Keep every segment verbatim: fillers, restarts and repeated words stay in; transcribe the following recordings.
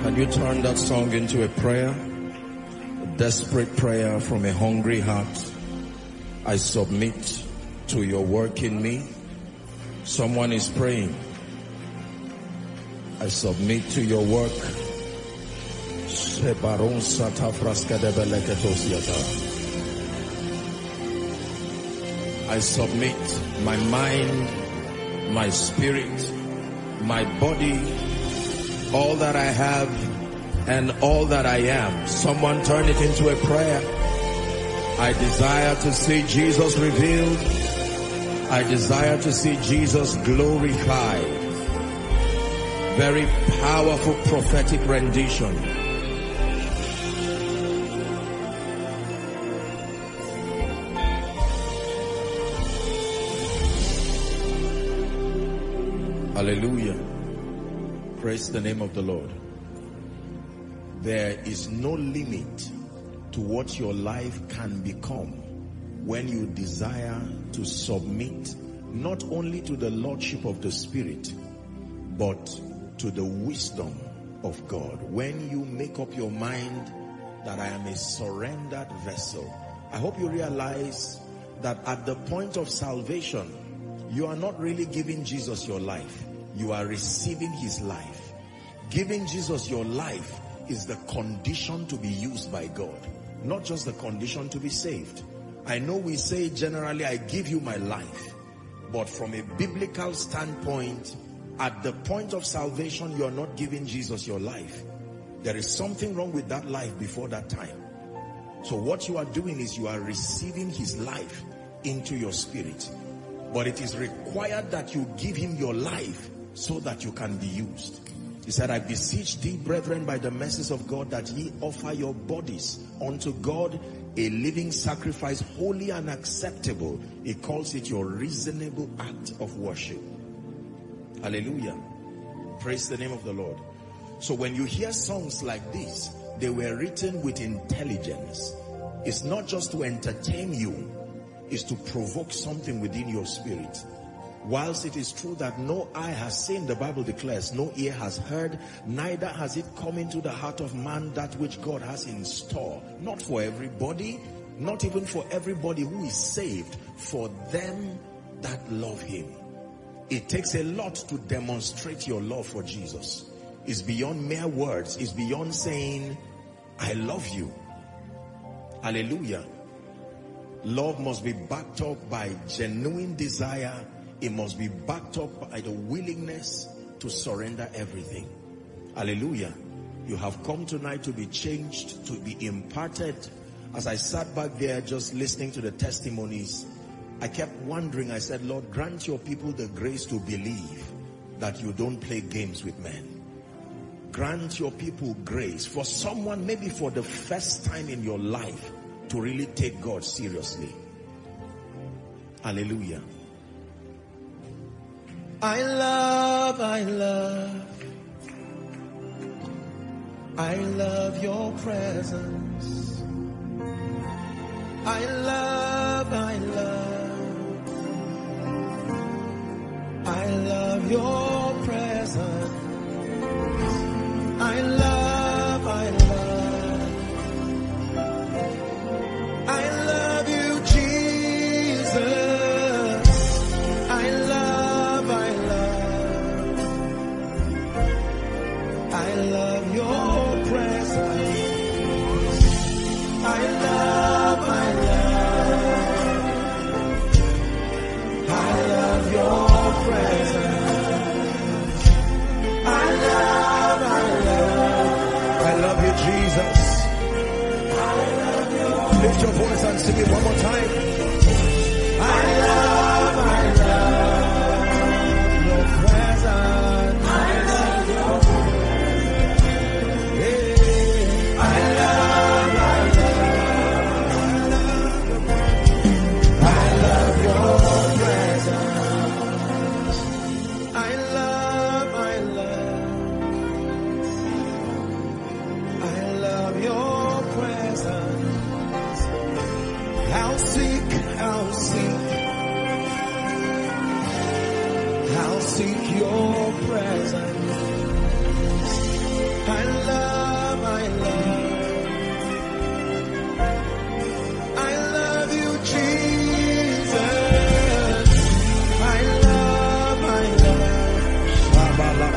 Can you turn that song into a prayer? A desperate prayer from a hungry heart. I submit to your work in me. Someone is praying. I submit to your work. I submit my mind, my spirit, my body, all that I have and all that I am. Someone turn it into a prayer. I desire to see Jesus revealed. I desire to see Jesus glorified. Very powerful prophetic rendition. Hallelujah. Praise the name of the Lord. There is no limit to what your life can become when you desire to submit not only to the Lordship of the Spirit, but to the wisdom of God. When you make up your mind that I am a surrendered vessel, I hope you realize that at the point of salvation, you are not really giving Jesus your life. You are receiving his life. Giving Jesus your life is the condition to be used by God, not just the condition to be saved. I know we say generally, I give you my life, but from a biblical standpoint, at the point of salvation, you are not giving Jesus your life. There is something wrong with that life before that time. So what you are doing is you are receiving his life into your spirit. But it is required that you give him your life so that you can be used. He said, I beseech thee, brethren, by the mercies of God, that ye offer your bodies unto God a living sacrifice, holy and acceptable. He calls it your reasonable act of worship. Hallelujah. Praise the name of the Lord. So when you hear songs like this, they were written with intelligence. It's not just to entertain you, it's to provoke something within your spirit. Whilst it is true that no eye has seen, the Bible declares, no ear has heard, neither has it come into the heart of man that which God has in store. Not for everybody, not even for everybody who is saved, for them that love him. It takes a lot to demonstrate your love for Jesus. It's beyond mere words. It's beyond saying, I love you. Hallelujah. Love must be backed up by genuine desire. It must be backed up by the willingness to surrender everything. Hallelujah. You have come tonight to be changed, to be imparted. As I sat back there just listening to the testimonies, I kept wondering, I said, Lord, grant your people the grace to believe that you don't play games with men. Grant your people grace for someone, maybe for the first time in your life, to really take God seriously. Hallelujah. I love, I love, I love your presence. I love, I love, I love your presence. I love, I love, I love you, Jesus. I love, I love, I love your presence. I love, I love, I love your presence. I love, I love, I love you, Jesus. I love you. Lift your voice and sing it one more time. I love, I love your presence. I love your presence. Yeah. I love, I love, I love your presence. I love, I love, I love your presence. How sweet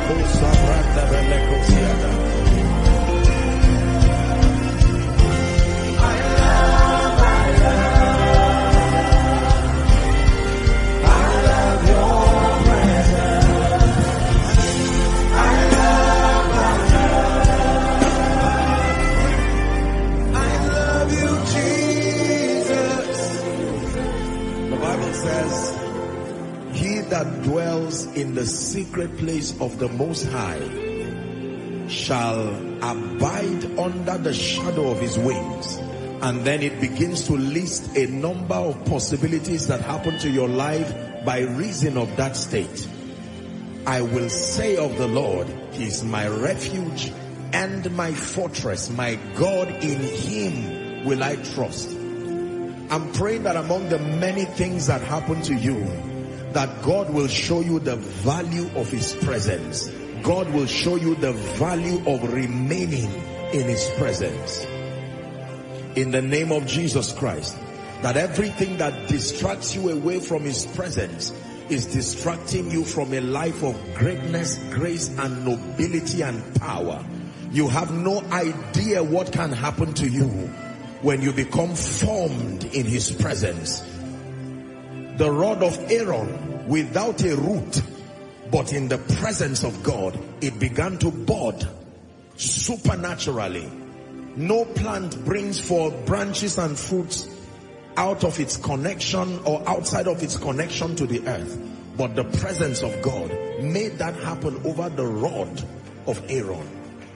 In the secret place of the Most High shall abide under the shadow of his wings. And then it begins to list a number of possibilities that happen to your life by reason of that state. I will say of the Lord, he is my refuge and my fortress, my God, in him will I trust. I'm praying that among the many things that happen to you, that God will show you the value of his presence. God will show you the value of remaining in his presence. In the name of Jesus Christ, that everything that distracts you away from his presence is distracting you from a life of greatness, grace, and nobility and power. You have no idea what can happen to you when you become formed in his presence. The rod of Aaron, without a root, but in the presence of God, it began to bud supernaturally. No plant brings forth branches and fruits out of its connection or outside of its connection to the earth. But the presence of God made that happen over the rod of Aaron.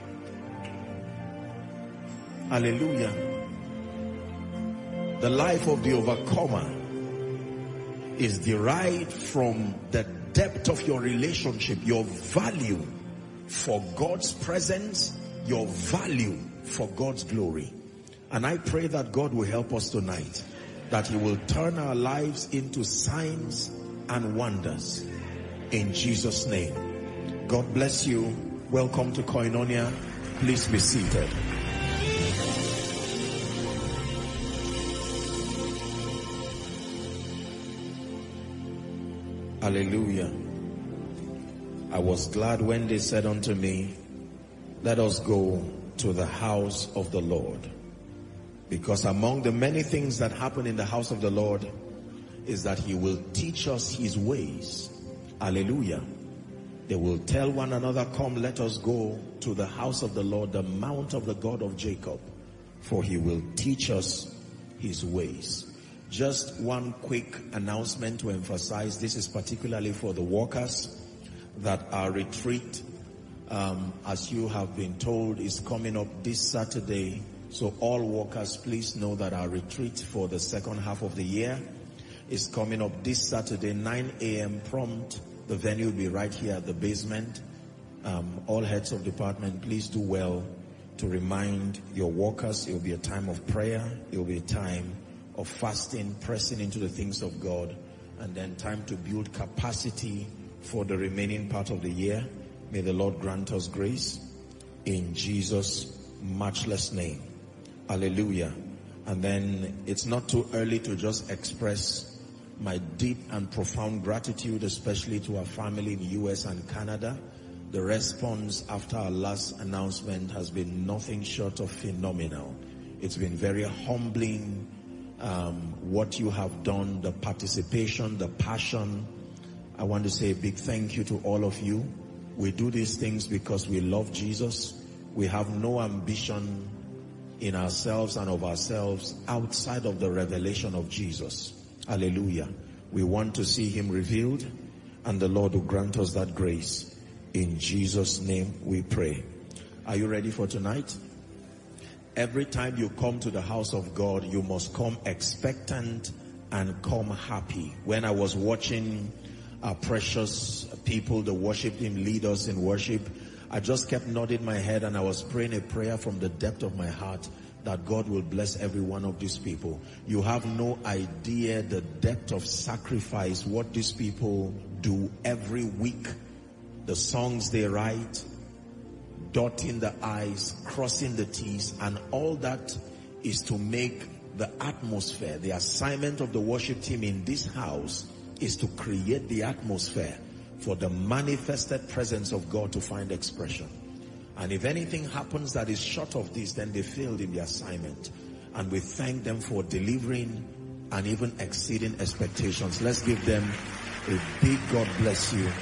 Hallelujah. The life of the overcomer is derived from the depth of your relationship, your value for God's presence, your value for God's glory. And I pray that God will help us tonight, that he will turn our lives into signs and wonders in Jesus' name. God bless you. Welcome to Koinonia. Please be seated. Hallelujah. I was glad when they said unto me, let us go to the house of the Lord. Because among the many things that happen in the house of the Lord is that he will teach us his ways. Hallelujah. They will tell one another, come, let us go to the house of the Lord, the mount of the God of Jacob, for he will teach us his ways. Just one quick announcement to emphasize, this is particularly for the workers, that our retreat, um, as you have been told, is coming up this Saturday. So all workers, please know that our retreat for the second half of the year is coming up this Saturday, nine A M prompt. The venue will be right here at the basement. Um, all heads of department, please do well to remind your workers. It will be a time of prayer. It will be a time of fasting, pressing into the things of God, and then time to build capacity for the remaining part of the year. May the Lord grant us grace in Jesus' matchless name. Hallelujah. And then it's not too early to just express my deep and profound gratitude, especially to our family in the U S and Canada. The response after our last announcement has been nothing short of phenomenal. It's been very humbling. Um, what you have done, the participation, the passion. I want to say a big thank you to all of you. We do these things because we love Jesus. We have no ambition in ourselves and of ourselves outside of the revelation of Jesus. Hallelujah. We want to see him revealed, and the Lord will grant us that grace. In Jesus' name we pray. Are you ready for tonight? Every time you come to the house of God, you must come expectant and come happy. When I was watching our precious people, the worship team, lead us in worship, I just kept nodding my head and I was praying a prayer from the depth of my heart that God will bless every one of these people. You have no idea the depth of sacrifice, what these people do every week. The songs they write, dotting the I's, crossing the T's, and all that is to make the atmosphere. The assignment of the worship team in this house is to create the atmosphere for the manifested presence of God to find expression. And if anything happens that is short of this, then they failed in the assignment. And we thank them for delivering and even exceeding expectations. Let's give them a big God bless you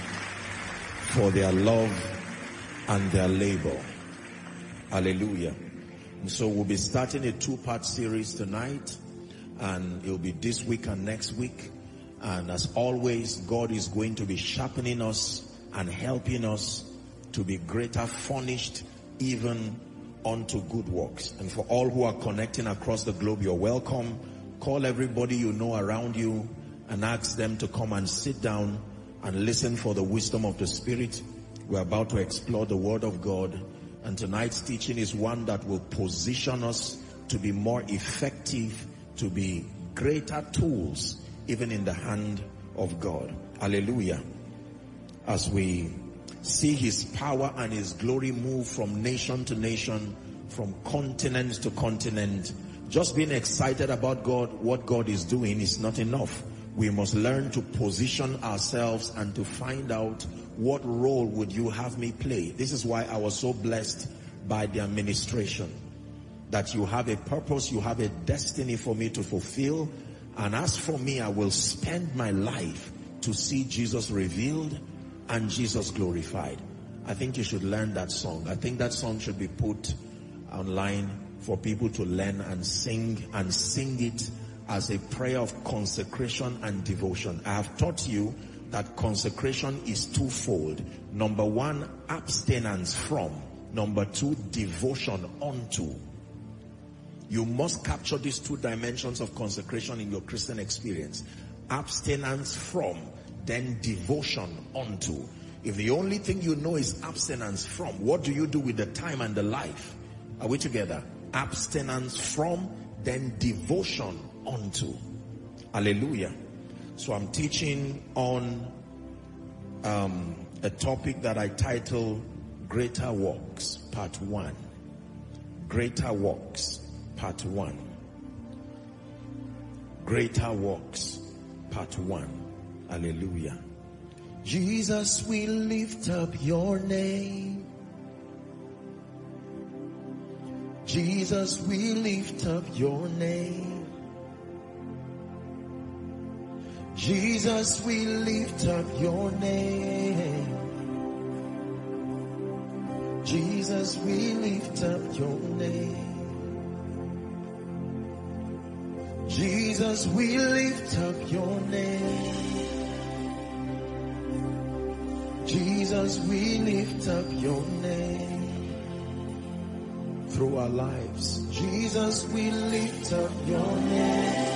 for their love and their labor. Hallelujah. And so we'll be starting a two-part series tonight, and it'll be this week and next week. And as always, God is going to be sharpening us and helping us to be greater furnished even unto good works. And for all who are connecting across the globe, you're welcome. Call everybody you know around you and ask them to come and sit down and listen for the wisdom of the Spirit. We're about to explore the Word of God, and tonight's teaching is one that will position us to be more effective, to be greater tools even in the hand of God. Hallelujah. As we see His power and His glory move from nation to nation, from continent to continent, just being excited about God, what God is doing, is not enough. We must learn to position ourselves and to find out, what role would you have me play? This is why I was so blessed by the administration, that you have a purpose, you have a destiny for me to fulfill. And as for me, I will spend my life to see Jesus revealed and Jesus glorified. I think you should learn that song. I think that song should be put online for people to learn and sing, and sing it as a prayer of consecration and devotion. I have taught you that consecration is twofold. Number one, abstinence from. Number two, devotion unto. You must capture these two dimensions of consecration in your Christian experience. Abstinence from, then devotion unto. If the only thing you know is abstinence from, what do you do with the time and the life? Are we together? Abstinence from, then devotion unto. Hallelujah. So I'm teaching on um, a topic that I title Greater Works, Part one. Greater Works, Part one. Greater Works, Part one. Hallelujah. Jesus, we lift up your name. Jesus, we lift up your name. Jesus, we lift up your name. Jesus, we lift up your name. Jesus, we lift up your name. Jesus, we lift up your name. Through our lives, Jesus, we lift up your name.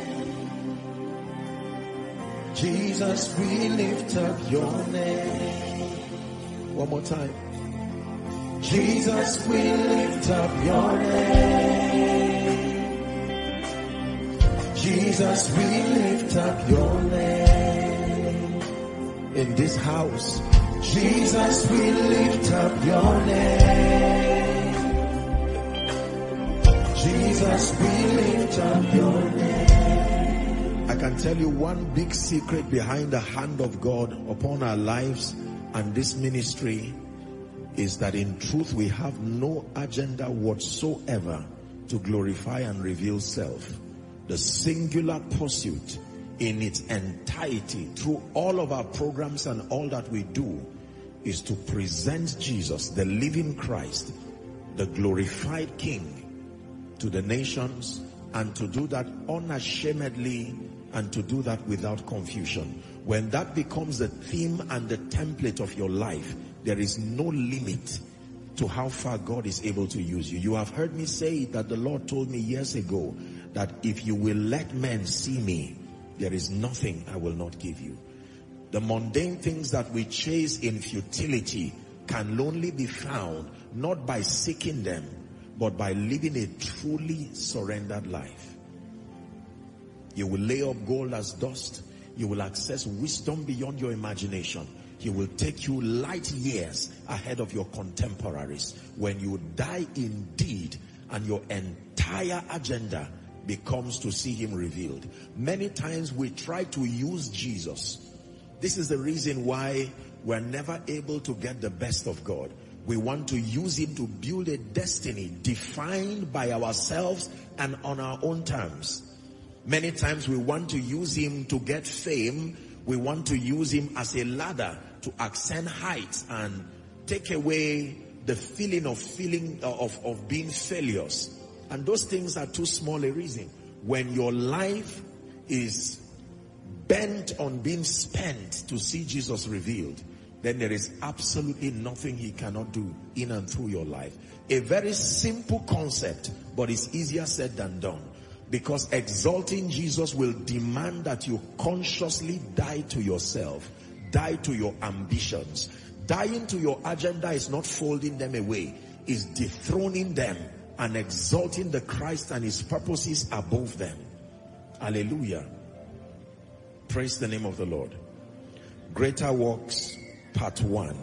Jesus, we lift up your name. One more time. Jesus, we lift up your name. Jesus, we lift up your name. In this house, Jesus, we lift up your name. Jesus, we lift up your name. I can tell you one big secret behind the hand of God upon our lives and this ministry is that in truth we have no agenda whatsoever to glorify and reveal self. The singular pursuit in its entirety through all of our programs and all that we do is to present Jesus, the living Christ, the glorified King, to the nations, and to do that unashamedly and to do that without confusion. When that becomes the theme and the template of your life, there is no limit to how far God is able to use you. You have heard me say that the Lord told me years ago that if you will let men see me, there is nothing I will not give you. The mundane things that we chase in futility can only be found not by seeking them, but by living a truly surrendered life. You will lay up gold as dust. You will access wisdom beyond your imagination. He will take you light years ahead of your contemporaries. When you die indeed, and your entire agenda becomes to see him revealed. Many times we try to use Jesus This is the reason why we're never able to get the best of God. We want to use him to build a destiny defined by ourselves and on our own terms. Many times we want to use him to get fame. We want to use him as a ladder to ascend heights and take away the feeling of feeling of, of being failures. And those things are too small a reason. When your life is bent on being spent to see Jesus revealed, then there is absolutely nothing he cannot do in and through your life. A very simple concept, but it's easier said than done. Because exalting Jesus will demand that you consciously die to yourself, die to your ambitions. Dying to your agenda is not folding them away, it's dethroning them and exalting the Christ and his purposes above them. Hallelujah. Praise the name of the Lord. Greater works, part one.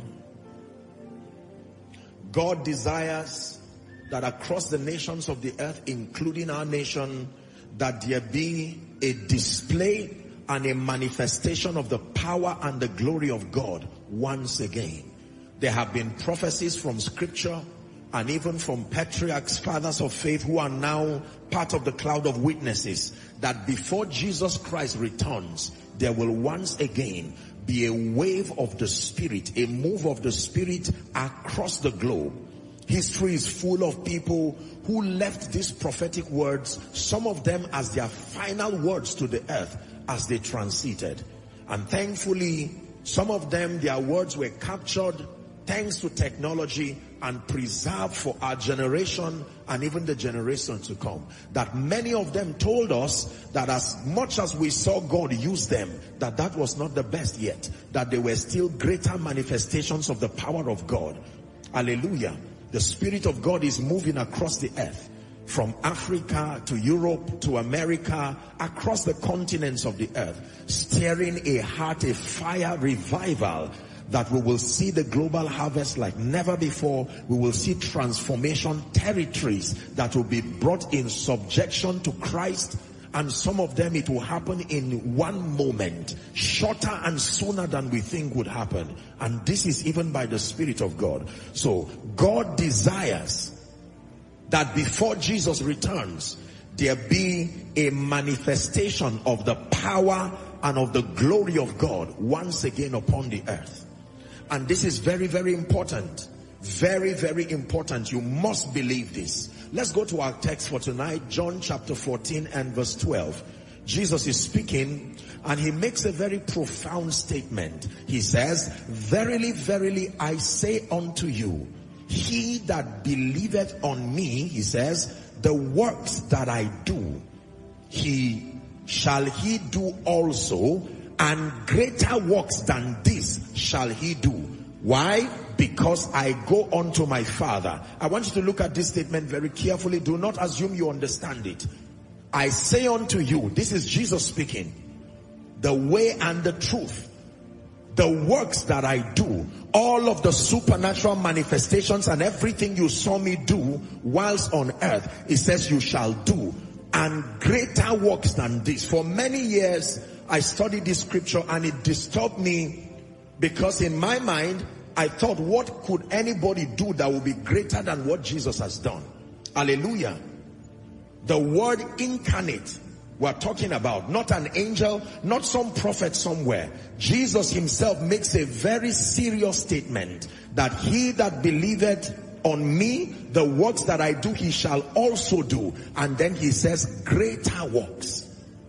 God desires that across the nations of the earth, including our nation, that there be a display and a manifestation of the power and the glory of God once again. There have been prophecies from scripture and even from patriarchs, fathers of faith, who are now part of the cloud of witnesses, that before Jesus Christ returns, there will once again be a wave of the Spirit, a move of the Spirit across the globe. History is full of people who left these prophetic words, some of them as their final words to the earth as they transited. And thankfully, some of them, their words were captured thanks to technology and preserved for our generation and even the generation to come. That many of them told us that as much as we saw God use them, that that was not the best yet, that there were still greater manifestations of the power of God. Hallelujah. The Spirit of God is moving across the earth, from Africa to Europe to America, across the continents of the earth, stirring a heart, a fire revival, that we will see the global harvest like never before. We will see transformation, territories that will be brought in subjection to Christ, and some of them it will happen in one moment, shorter and sooner than we think would happen. And this is even by the Spirit of God. So God desires that before Jesus returns, there be a manifestation of the power and of the glory of God once again upon the earth. And this is very, very important. Very, very important. You must believe this. Let's go to our text for tonight, John chapter fourteen and verse twelve. Jesus is speaking and he makes a very profound statement. He says, "Verily, verily, I say unto you, he that believeth on me," he says, "the works that I do, he shall he do also, and greater works than this shall he do." Why? Because I go unto my Father. I want you to look at this statement very carefully. Do not assume you understand it. I say unto you, this is Jesus speaking, the way and the truth, the works that I do, all of the supernatural manifestations and everything you saw me do whilst on earth, it says you shall do, and greater works than this. For many years, I studied this scripture and it disturbed me, because in my mind, I thought, what could anybody do that would be greater than what Jesus has done? Hallelujah. The word incarnate we're talking about, not an angel, not some prophet somewhere. Jesus himself makes a very serious statement that he that believeth on me, the works that I do, he shall also do. And then he says, greater works.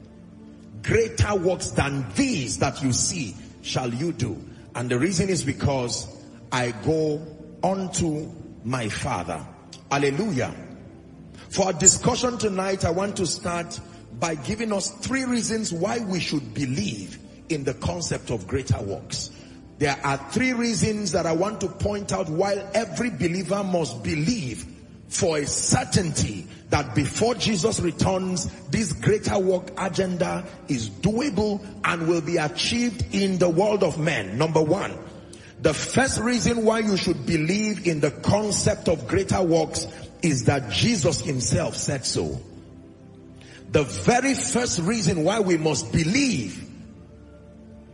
Greater works than these that you see shall you do. And the reason is because I go unto my Father. Hallelujah. For our discussion tonight, I want to start by giving us three reasons why we should believe in the concept of greater works. There are three reasons that I want to point out why every believer must believe for a certainty that before Jesus returns, this greater work agenda is doable and will be achieved in the world of men. Number one, the first reason why you should believe in the concept of greater works is that Jesus himself said so. The very first reason why we must believe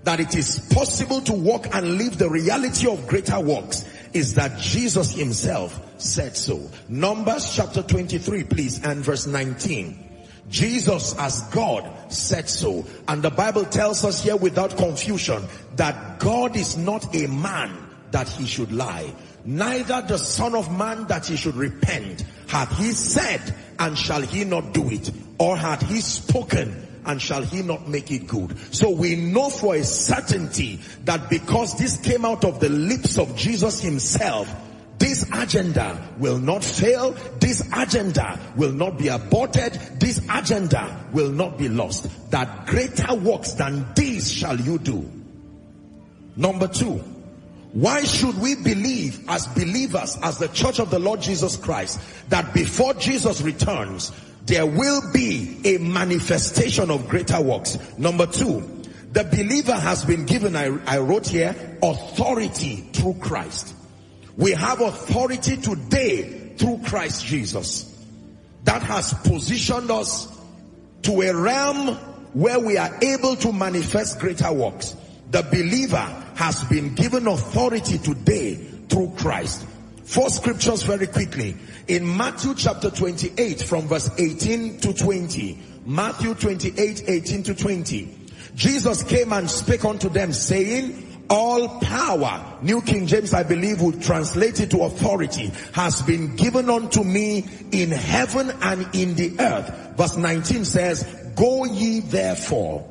that it is possible to walk and live the reality of greater works is that Jesus himself said so. Numbers chapter twenty-three, please, and verse nineteen. Jesus as God said so. And the Bible tells us here without confusion that God is not a man that he should lie, neither the Son of Man that he should repent. Hath he said, and shall he not do it? Or hath he spoken, and shall he not make it good? So we know for a certainty that because this came out of the lips of Jesus himself, this agenda will not fail, this agenda will not be aborted, this agenda will not be lost. That greater works than these shall you do. Number two, why should we believe as believers, as the church of the Lord Jesus Christ, that before Jesus returns, there will be a manifestation of greater works? Number two, the believer has been given, I, I wrote here, authority through Christ. We have authority today through Christ Jesus. That has positioned us to a realm where we are able to manifest greater works. The believer has been given authority today through Christ. Four scriptures very quickly. In Matthew chapter twenty-eight from verse eighteen to twenty. Matthew twenty-eight, eighteen to twenty. Jesus came and spake unto them, saying, all power, New King James I believe would translate it to authority, has been given unto me in heaven and in the earth. Verse nineteen says, go ye therefore.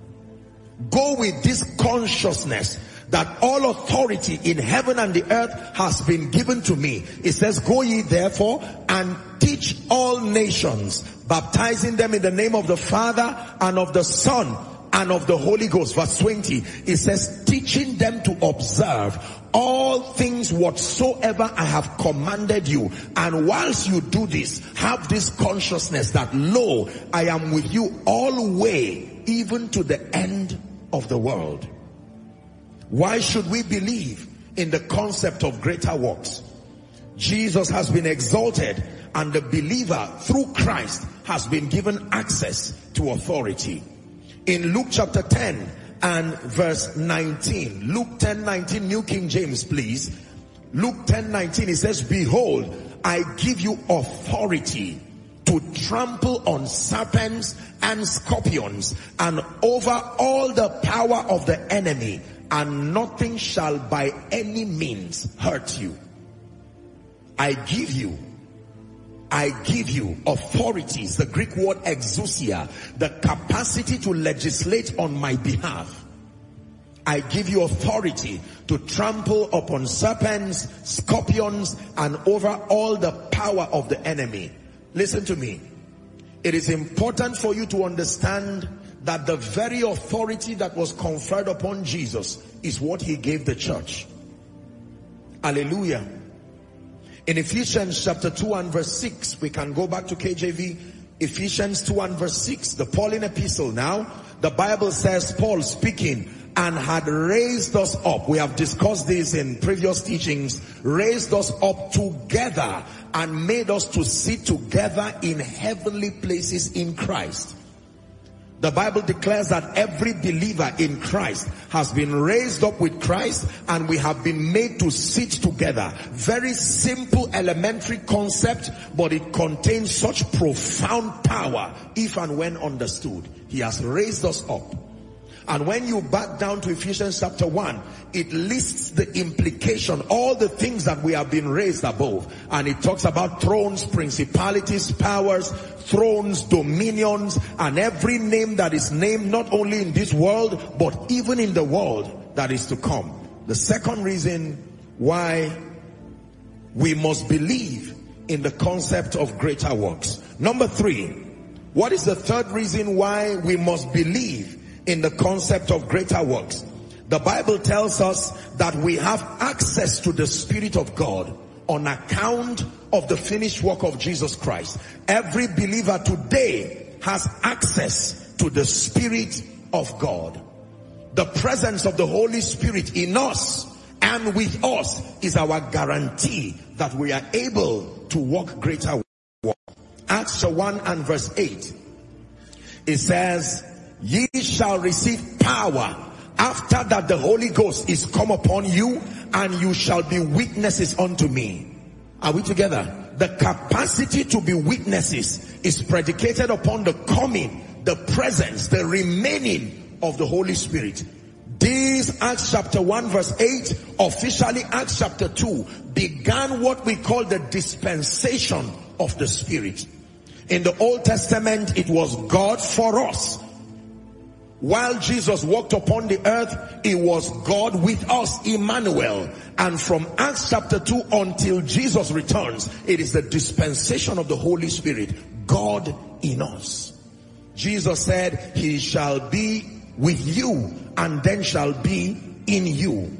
Go with this consciousness that all authority in heaven and the earth has been given to me. It says, go ye therefore and teach all nations, baptizing them in the name of the Father and of the Son and of the Holy Ghost. Verse twenty, it says, teaching them to observe all things whatsoever I have commanded you. And whilst you do this, have this consciousness that, lo, I am with you always, even to the end of the world. Why should we believe in the concept of greater works? Jesus has been exalted, and the believer through Christ has been given access to authority. In Luke chapter ten and verse nineteen, Luke ten, nineteen, New King James please. Luke ten, nineteen, it says, behold, I give you authority to trample on serpents and scorpions and over all the power of the enemy, and nothing shall by any means hurt you. I give you, I give you authorities, the Greek word exousia, the capacity to legislate on my behalf. I give you authority to trample upon serpents, scorpions, and over all the power of the enemy. Listen to me. It is important for you to understand that the very authority that was conferred upon Jesus is what he gave the church. Hallelujah. In Ephesians chapter two and verse six, we can go back to K J V. Ephesians two and verse six, the Pauline epistle now. The Bible says, Paul speaking, and had raised us up. We have discussed this in previous teachings. Raised us up together and made us to sit together in heavenly places in Christ. The Bible declares that every believer in Christ has been raised up with Christ, and we have been made to sit together. Very simple, elementary concept, but it contains such profound power if and when understood. He has raised us up. And when you back down to Ephesians chapter one, it lists the implication, all the things that we have been raised above. And it talks about thrones, principalities, powers, thrones, dominions, and every name that is named not only in this world, but even in the world that is to come. The second reason why we must believe in the concept of greater works. Number three, what is the third reason why we must believe in the concept of greater works? The Bible tells us that we have access to the Spirit of God on account of the finished work of Jesus Christ. Every believer today has access to the Spirit of God. The presence of the Holy Spirit in us and with us is our guarantee that we are able to walk greater work. Acts one and verse eight. It says, ye shall receive power After that, the Holy Ghost is come upon you, and you shall be witnesses unto me. Are we together? The capacity to be witnesses is predicated upon the coming, the presence, the remaining of the Holy Spirit. This Acts chapter one verse eight, officially Acts chapter two, began what we call the dispensation of the Spirit. In the Old Testament, it was God for us. While Jesus walked upon the earth, it was God with us, Emmanuel. And from Acts chapter two until Jesus returns, it is the dispensation of the Holy Spirit, God in us. Jesus said, he shall be with you and then shall be in you.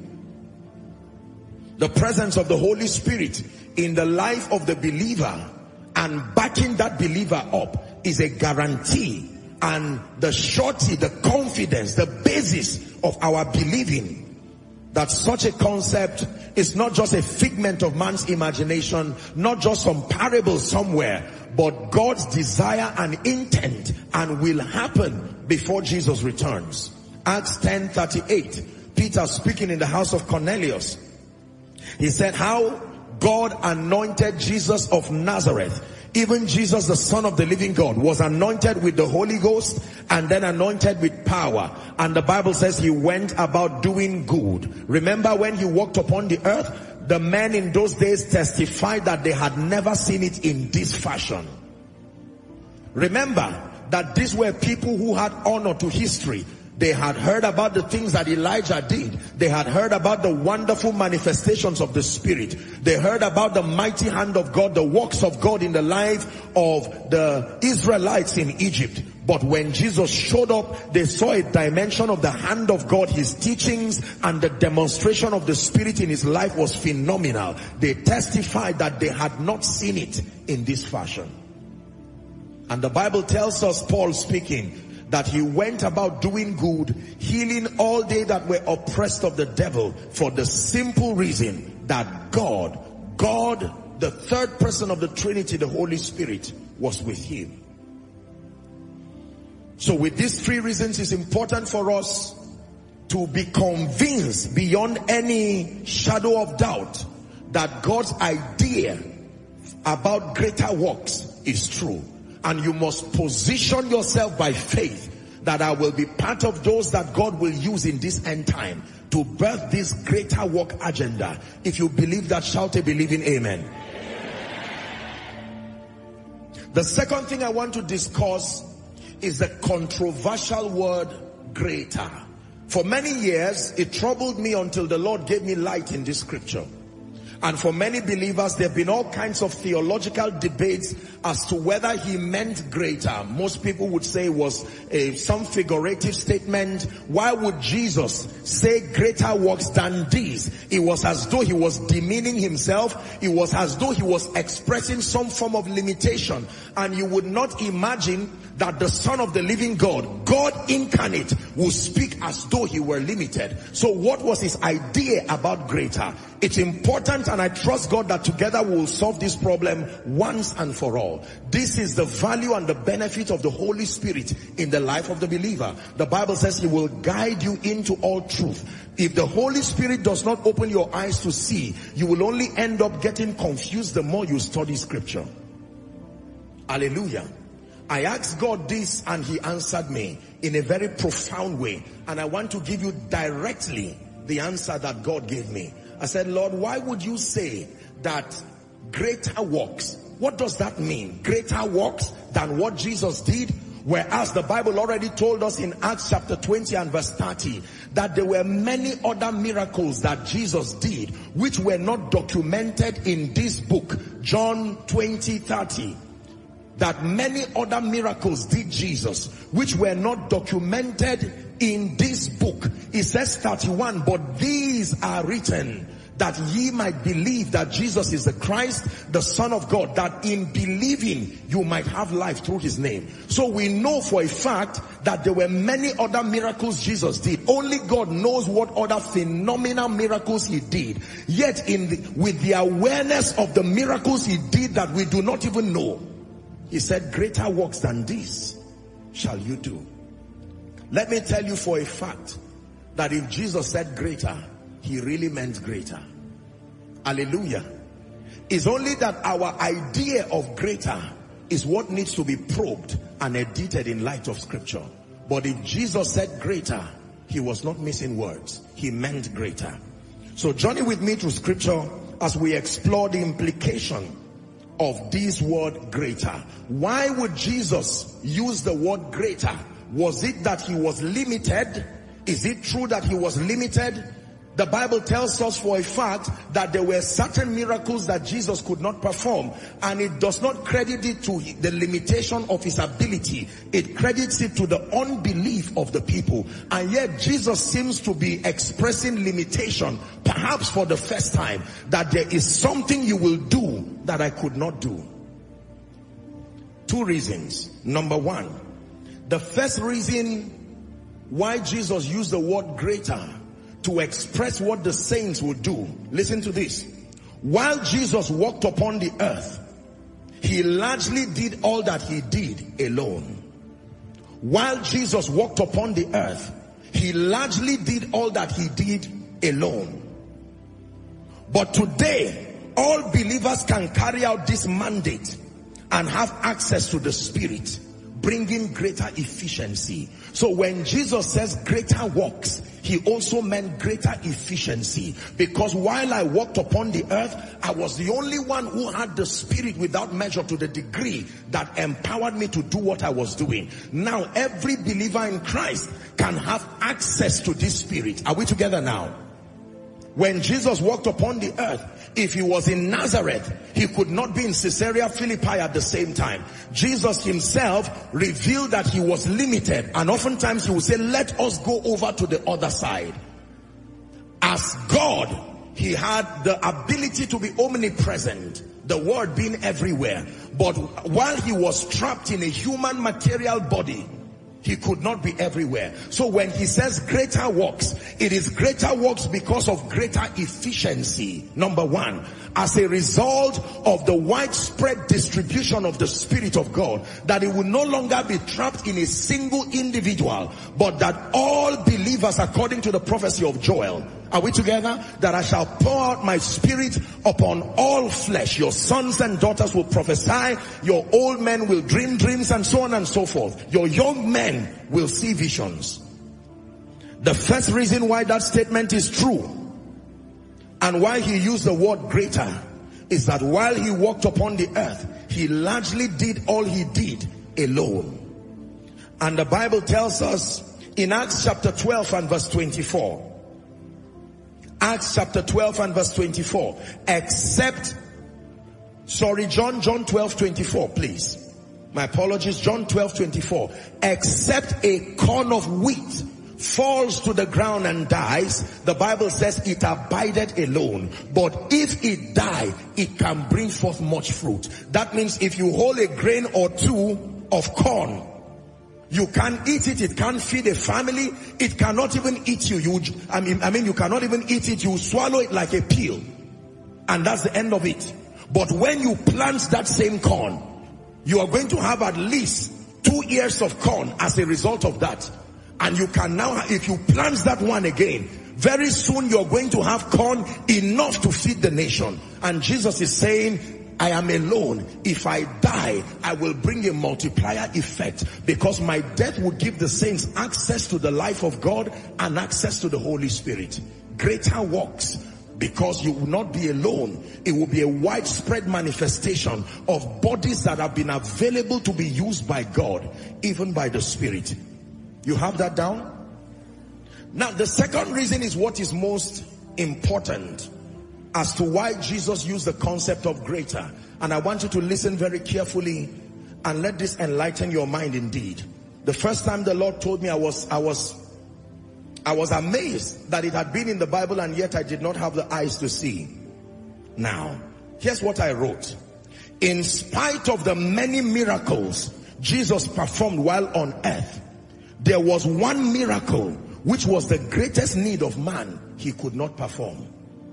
The presence of the Holy Spirit in the life of the believer and backing that believer up is a guarantee and the surety, the confidence, the basis of our believing that such a concept is not just a figment of man's imagination, not just some parable somewhere, but God's desire and intent, and will happen before Jesus returns. Acts ten thirty-eight, Peter speaking in the house of Cornelius, he said how God anointed Jesus of Nazareth. Even Jesus, the Son of the living God, was anointed with the Holy Ghost and then anointed with power. And the Bible says he went about doing good. Remember when he walked upon the earth, the men in those days testified that they had never seen it in this fashion. Remember that these were people who had honor to history. They had heard about the things that Elijah did. They had heard about the wonderful manifestations of the Spirit. They heard about the mighty hand of God, the works of God in the life of the Israelites in Egypt. But when Jesus showed up, they saw a dimension of the hand of God. His teachings and the demonstration of the Spirit in his life was phenomenal. They testified that they had not seen it in this fashion. And the Bible tells us, Paul speaking, that he went about doing good, healing all they that were oppressed of the devil, for the simple reason that God, God, the third person of the Trinity, the Holy Spirit, was with him. So with these three reasons, it's important for us to be convinced beyond any shadow of doubt that God's idea about greater works is true. And you must position yourself by faith that I will be part of those that God will use in this end time to birth this greater work agenda. If you believe that, shout a believing amen. The second thing I want to discuss is the controversial word greater. For many years, it troubled me until the Lord gave me light in this scripture. And for many believers, there have been all kinds of theological debates as to whether he meant greater. Most people would say it was a, some figurative statement. Why would Jesus say greater works than these? It was as though he was demeaning himself. It was as though he was expressing some form of limitation. And you would not imagine that the Son of the living God, God incarnate, will speak as though he were limited. So what was his idea about greater? It's important, and I trust God that together we will solve this problem once and for all. This is the value and the benefit of the Holy Spirit in the life of the believer. The Bible says he will guide you into all truth. If the Holy Spirit does not open your eyes to see, you will only end up getting confused the more you study scripture. Hallelujah. I asked God this and he answered me in a very profound way. And I want to give you directly the answer that God gave me. I said, Lord, why would you say that greater works? What does that mean? Greater works than what Jesus did? Whereas the Bible already told us in Acts chapter twenty and verse thirty that there were many other miracles that Jesus did which were not documented in this book. John twenty thirty. That many other miracles did Jesus which were not documented in this book. It says thirty-one, but these are written that ye might believe that Jesus is the Christ, the Son of God, that in believing you might have life through his name. So we know for a fact that there were many other miracles Jesus did. Only God knows what other phenomenal miracles he did. Yet in the, with the awareness of the miracles he did that we do not even know, he said, greater works than this shall you do. Let me tell you for a fact that if Jesus said greater, he really meant greater. Hallelujah. It's only that our idea of greater is what needs to be probed and edited in light of scripture. But if Jesus said greater, he was not missing words. He meant greater. So journey with me through scripture as we explore the implication of this word greater. Why would Jesus use the word greater? Was it that he was limited? Is it true that he was limited? The Bible tells us for a fact that there were certain miracles that Jesus could not perform, and it does not credit it to the limitation of his ability. It credits it to the unbelief of the people. And yet Jesus seems to be expressing limitation, perhaps for the first time, that there is something you will do that I could not do. Two reasons. Number one, the first reason why Jesus used the word greater to express what the saints would do. Listen to this. While Jesus walked upon the earth, he largely did all that he did alone. While Jesus walked upon the earth, he largely did all that he did alone. But today, all believers can carry out this mandate and have access to the Spirit, bringing greater efficiency. So when Jesus says greater works, he also meant greater efficiency. Because while I walked upon the earth, I was the only one who had the Spirit without measure to the degree that empowered me to do what I was doing. Now every believer in Christ can have access to this Spirit. Are we together now? When Jesus walked upon the earth, if he was in Nazareth, he could not be in Caesarea Philippi at the same time. Jesus himself revealed that he was limited, and oftentimes he would say, let us go over to the other side. As God, he had the ability to be omnipresent, the word being everywhere. But while he was trapped in a human material body, he could not be everywhere. So when he says greater works, it is greater works because of greater efficiency. Number one, as a result of the widespread distribution of the Spirit of God, that it will no longer be trapped in a single individual, but that all believers, according to the prophecy of Joel, are we together? That I shall pour out my Spirit upon all flesh. Your sons and daughters will prophesy. Your old men will dream dreams, and so on and so forth. Your young men will see visions. The first reason why that statement is true, and why he used the word greater, is that while he walked upon the earth, he largely did all he did alone. And the Bible tells us in Acts chapter twelve and verse twenty-four, Acts chapter twelve and verse twenty-four, except, sorry, John, John twelve twenty-four, please. My apologies, John twelve twenty-four. Except a corn of wheat falls to the ground and dies, the Bible says it abideth alone. But if it die, it can bring forth much fruit. That means if you hold a grain or two of corn, you can't eat it, it can't feed a family, it cannot even eat you. You I mean, I mean, you cannot even eat it, you swallow it like a pill. And that's the end of it. But when you plant that same corn, you are going to have at least two ears of corn as a result of that. And you can now, if you plant that one again, very soon you're going to have corn enough to feed the nation. And Jesus is saying, I am alone. If I die, I will bring a multiplier effect, because my death will give the saints access to the life of God and access to the Holy Spirit. Greater works, because you will not be alone. It will be a widespread manifestation of bodies that have been available to be used by God, even by the Spirit. You have that down? Now the second reason is what is most important as to why Jesus used the concept of greater. And I want you to listen very carefully and let this enlighten your mind indeed. The first time the Lord told me, I was, I was, I was amazed that it had been in the Bible, and yet I did not have the eyes to see. Now, here's what I wrote. In spite of the many miracles Jesus performed while on earth, there was one miracle which was the greatest need of man he could not perform.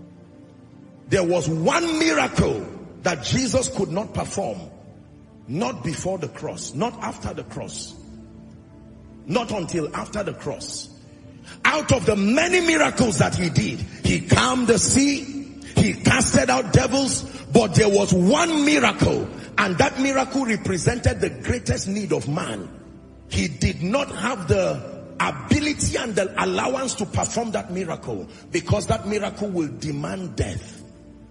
There was one miracle that Jesus could not perform. Not before the cross, not after the cross, not until after the cross. Out of the many miracles that he did, he calmed the sea, he casted out devils, but there was one miracle, and that miracle represented the greatest need of man. He did not have the ability and the allowance to perform that miracle, because that miracle will demand death.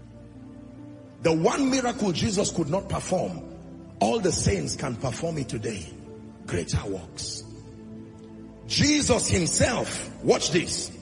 The one miracle Jesus could not perform, all the saints can perform it today. Greater works. Jesus himself, watch this,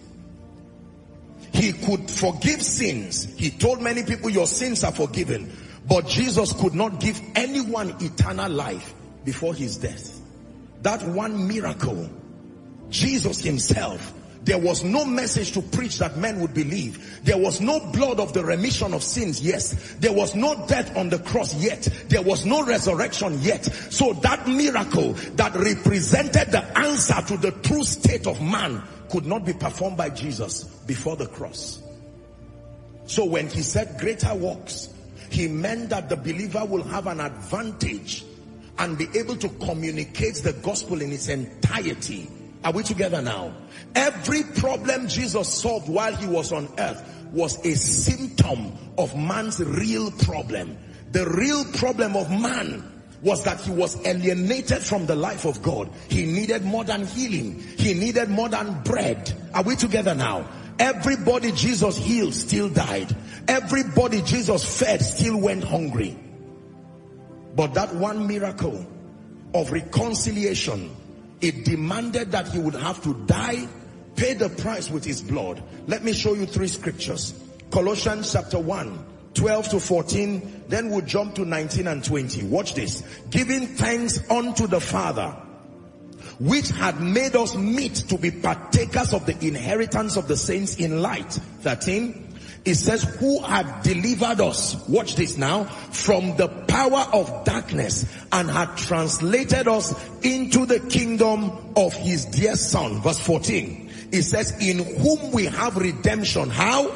he could forgive sins. He told many people, your sins are forgiven. But Jesus could not give anyone eternal life before his death. That one miracle, Jesus himself, there was no message to preach that men would believe. There was no blood of the remission of sins, yes. There was no death on the cross yet. There was no resurrection yet. So that miracle that represented the answer to the true state of man could not be performed by Jesus before the cross. So when he said greater works, he meant that the believer will have an advantage and be able to communicate the gospel in its entirety. Are we together now? Every problem Jesus solved while he was on earth was a symptom of man's real problem. The real problem of man was that he was alienated from the life of God. He needed more than healing. He needed more than bread. Are we together now? Everybody Jesus healed still died. Everybody Jesus fed still went hungry. But that one miracle of reconciliation, it demanded that he would have to die, pay the price with his blood. Let me show you three scriptures. Colossians chapter one, twelve to fourteen, then we'll jump to nineteen and twenty. Watch this. Giving thanks unto the Father, which had made us meet to be partakers of the inheritance of the saints in light. thirteen. It says, who had delivered us, watch this now, from the power of darkness and had translated us into the kingdom of his dear Son. Verse fourteen. It says, in whom we have redemption. How?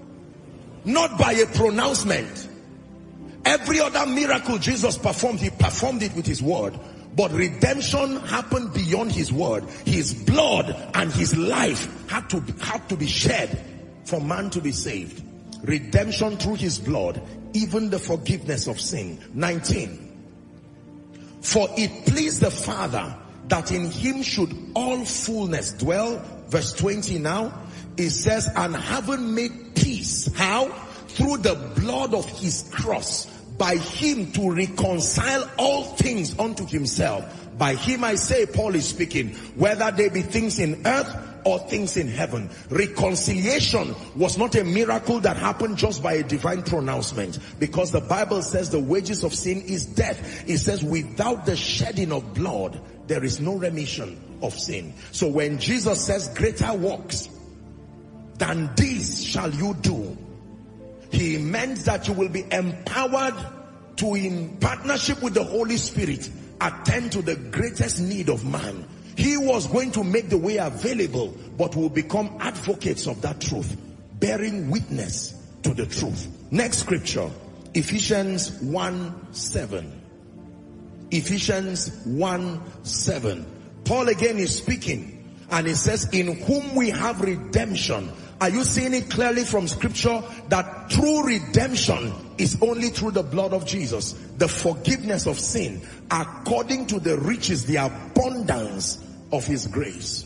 Not by a pronouncement. Every other miracle Jesus performed, he performed it with his word. But redemption happened beyond his word. His blood and his life had to, had to be shed for man to be saved. Redemption through his blood, even the forgiveness of sin. nineteen. For it pleased the Father that in him should all fullness dwell. Verse twenty now. It says, and having made peace. How? Through the blood of his cross. By him to reconcile all things unto himself. By him I say, Paul is speaking, whether they be things in earth or things in heaven. Reconciliation was not a miracle that happened just by a divine pronouncement, because the Bible says the wages of sin is death. It says without the shedding of blood there is no remission of sin. So when Jesus says greater works than these shall you do, he meant that you will be empowered to, in partnership with the Holy Spirit, attend to the greatest need of man. He was going to make the way available, but will become advocates of that truth, bearing witness to the truth. Next scripture, Ephesians one seven. Ephesians one seven. Paul again is speaking, and he says, in whom we have redemption. Are you seeing it clearly from scripture that true redemption is only through the blood of Jesus? The forgiveness of sin according to the riches, the abundance of his grace.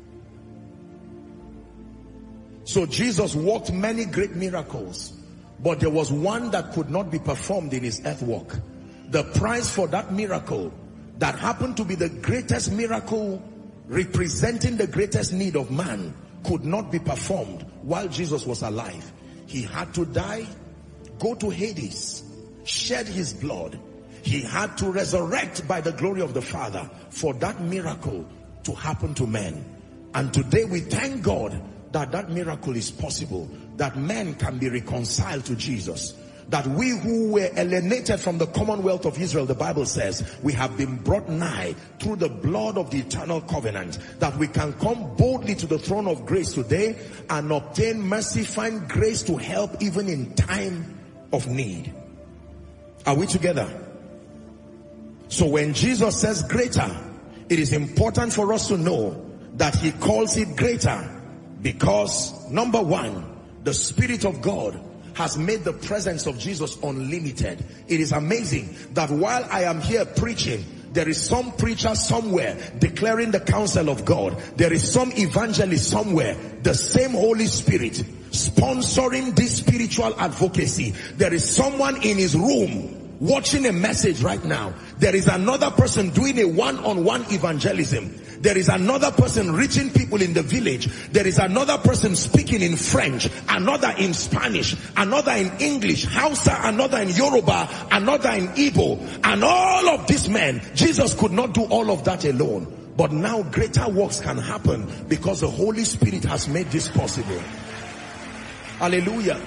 So Jesus worked many great miracles, but there was one that could not be performed in his earth walk. The price for that miracle, that happened to be the greatest miracle representing the greatest need of man, could not be performed while Jesus was alive. He had to die, go to Hades, shed his blood. He had to resurrect by the glory of the Father for that miracle to happen to men. And today we thank God that that miracle is possible, that men can be reconciled to Jesus. That we who were alienated from the commonwealth of Israel, the Bible says, we have been brought nigh through the blood of the eternal covenant, that we can come boldly to the throne of grace today and obtain mercy, find grace to help even in time of need. Are we together? So when Jesus says greater, it is important for us to know that he calls it greater Because number one, the Spirit of God has made the presence of Jesus unlimited. It is amazing that while I am here preaching, there is some preacher somewhere declaring the counsel of God. There is some evangelist somewhere, the same Holy Spirit sponsoring this spiritual advocacy. There is someone in his room watching a message right now. There is another person doing a one-on-one evangelism. There is another person reaching people in the village. There is another person speaking in French, another in Spanish, another in English, Hausa, another in Yoruba, another in Igbo. And all of these men, Jesus could not do all of that alone. But now greater works can happen because the Holy Spirit has made this possible. Hallelujah.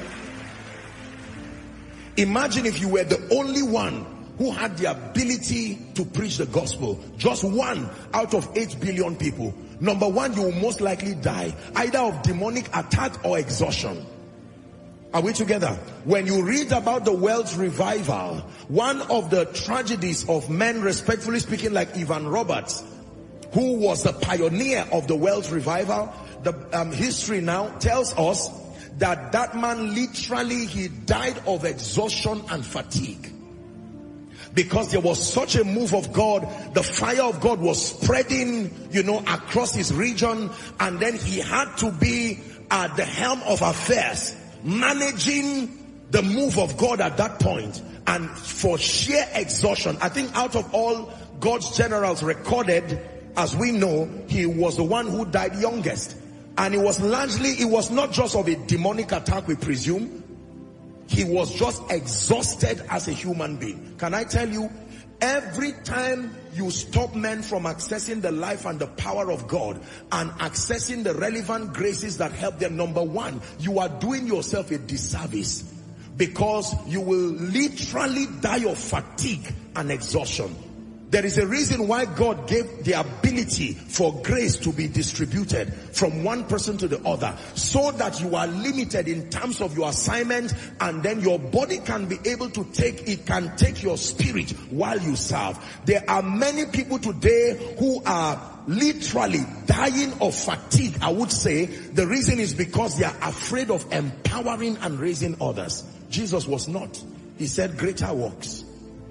Imagine if you were the only one who had the ability to preach the gospel. Just one out of eight billion people. Number one, you will most likely die, either of demonic attack or exhaustion. Are we together? When you read about the world's revival, one of the tragedies of men, respectfully speaking, like Evan Roberts, who was the pioneer of the world's revival, the um, history now tells us that that man literally, he died of exhaustion and fatigue. Because there was such a move of God, the fire of God was spreading, you know, across his region, and then he had to be at the helm of affairs, managing the move of God at that point. And for sheer exhaustion, I think out of all God's generals recorded, as we know, he was the one who died youngest. And it was largely, it was not just of a demonic attack, we presume. He was just exhausted as a human being. Can I tell you, every time you stop men from accessing the life and the power of God and accessing the relevant graces that help them, number one, you are doing yourself a disservice, because you will literally die of fatigue and exhaustion. There is a reason why God gave the ability for grace to be distributed from one person to the other, so that you are limited in terms of your assignment, and then your body can be able to take, it can take your spirit while you serve. There are many people today who are literally dying of fatigue. I would say the reason is because they are afraid of empowering and raising others. Jesus was not. He said greater works.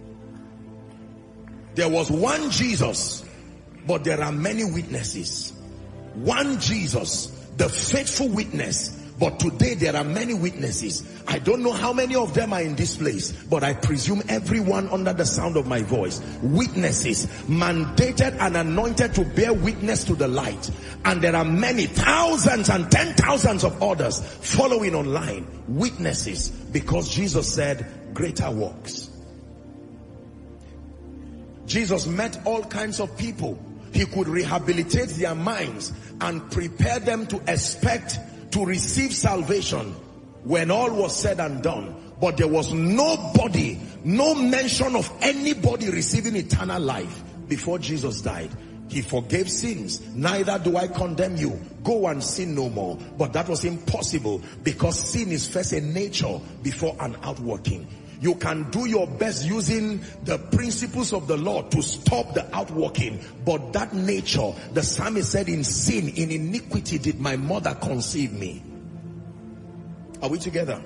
There was one Jesus, but there are many witnesses. One Jesus, the faithful witness, but today there are many witnesses. I don't know how many of them are in this place, but I presume everyone under the sound of my voice. Witnesses, mandated and anointed to bear witness to the light. And there are many, thousands and ten thousands of others following online. Witnesses, because Jesus said, greater works. Jesus met all kinds of people. He could rehabilitate their minds and prepare them to expect to receive salvation when all was said and done. But there was nobody, no mention of anybody receiving eternal life before Jesus died. He forgave sins. Neither do I condemn you. Go and sin no more. But that was impossible, because sin is first a nature before an outworking. You can do your best using the principles of the law to stop the outworking, but that nature, the psalmist said, in sin, in iniquity did my mother conceive me. Are we together?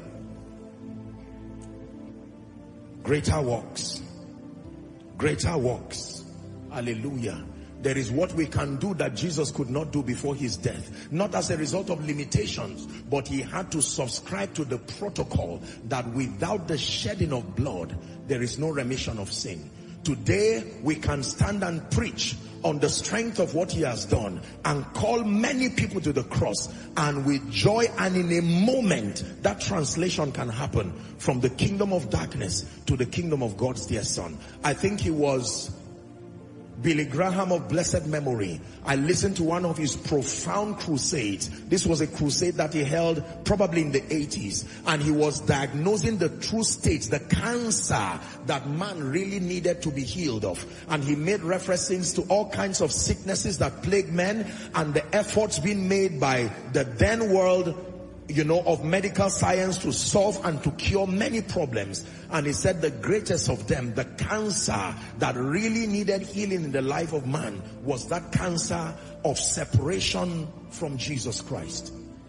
Greater works. Greater works. Hallelujah. There is what we can do that Jesus could not do before his death. Not as a result of limitations, but he had to subscribe to the protocol that without the shedding of blood, there is no remission of sin. Today, we can stand and preach on the strength of what he has done and call many people to the cross, and with joy and in a moment, that translation can happen from the kingdom of darkness to the kingdom of God's dear Son. I think he was Billy Graham of blessed memory. I listened to one of his profound crusades. This was a crusade that he held probably in the eighties, and he was diagnosing the true state, the cancer that man really needed to be healed of. And he made references to all kinds of sicknesses that plague men, and the efforts being made by the then world, you know, of medical science to solve and to cure many problems. And he said the greatest of them, the cancer that really needed healing in the life of man, was that cancer of separation from Jesus Christ.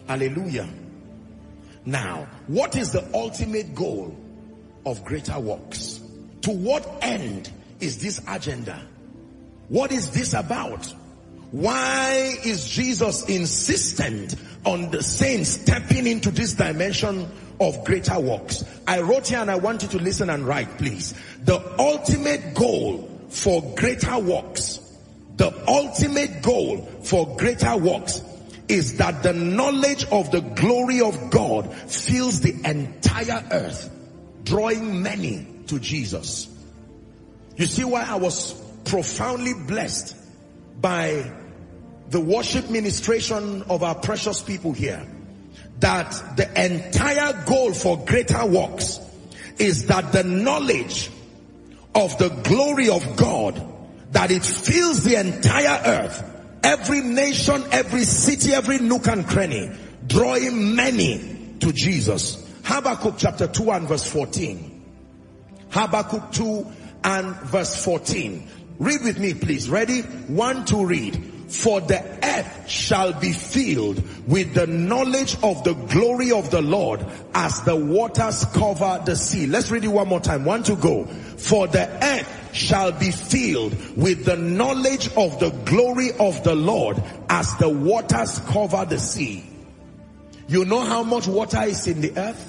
Hallelujah. Now, what is the ultimate goal of greater works? To what end is this agenda? What is this about? Why is Jesus insistent on the saints stepping into this dimension of greater works? I wrote here and I want you to listen and write, please. The ultimate goal for greater works, the ultimate goal for greater works is that the knowledge of the glory of God fills the entire earth, drawing many to Jesus. You see why I was profoundly blessed by the worship ministration of our precious people here, that the entire goal for greater works is that the knowledge of the glory of God, that it fills the entire earth, every nation, every city, every nook and cranny, drawing many to Jesus. Habakkuk chapter two and verse fourteen. Habakkuk two and verse fourteen. Read with me, please. Ready? One, two, read. For the earth shall be filled with the knowledge of the glory of the Lord as the waters cover the sea. Let's read it one more time. One to go. For the earth shall be filled with the knowledge of the glory of the Lord as the waters cover the sea. You know how much water is in the earth?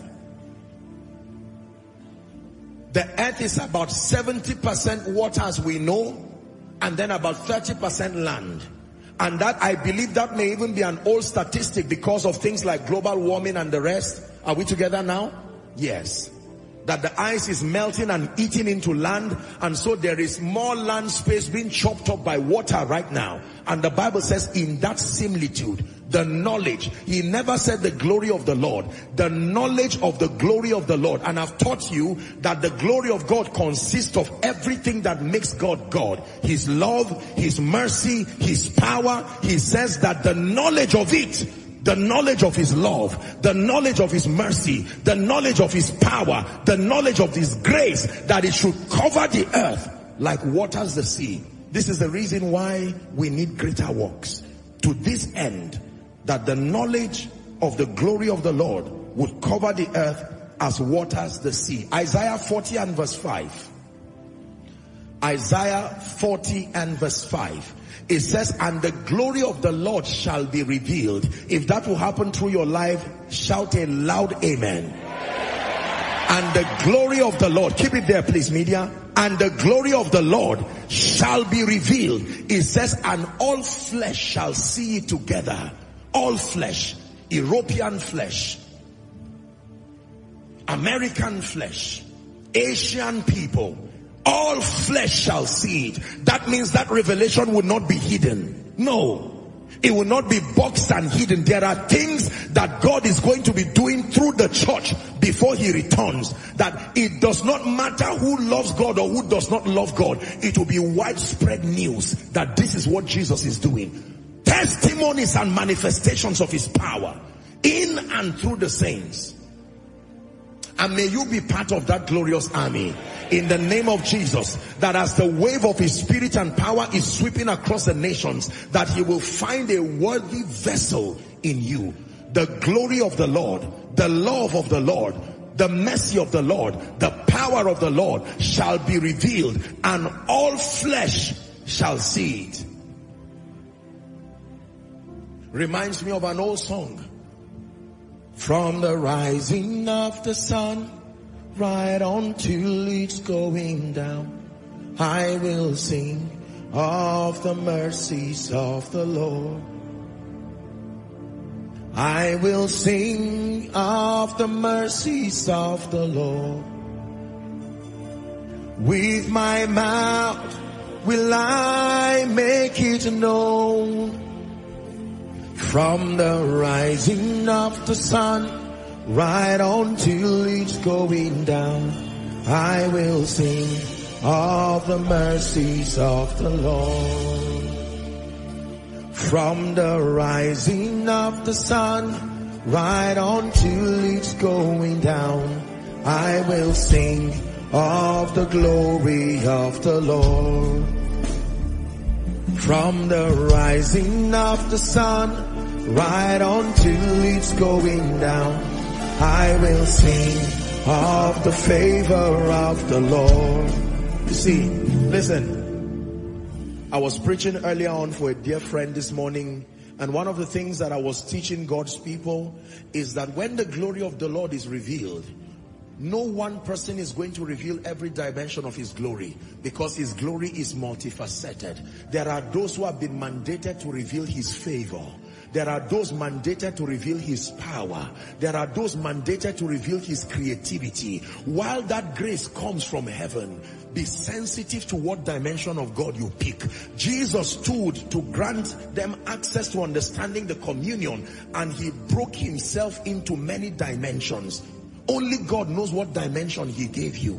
The earth is about seventy percent water as we know, and then about thirty percent land. And that, I believe that may even be an old statistic because of things like global warming and the rest. Are we together now? Yes. That the ice is melting and eating into land, and so there is more land space being chopped up by water right now. And the Bible says in that similitude, the knowledge, he never said the glory of the Lord, the knowledge of the glory of the Lord. And I've taught you that the glory of God consists of everything that makes God God. His love, his mercy, his power. He says that the knowledge of it, the knowledge of his love, the knowledge of his mercy, the knowledge of his power, the knowledge of his grace, that it should cover the earth like waters the sea. This is the reason why we need greater works. To this end, that the knowledge of the glory of the Lord would cover the earth as waters the sea. Isaiah forty and verse five. Isaiah forty and verse five. It says, and the glory of the Lord shall be revealed. If that will happen through your life, shout a loud amen. And the glory of the Lord, keep it there please media. And the glory of the Lord shall be revealed. It says, and all flesh shall see it together. All flesh, European flesh, American flesh, Asian people, all flesh shall see it. That means that revelation would not be hidden. No, it will not be boxed and hidden. There are things that God is going to be doing through the church before he returns, that it does not matter who loves God or who does not love God. It will be widespread news that this is what Jesus is doing. Testimonies and manifestations of his power in and through the saints. And may you be part of that glorious army in the name of Jesus, that as the wave of his spirit and power is sweeping across the nations, that he will find a worthy vessel in you. The glory of the Lord, the love of the Lord, the mercy of the Lord, the power of the Lord shall be revealed, and all flesh shall see it. Reminds me of an old song. From the rising of the sun right on till it's going down, I will sing of the mercies of the Lord. I will sing of the mercies of the Lord. With my mouth will I make it known. From the rising of the sun right on till it's going down, I will sing of the mercies of the Lord. From the rising of the sun right on till it's going down, I will sing of the glory of the Lord. From the rising of the sun right until it's going down. I will sing of the favor of the Lord. You see, listen, I was preaching earlier on for a dear friend this morning, and one of the things that I was teaching God's people is that when the glory of the Lord is revealed, no one person is going to reveal every dimension of his glory, because his glory is multifaceted. There are those who have been mandated to reveal his favor. There are those mandated to reveal his power. There are those mandated to reveal his creativity. While that grace comes from heaven, be sensitive to what dimension of God you pick. Jesus stood to grant them access to understanding the communion, and he broke himself into many dimensions. Only God knows what dimension he gave you.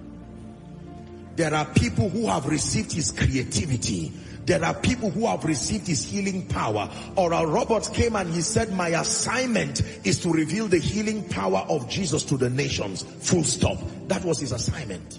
There are people who have received his creativity. There are people who have received his healing power. Oral Roberts came and he said, my assignment is to reveal the healing power of Jesus to the nations. Full stop. That was his assignment.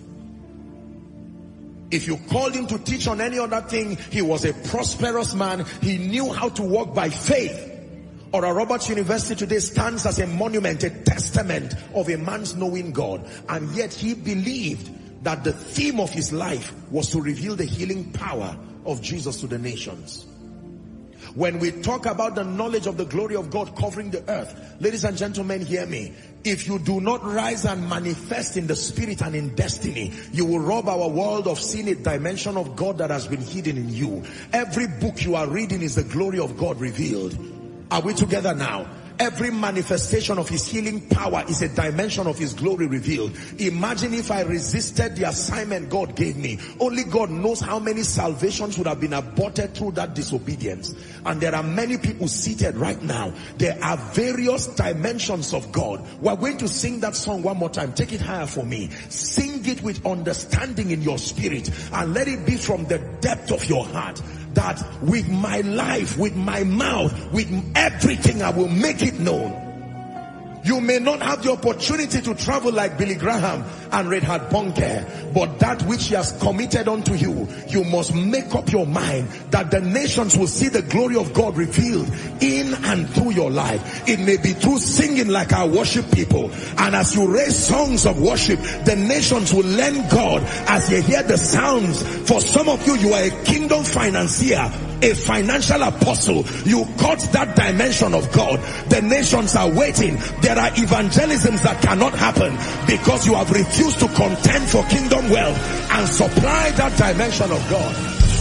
If you called him to teach on any other thing, he was a prosperous man. He knew how to walk by faith. Oral Roberts University today stands as a monument, a testament of a man's knowing God. And yet he believed that the theme of his life was to reveal the healing power of Jesus to the nations. When we talk about the knowledge of the glory of God covering the earth, ladies and gentlemen, hear me. If you do not rise and manifest in the spirit and in destiny, you will rob our world of seeing a dimension of God that has been hidden in you. Every book you are reading is the glory of God revealed. Are we together now? Every manifestation of his healing power is a dimension of his glory revealed. Imagine if I resisted the assignment God gave me. Only God knows how many salvations would have been aborted through that disobedience. And there are many people seated right now. There are various dimensions of God. We're going to sing that song one more time. Take it higher for me. Sing it with understanding in your spirit, and let it be from the depth of your heart. That with my life, with my mouth, with everything, I will make it known. You may not have the opportunity to travel like Billy Graham and Reinhard Bonnke, but that which he has committed unto you, you must make up your mind that the nations will see the glory of God revealed in and through your life. It may be through singing like our worship people, and as you raise songs of worship, the nations will learn God as you hear the sounds. For some of you, you are a kingdom financier, a financial apostle. You caught that dimension of God. The nations are waiting. There are evangelisms that cannot happen because you have refused to contend for kingdom wealth and supply that dimension of God.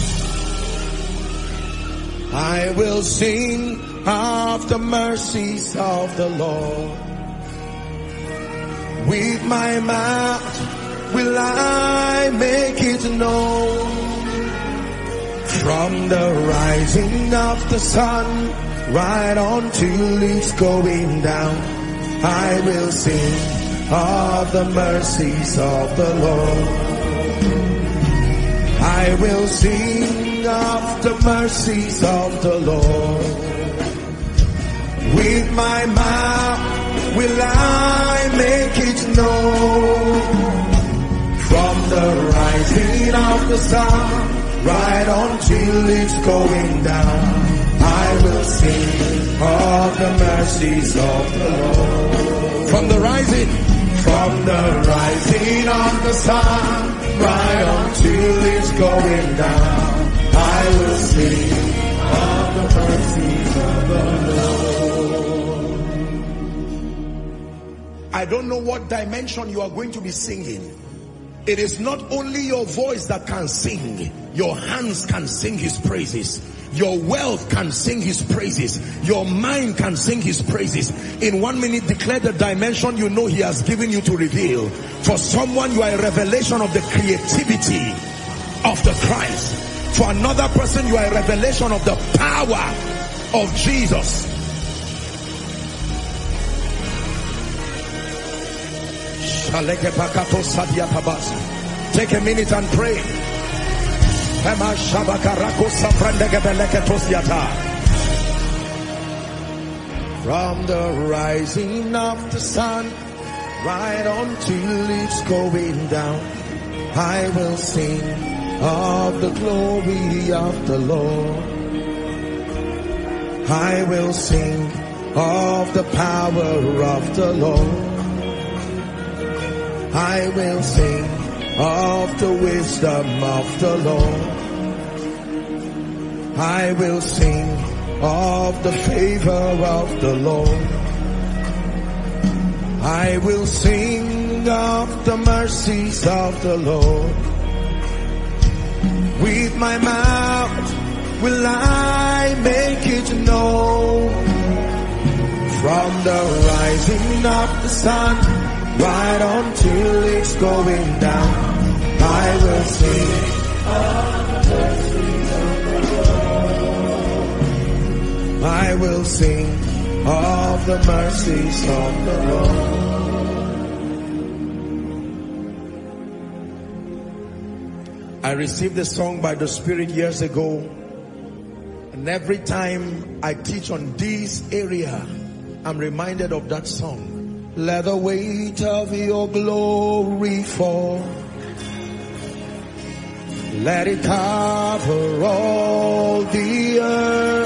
I will sing of the mercies of the Lord. With my mouth will I make it known. From the rising of the sun right on till it's going down, I will sing of the mercies of the Lord. I will sing of the mercies of the Lord. With my mouth will I make it known. From the rising of the sun right on till it's going down, I will sing of the mercies of the Lord. From the rising, from the rising of the sun, right on till it's going down, I will sing of the mercies of the Lord. I don't know what dimension you are going to be singing. It is not only your voice that can sing. Your hands can sing his praises. Your wealth can sing his praises. Your mind can sing his praises. In one minute, declare the dimension you know he has given you to reveal. For someone, you are a revelation of the creativity of the Christ. For another person, you are a revelation of the power of Jesus. Take a minute and pray. From the rising of the sun right until it's going down, I will sing of the glory of the Lord. I will sing of the power of the Lord. I will sing of the wisdom of the Lord. I will sing of the favor of the Lord. I will sing of the mercies of the Lord. With my mouth will I make it known, from the rising of the sun right until it's going down. I will sing of the mercies of the Lord. I will sing of the mercies of the Lord. I received a song by the Spirit years ago, and every time I teach on this area, I'm reminded of that song. Let the weight of your glory fall. Let it cover all the earth.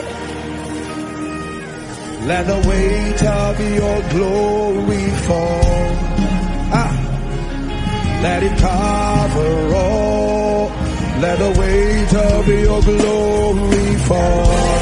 Let the weight of your glory fall. Ah. Let it cover all. Let the weight of your glory fall.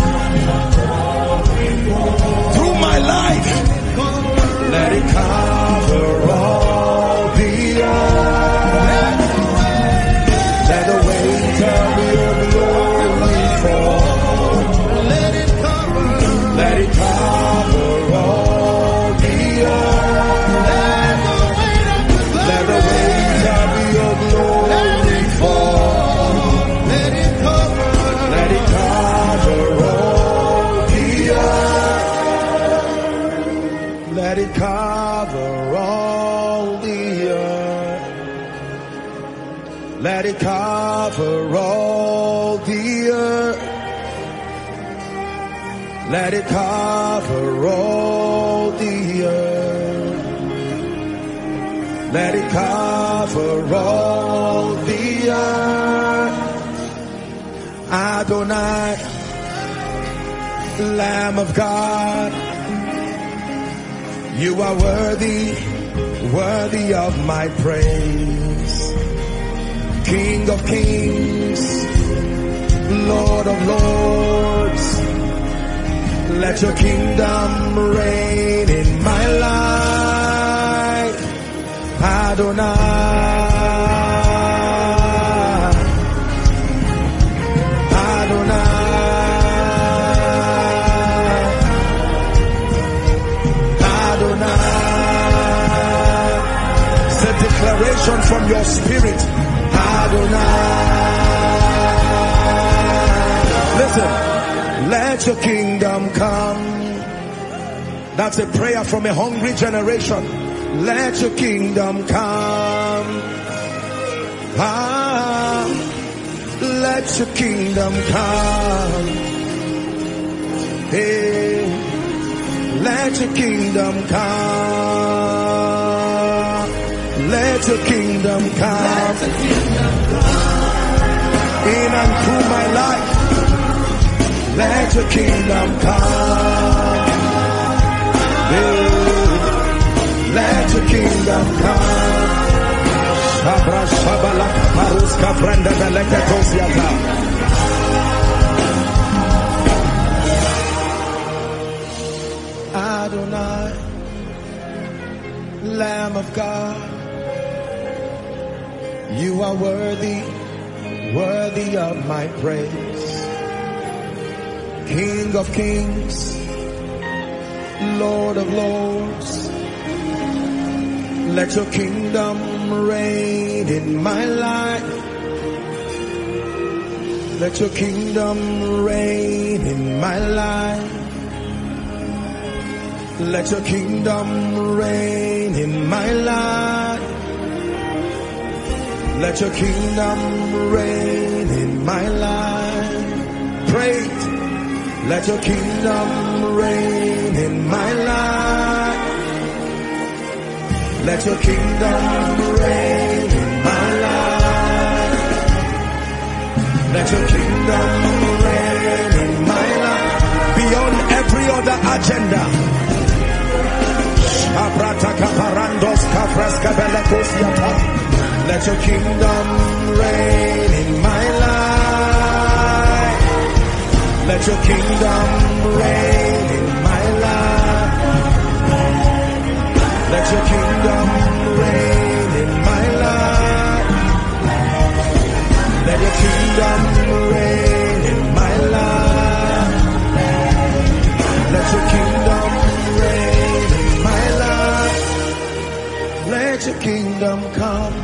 Through my life, let it cover all the earth. Let the weight of your glory fall. Let it cover, let it cover all the earth. Let the weight of your glory fall. Let it cover, let it cover all the earth. Let it cover all the earth. Let it cover all the earth. Let it cover all the earth. Let it cover all the earth. Adonai, Lamb of God, you are worthy, worthy of my praise. King of kings, Lord of lords, let your kingdom reign in my life. Adonai, declaration from your spirit. Adonai. Listen, let your kingdom come. That's a prayer from a hungry generation. Let your kingdom come. Ah, let your kingdom come. Hey, let your kingdom come. Let your kingdom come in and through my life. Let your kingdom come. Let your kingdom come. Shabra shabala paruska branda beleketosiata. Adonai, Lamb of God, you are worthy, worthy of my praise. King of kings, Lord of lords, let your kingdom reign in my life. Let your kingdom reign in my life. Let your kingdom reign in my life. Let your kingdom reign in my life. Pray it. Let your kingdom reign in my life. Let your kingdom reign in my life. Let your kingdom reign in my life. Be Let your kingdom reign in my life. Let your kingdom reign in my life. Let your kingdom reign in my life. Let your kingdom reign in my life. Let your kingdom reign in my life. Let your kingdom come.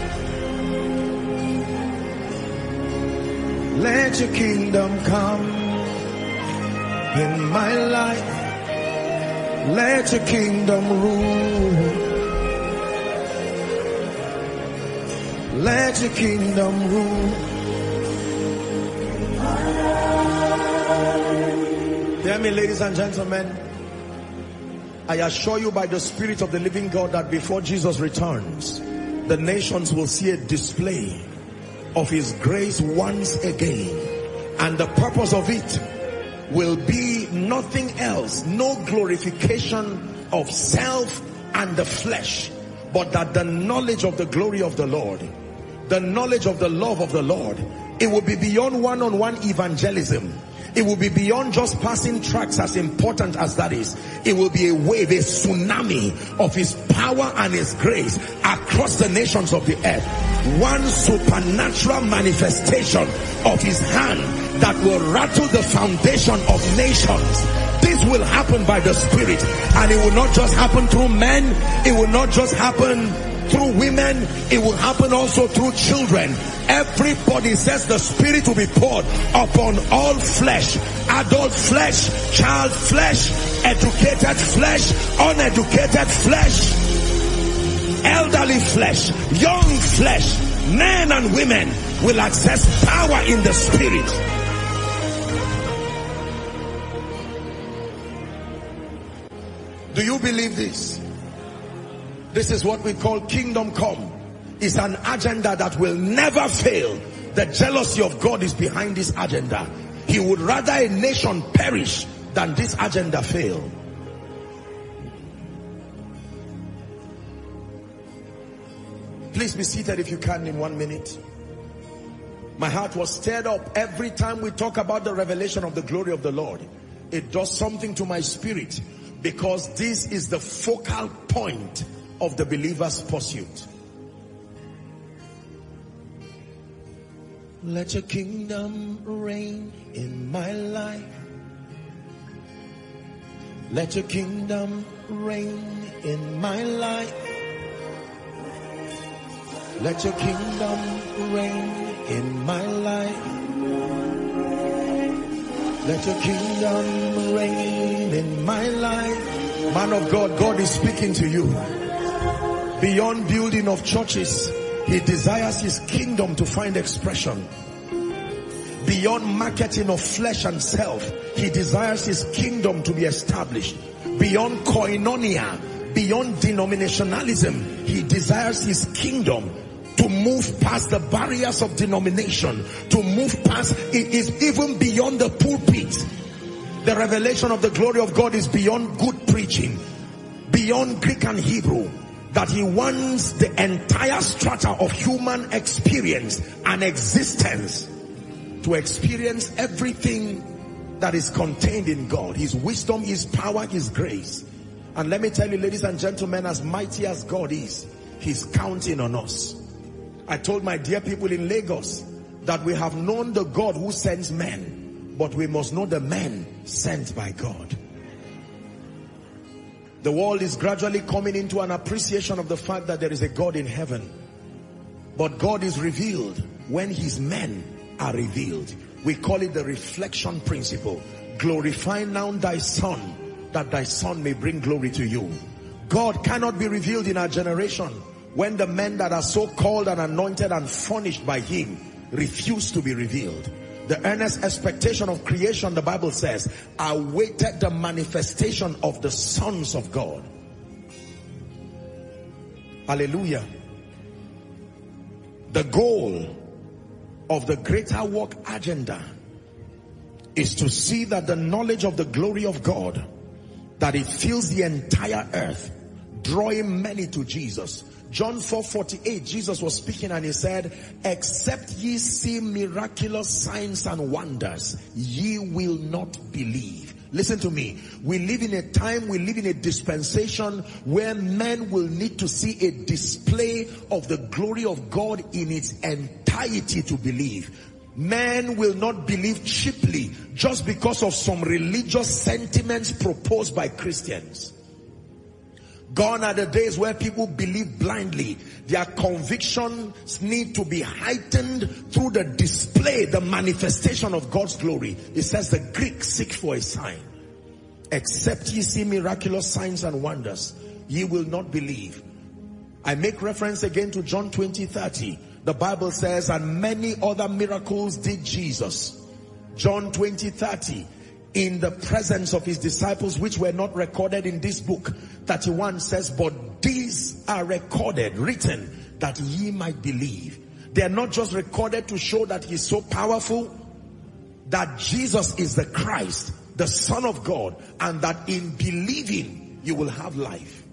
Let your kingdom come in my life. Let your kingdom rule. Let your kingdom rule. Hear me, ladies and gentlemen. I assure you by the Spirit of the living God that before Jesus returns, the nations will see a display of his grace once again, and the purpose of it will be nothing else, no glorification of self and the flesh, but that the knowledge of the glory of the Lord, the knowledge of the love of the Lord, it will be beyond one-on-one evangelism. It will be beyond just passing tracts, as important as that is. It will be a wave, a tsunami of his power and his grace across the nations of the earth. One supernatural manifestation of his hand that will rattle the foundation of nations. This will happen by the Spirit, and it will not just happen through men. It will not just happen through women. It will happen also through children. Everybody says the Spirit will be poured upon all flesh, adult flesh, child flesh, educated flesh, uneducated flesh, elderly flesh, young flesh. Men and women will access power in the Spirit. Do you believe this? This is what we call kingdom come. It's an agenda that will never fail. The jealousy of God is behind this agenda. He would rather a nation perish than this agenda fail. Please be seated if you can in one minute. My heart was stirred up every time we talk about the revelation of the glory of the Lord. It does something to my spirit, because this is the focal point of the believer's pursuit. Let your kingdom reign in my life. Let your kingdom reign in my life. Let your kingdom reign in my life. Let your kingdom reign in my life. Man of God, God is speaking to you. Beyond building of churches, he desires his kingdom to find expression. Beyond marketing of flesh and self, he desires his kingdom to be established. Beyond koinonia, beyond denominationalism, he desires his kingdom to move past the barriers of denomination, to move past, it is even beyond the pulpit. The revelation of the glory of God is beyond good preaching, beyond Greek and Hebrew, that he wants the entire strata of human experience and existence to experience everything that is contained in God. His wisdom, his power, his grace. And let me tell you, ladies and gentlemen, as mighty as God is, he's counting on us. I told my dear people in Lagos that we have known the God who sends men, but we must know the men sent by God. The world is gradually coming into an appreciation of the fact that there is a God in heaven. But God is revealed when his men are revealed. We call it the reflection principle. Glorify now thy Son, that thy Son may bring glory to you. God cannot be revealed in our generation when the men that are so called and anointed and furnished by him refuse to be revealed. The earnest expectation of creation, the Bible says, awaited the manifestation of the sons of God. Hallelujah. The goal of the greater work agenda is to see that the knowledge of the glory of God, that it fills the entire earth, drawing many to Jesus, John four forty-eight, Jesus was speaking and he said, except ye see miraculous signs and wonders, ye will not believe. Listen to me. We live in a time, we live in a dispensation where men will need to see a display of the glory of God in its entirety to believe. Men will not believe cheaply just because of some religious sentiments proposed by Christians. Gone are the days where people believe blindly. Their convictions need to be heightened through the display, the manifestation of God's glory. It says the Greeks seek for a sign. Except ye see miraculous signs and wonders, ye will not believe. I make reference again to John twenty thirty. The Bible says, and many other miracles did Jesus. John twenty thirty. In the presence of his disciples, which were not recorded in this book. thirty-one says, but these are recorded, written, that ye might believe. They are not just recorded to show that he's so powerful, that Jesus is the Christ, the Son of God, and that in believing you will have life.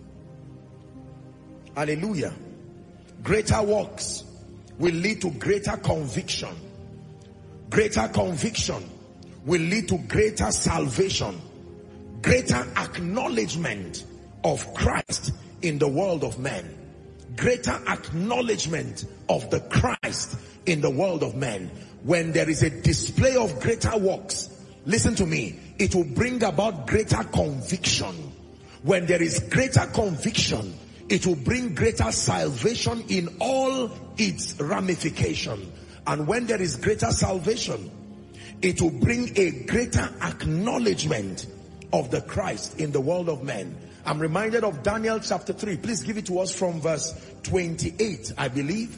Hallelujah. Greater works will lead to greater conviction. Greater conviction will lead to greater salvation, greater acknowledgement of Christ in the world of men, greater acknowledgement of the Christ in the world of men. When there is a display of greater works, listen to me, it will bring about greater conviction. When there is greater conviction, it will bring greater salvation in all its ramifications. And when there is greater salvation, it will bring a greater acknowledgement of the Christ in the world of men. I'm reminded of Daniel chapter three. Please give it to us from verse twenty-eight, I believe.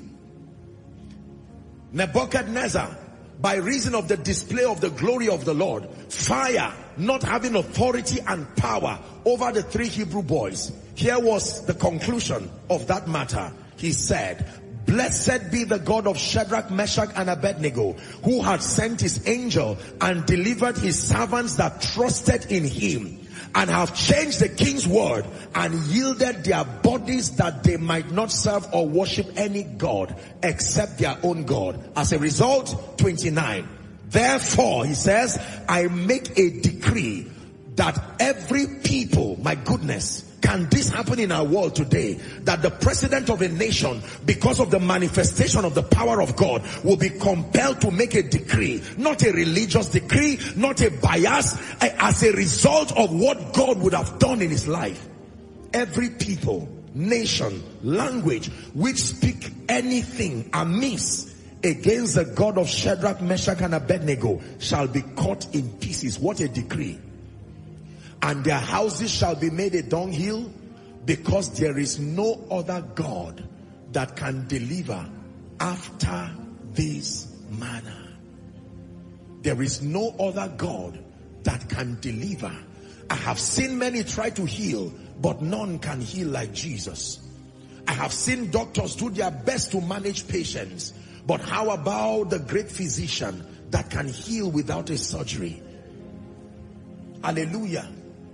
Nebuchadnezzar, by reason of the display of the glory of the Lord, fire not having authority and power over the three Hebrew boys. Here was the conclusion of that matter. He said, blessed be the God of Shadrach, Meshach, and Abednego, who had sent his angel and delivered his servants that trusted in him, and have changed the king's word and yielded their bodies that they might not serve or worship any God except their own God. As a result, twenty-nine, therefore, he says, I make a decree that every people, my goodness, can this happen in our world today? That the president of a nation, because of the manifestation of the power of God, will be compelled to make a decree, not a religious decree, not a bias, as a result of what God would have done in his life. Every people, nation, language, which speak anything amiss against the God of Shadrach, Meshach, and Abednego shall be cut in pieces. What a decree. And their houses shall be made a dunghill, because there is no other God that can deliver after this manner. There is no other God that can deliver. I have seen many try to heal, but none can heal like Jesus. I have seen doctors do their best to manage patients, but how about the great physician that can heal without a surgery? Hallelujah.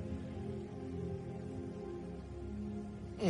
Mm.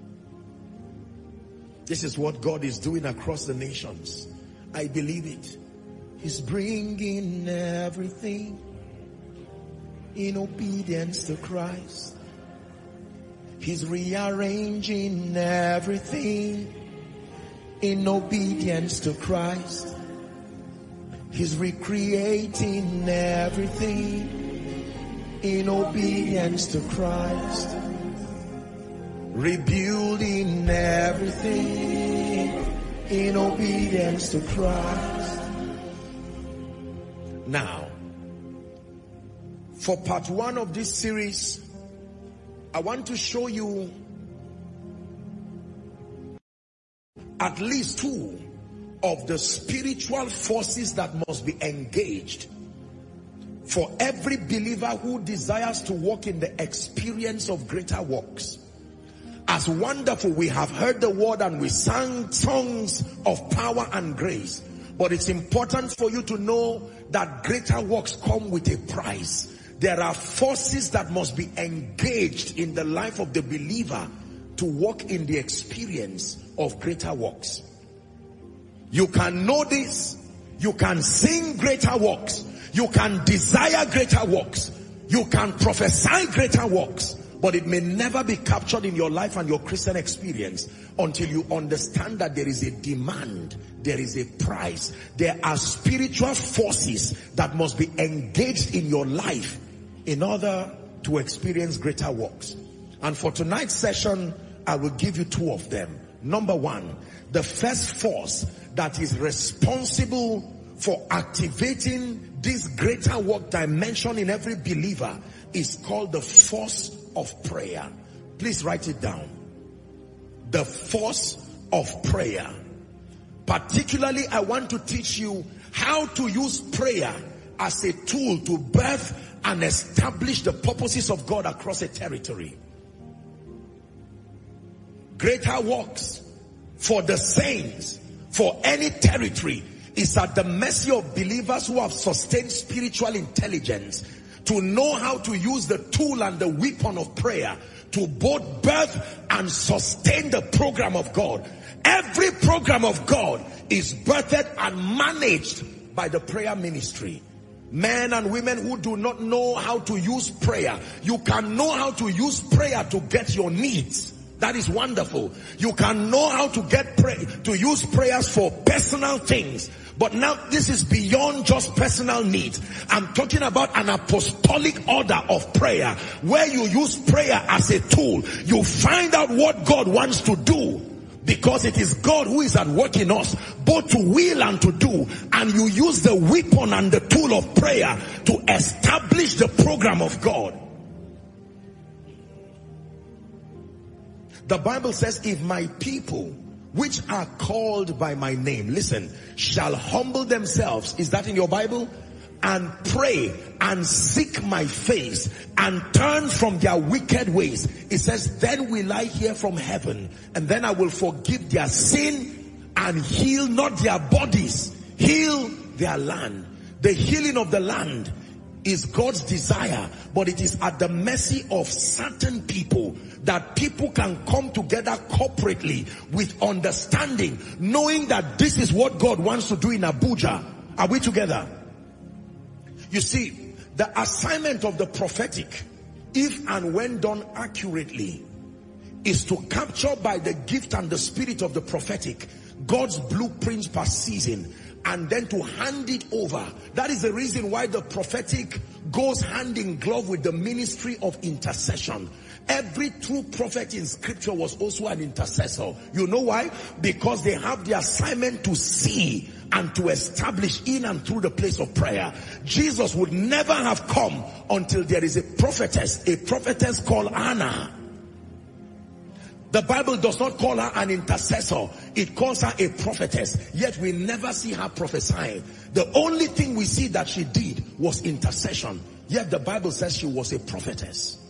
This is what God is doing across the nations. I believe it. He's bringing everything in obedience to Christ. He's rearranging everything in obedience to Christ. He's recreating everything in obedience to Christ. Rebuilding everything in obedience to Christ. Now, for part one of this series, I want to show you at least two of the spiritual forces that must be engaged for every believer who desires to walk in the experience of greater works. As wonderful, we have heard the word and we sang songs of power and grace, but it's important for you to know that greater works come with a price. There are forces that must be engaged in the life of the believer to walk in the experience of greater works. You can know this. You can sing greater works. You can desire greater works. You can prophesy greater works. But it may never be captured in your life and your Christian experience until you understand that there is a demand, there is a price. There are spiritual forces that must be engaged in your life in order to experience greater works. And for tonight's session, I will give you two of them. Number one, the first force that is responsible for activating this greater work dimension in every believer is called the force of prayer. Please write it down. The force of prayer. Particularly, I want to teach you how to use prayer as a tool to birth and establish the purposes of God across a territory. Greater works for the saints, for any territory, is at the mercy of believers who have sustained spiritual intelligence to know how to use the tool and the weapon of prayer to both birth and sustain the program of God. Every program of God is birthed and managed by the prayer ministry. Men and women who do not know how to use prayer, you can know how to use prayer to get your needs. That is wonderful. You can know how to get pray to use prayers for personal things. But now this is beyond just personal needs. I'm talking about an apostolic order of prayer where you use prayer as a tool. You find out what God wants to do, because it is God who is at work in us, both to will and to do. And you use the weapon and the tool of prayer to establish the program of God. The Bible says, if my people, which are called by my name, listen, shall humble themselves, is that in your Bible? And pray and seek my face and turn from their wicked ways. It says, then will I hear from heaven, and then I will forgive their sin and heal not their bodies, heal their land. The healing of the land is God's desire, but it is at the mercy of certain people, that people can come together corporately with understanding, knowing that this is what God wants to do in Abuja. Are we together? You see, the assignment of the prophetic, if and when done accurately, is to capture by the gift and the spirit of the prophetic God's blueprints per season, and then to hand it over. That is the reason why the prophetic goes hand in glove with the ministry of intercession. Every true prophet in scripture was also an intercessor. You know why? Because they have the assignment to see and to establish in and through the place of prayer. Jesus would never have come until there is a prophetess, a prophetess called Anna. The Bible does not call her an intercessor. It calls her a prophetess. Yet we never see her prophesying. The only thing we see that she did was intercession. Yet the Bible says she was a prophetess.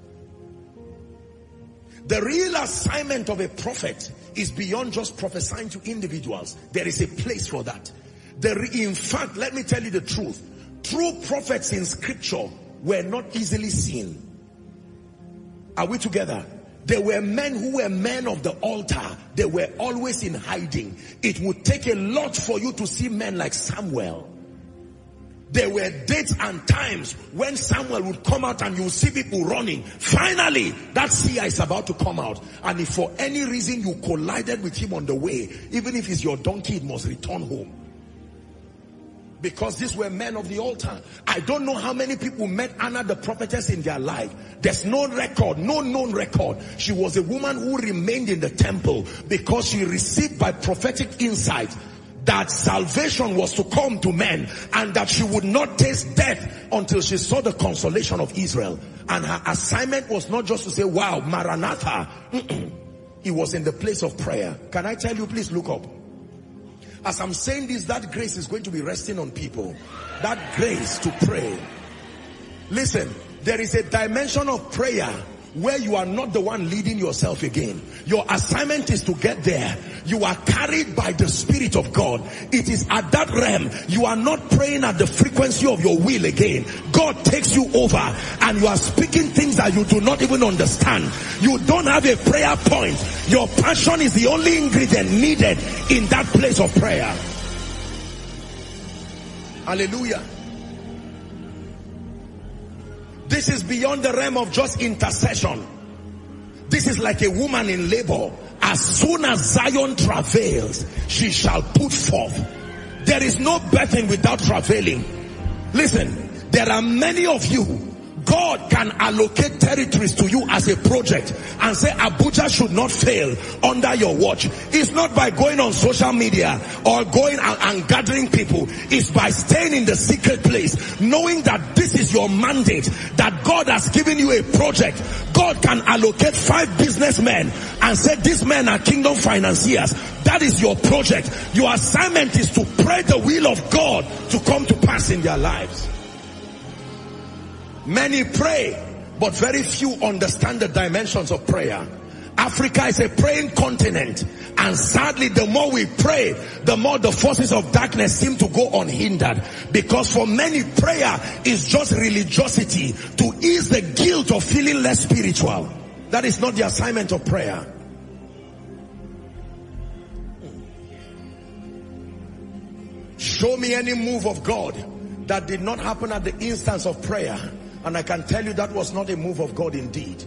The real assignment of a prophet is beyond just prophesying to individuals. There is a place for that. There, in fact, let me tell you the truth. True prophets in scripture were not easily seen. Are we together? There were men who were men of the altar. They were always in hiding. It would take a lot for you to see men like Samuel. There were dates and times when Samuel would come out and you would see people running. Finally, that seer is about to come out. And if for any reason you collided with him on the way, even if it's your donkey, it must return home. Because these were men of the altar. I don't know how many people met Anna the prophetess in their life. There's no record, no known record. She was a woman who remained in the temple because she received by prophetic insight that salvation was to come to men, and that she would not taste death until she saw the consolation of Israel. And her assignment was not just to say, wow, Maranatha. It was in the place of prayer. Can I tell you, please look up. As I'm saying this, that grace is going to be resting on people. That grace to pray. Listen, there is a dimension of prayer where you are not the one leading yourself again. Your assignment is to get there. You are carried by the Spirit of God. It is at that realm you are not praying at the frequency of your will again. God takes you over and you are speaking things that you do not even understand. You don't have a prayer point. Your passion is the only ingredient needed in that place of prayer. Hallelujah. This is beyond the realm of just intercession. This is like a woman in labor. As soon as Zion travails, she shall put forth. There is no birthing without travailing. Listen, there are many of you, God can allocate territories to you as a project and say Abuja should not fail under your watch. It's not by going on social media or going and, and gathering people. It's by staying in the secret place, knowing that this is your mandate, that God has given you a project. God can allocate five businessmen and say these men are kingdom financiers. That is your project. Your assignment is to pray the will of God to come to pass in their lives. Many pray, but very few understand the dimensions of prayer. Africa is a praying continent, and sadly the more we pray, the more the forces of darkness seem to go unhindered, because for many prayer is just religiosity to ease the guilt of feeling less spiritual. That is not the assignment of prayer. Show me any move of God that did not happen at the instance of prayer, and I can tell you that was not a move of God indeed.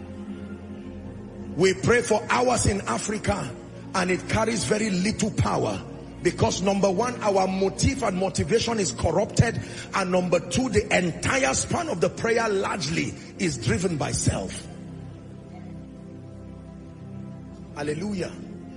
We pray for hours in Africa and it carries very little power, because number one, our motive and motivation is corrupted, and number two, the entire span of the prayer largely is driven by self. Hallelujah.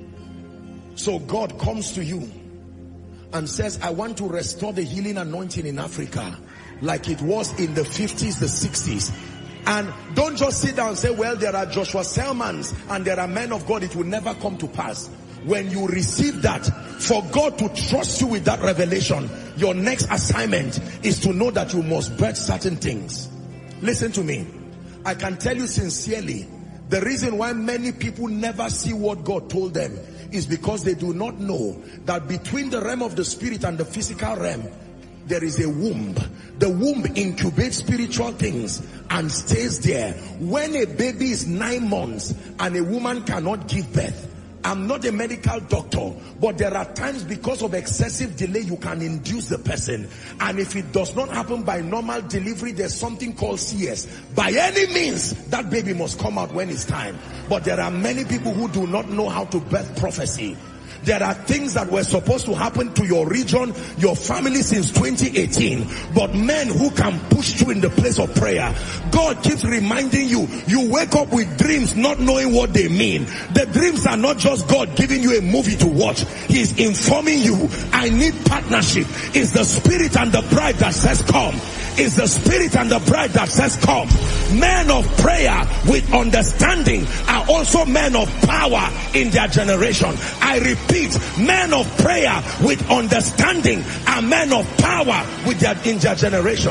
So God comes to you and says, I want to restore the healing anointing in Africa like it was in the fifties, the sixties. And don't just sit down and say, well, there are Joshua Selmans and there are men of God. It will never come to pass. When you receive that, for God to trust you with that revelation, your next assignment is to know that you must birth certain things. Listen to me. I can tell you sincerely, the reason why many people never see what God told them is because they do not know that between the realm of the spirit and the physical realm, there is a womb. The womb incubates spiritual things and stays there. When a baby is nine months and a woman cannot give birth, I'm not a medical doctor, but there are times because of excessive delay you can induce the person, and if it does not happen by normal delivery, there's something called C S. By any means, that baby must come out when it's time. But there are many people who do not know how to birth prophecy. There are things that were supposed to happen to your region, your family since twenty eighteen. But men who can push through in the place of prayer, God keeps reminding you, you wake up with dreams not knowing what they mean. The dreams are not just God giving you a movie to watch. He's informing you, I need partnership. It's the spirit and the bride that says come. It's the spirit and the bride that says come. Men of prayer with understanding are also men of power in their generation. I repeat, men of prayer with understanding are men of power with their, in their generation.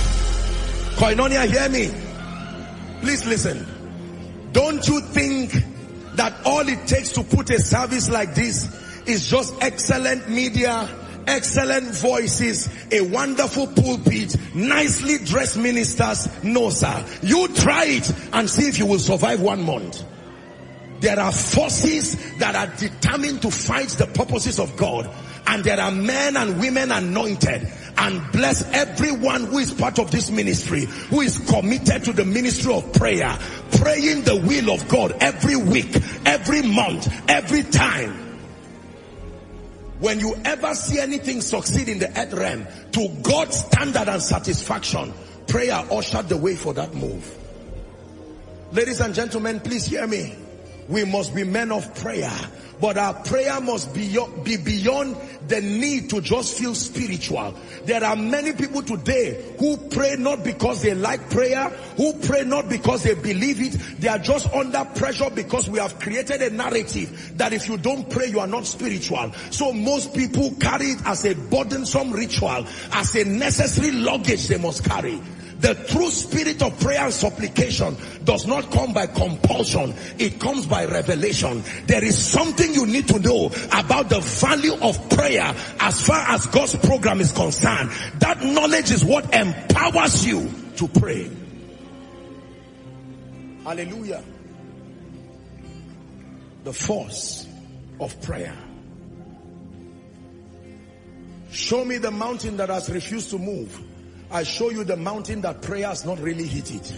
Koinonia, hear me. Please listen. Don't you think that all it takes to put a service like this is just excellent media, excellent voices, a wonderful pulpit, nicely dressed ministers? No, sir. You try it and see if you will survive one month. There are forces that are determined to fight the purposes of God, and there are men and women anointed. And bless everyone who is part of this ministry, who is committed to the ministry of prayer, praying the will of God every week, every month, every time. When you ever see anything succeed in the earth realm to God's standard and satisfaction, prayer ushered the way for that move. Ladies and gentlemen, please hear me. We must be men of prayer, but our prayer must be, be beyond the need to just feel spiritual. There are many people today who pray not because they like prayer, who pray not because they believe it. They are just under pressure because we have created a narrative that if you don't pray, you are not spiritual. So most people carry it as a burdensome ritual, as a necessary luggage they must carry. The true spirit of prayer and supplication does not come by compulsion. It comes by revelation. There is something you need to know about the value of prayer as far as God's program is concerned. That knowledge is what empowers you to pray. Hallelujah. The force of prayer. Show me the mountain that has refused to move. I show you the mountain that prayer has not really hit it.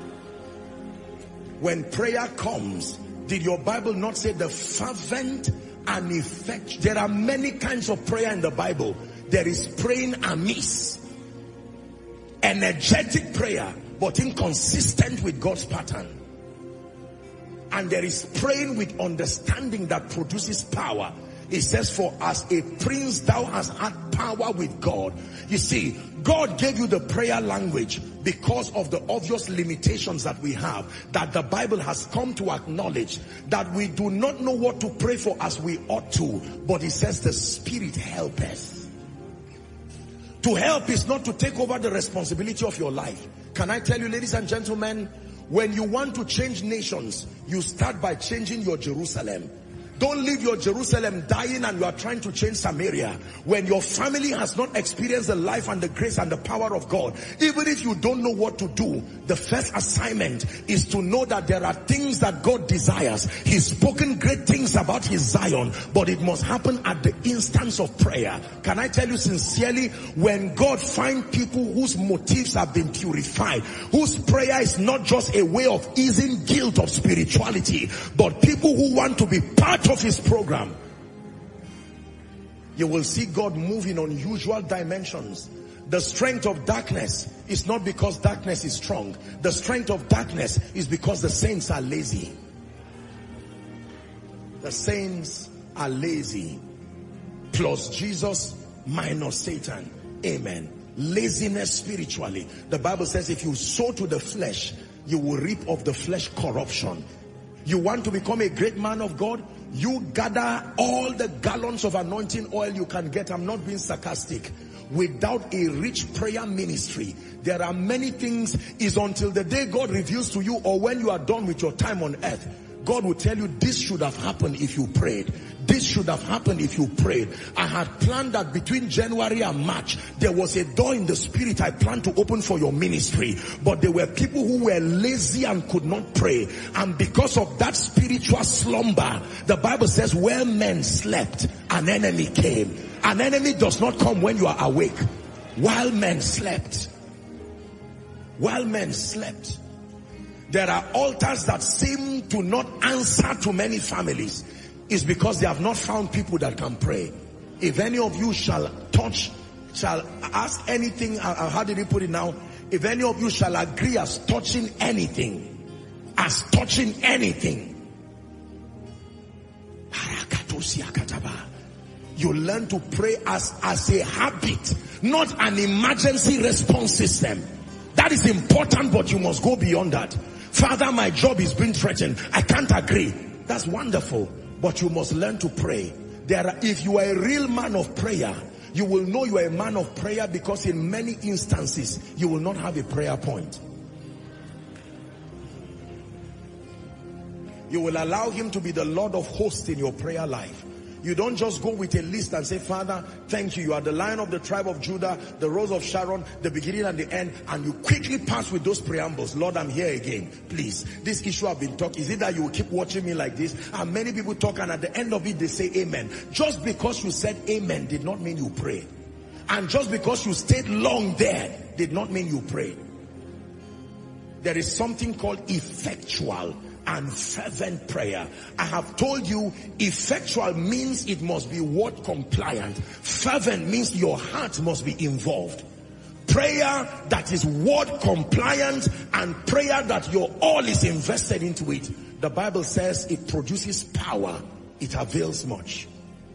When prayer comes, did your Bible not say the fervent and effectual? There are many kinds of prayer in the Bible. There is praying amiss, energetic prayer, but inconsistent with God's pattern. And there is praying with understanding that produces power. It says, for as a prince thou hast had power with God. You see, God gave you the prayer language because of the obvious limitations that we have, that the Bible has come to acknowledge, that we do not know what to pray for as we ought to, but it says the Spirit helpeth. To help is not to take over the responsibility of your life. Can I tell you, ladies and gentlemen, when you want to change nations, you start by changing your Jerusalem. Don't leave your Jerusalem dying and you are trying to change Samaria. When your family has not experienced the life and the grace and the power of God, even if you don't know what to do, the first assignment is to know that there are things that God desires. He's spoken great things about his Zion, but it must happen at the instance of prayer. Can I tell you sincerely, when God finds people whose motives have been purified, whose prayer is not just a way of easing guilt of spirituality, but people who want to be part of his program, you will see God move in unusual dimensions. The strength of darkness is not because darkness is strong. The strength of darkness is because the saints are lazy. The saints are lazy. Plus Jesus minus Satan. Amen. Laziness spiritually. The Bible says if you sow to the flesh, you will reap of the flesh corruption. You want to become a great man of God? You gather all the gallons of anointing oil you can get. I'm not being sarcastic. Without a rich prayer ministry, there are many things. Is until the day God reveals to you, or when you are done with your time on earth, God will tell you this should have happened if you prayed. This should have happened if you prayed. I had planned that between January and March, there was a door in the spirit I planned to open for your ministry. But there were people who were lazy and could not pray. And because of that spiritual slumber, the Bible says where men slept, an enemy came. An enemy does not come when you are awake. While men slept. While men slept. There are altars that seem to not answer to many families. It's because they have not found people that can pray. If any of you shall touch, shall ask anything, uh, how did he put it now? If any of you shall agree as touching anything, as touching anything, you learn to pray as, as a habit, not an emergency response system. That is important, but you must go beyond that. Father, my job is being threatened. I can't agree. That's wonderful. But you must learn to pray. There are, if you are a real man of prayer, you will know you are a man of prayer because in many instances, you will not have a prayer point. You will allow him to be the Lord of hosts in your prayer life. You don't just go with a list and say, Father, thank you. You are the Lion of the tribe of Judah, the Rose of Sharon, the beginning and the end. And you quickly pass with those preambles. Lord, I'm here again. Please, this issue I've been talking. Is it that you will keep watching me like this? And many people talk and at the end of it, they say amen. Just because you said amen did not mean you prayed. And just because you stayed long there did not mean you prayed. There is something called effectual and fervent prayer. I have told you, effectual means it must be word compliant. Fervent means your heart must be involved. Prayer that is word compliant and prayer that your all is invested into it. The Bible says it produces power. It avails much.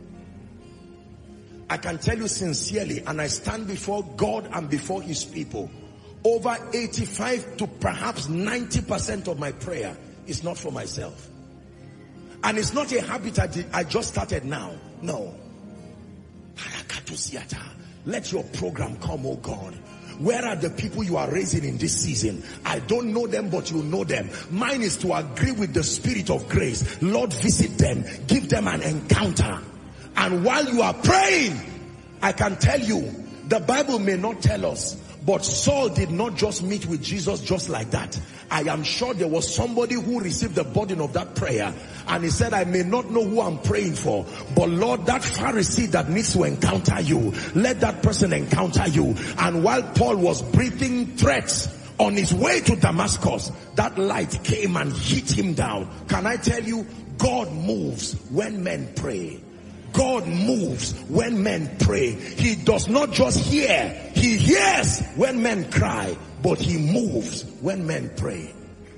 I can tell you sincerely, and I stand before God and before his people, over eighty-five to perhaps ninety percent of my prayer is not for myself. And it's not a habit I, did, I just started now. No. Let your program come, oh God. Where are the people you are raising in this season? I don't know them, but you know them. Mine is to agree with the Spirit of grace. Lord, visit them. Give them an encounter. And while you are praying, I can tell you, the Bible may not tell us, but Saul did not just meet with Jesus just like that. I am sure there was somebody who received the burden of that prayer, and he said, I may not know who I'm praying for, but Lord, that Pharisee that needs to encounter you, let that person encounter you. And while Paul was breathing threats on his way to Damascus, that light came and hit him down. Can I tell you, God moves when men pray. God moves when men pray. He does not just hear, he hears when men cry, but he moves when men pray.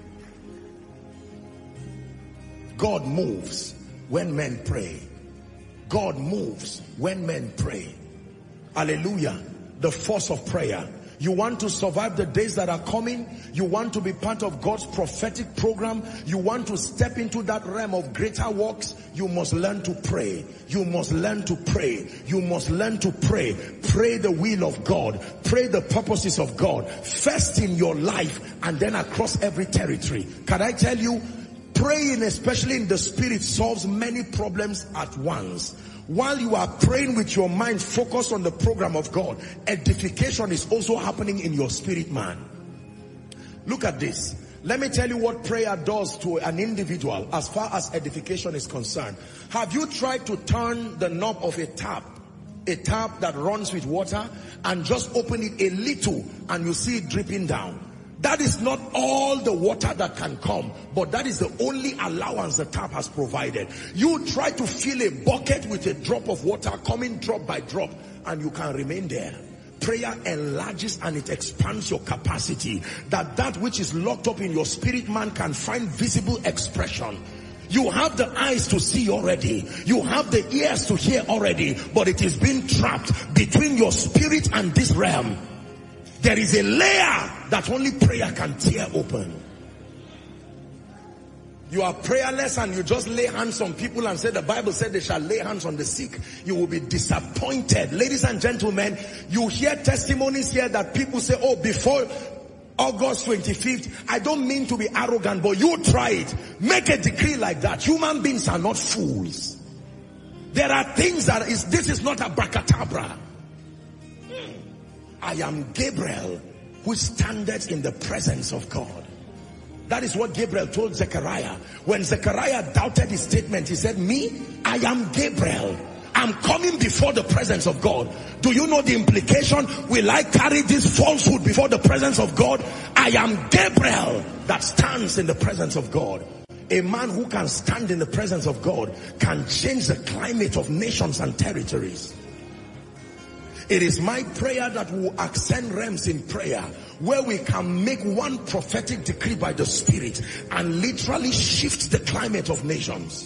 God moves when men pray. God moves when men pray. Hallelujah. The force of prayer. You want to survive the days that are coming? You want to be part of God's prophetic program? You want to step into that realm of greater works? You must learn to pray. You must learn to pray. You must learn to pray. Pray the will of God. Pray the purposes of God. First in your life and then across every territory. Can I tell you, praying, especially in the spirit, solves many problems at once. While you are praying with your mind focused on the program of God, edification is also happening in your spirit man. Look at this. Let me tell you what prayer does to an individual as far as edification is concerned. Have you tried to turn the knob of a tap, a tap that runs with water, and just open it a little and you see it dripping down? That is not all the water that can come, but that is the only allowance the tap has provided. You try to fill a bucket with a drop of water coming drop by drop, and you can remain there. Prayer enlarges and it expands your capacity, that that which is locked up in your spirit man can find visible expression. You have the eyes to see already. You have the ears to hear already, but it is being trapped between your spirit and this realm. There is a layer that only prayer can tear open. You are prayerless and you just lay hands on people and say the Bible said they shall lay hands on the sick. You will be disappointed. Ladies and gentlemen, you hear testimonies here that people say, oh, before August twenty-fifth, I don't mean to be arrogant, but you try it. Make a decree like that. Human beings are not fools. There are things that is, this is not abracadabra. I am Gabriel who standeth in the presence of God. That is what Gabriel told Zechariah. When Zechariah doubted his statement, he said, me, I am Gabriel. I'm coming before the presence of God. Do you know the implication? Will I carry this falsehood before the presence of God? I am Gabriel that stands in the presence of God. A man who can stand in the presence of God can change the climate of nations and territories. It is my prayer that we will ascend realms in prayer where we can make one prophetic decree by the Spirit and literally shift the climate of nations.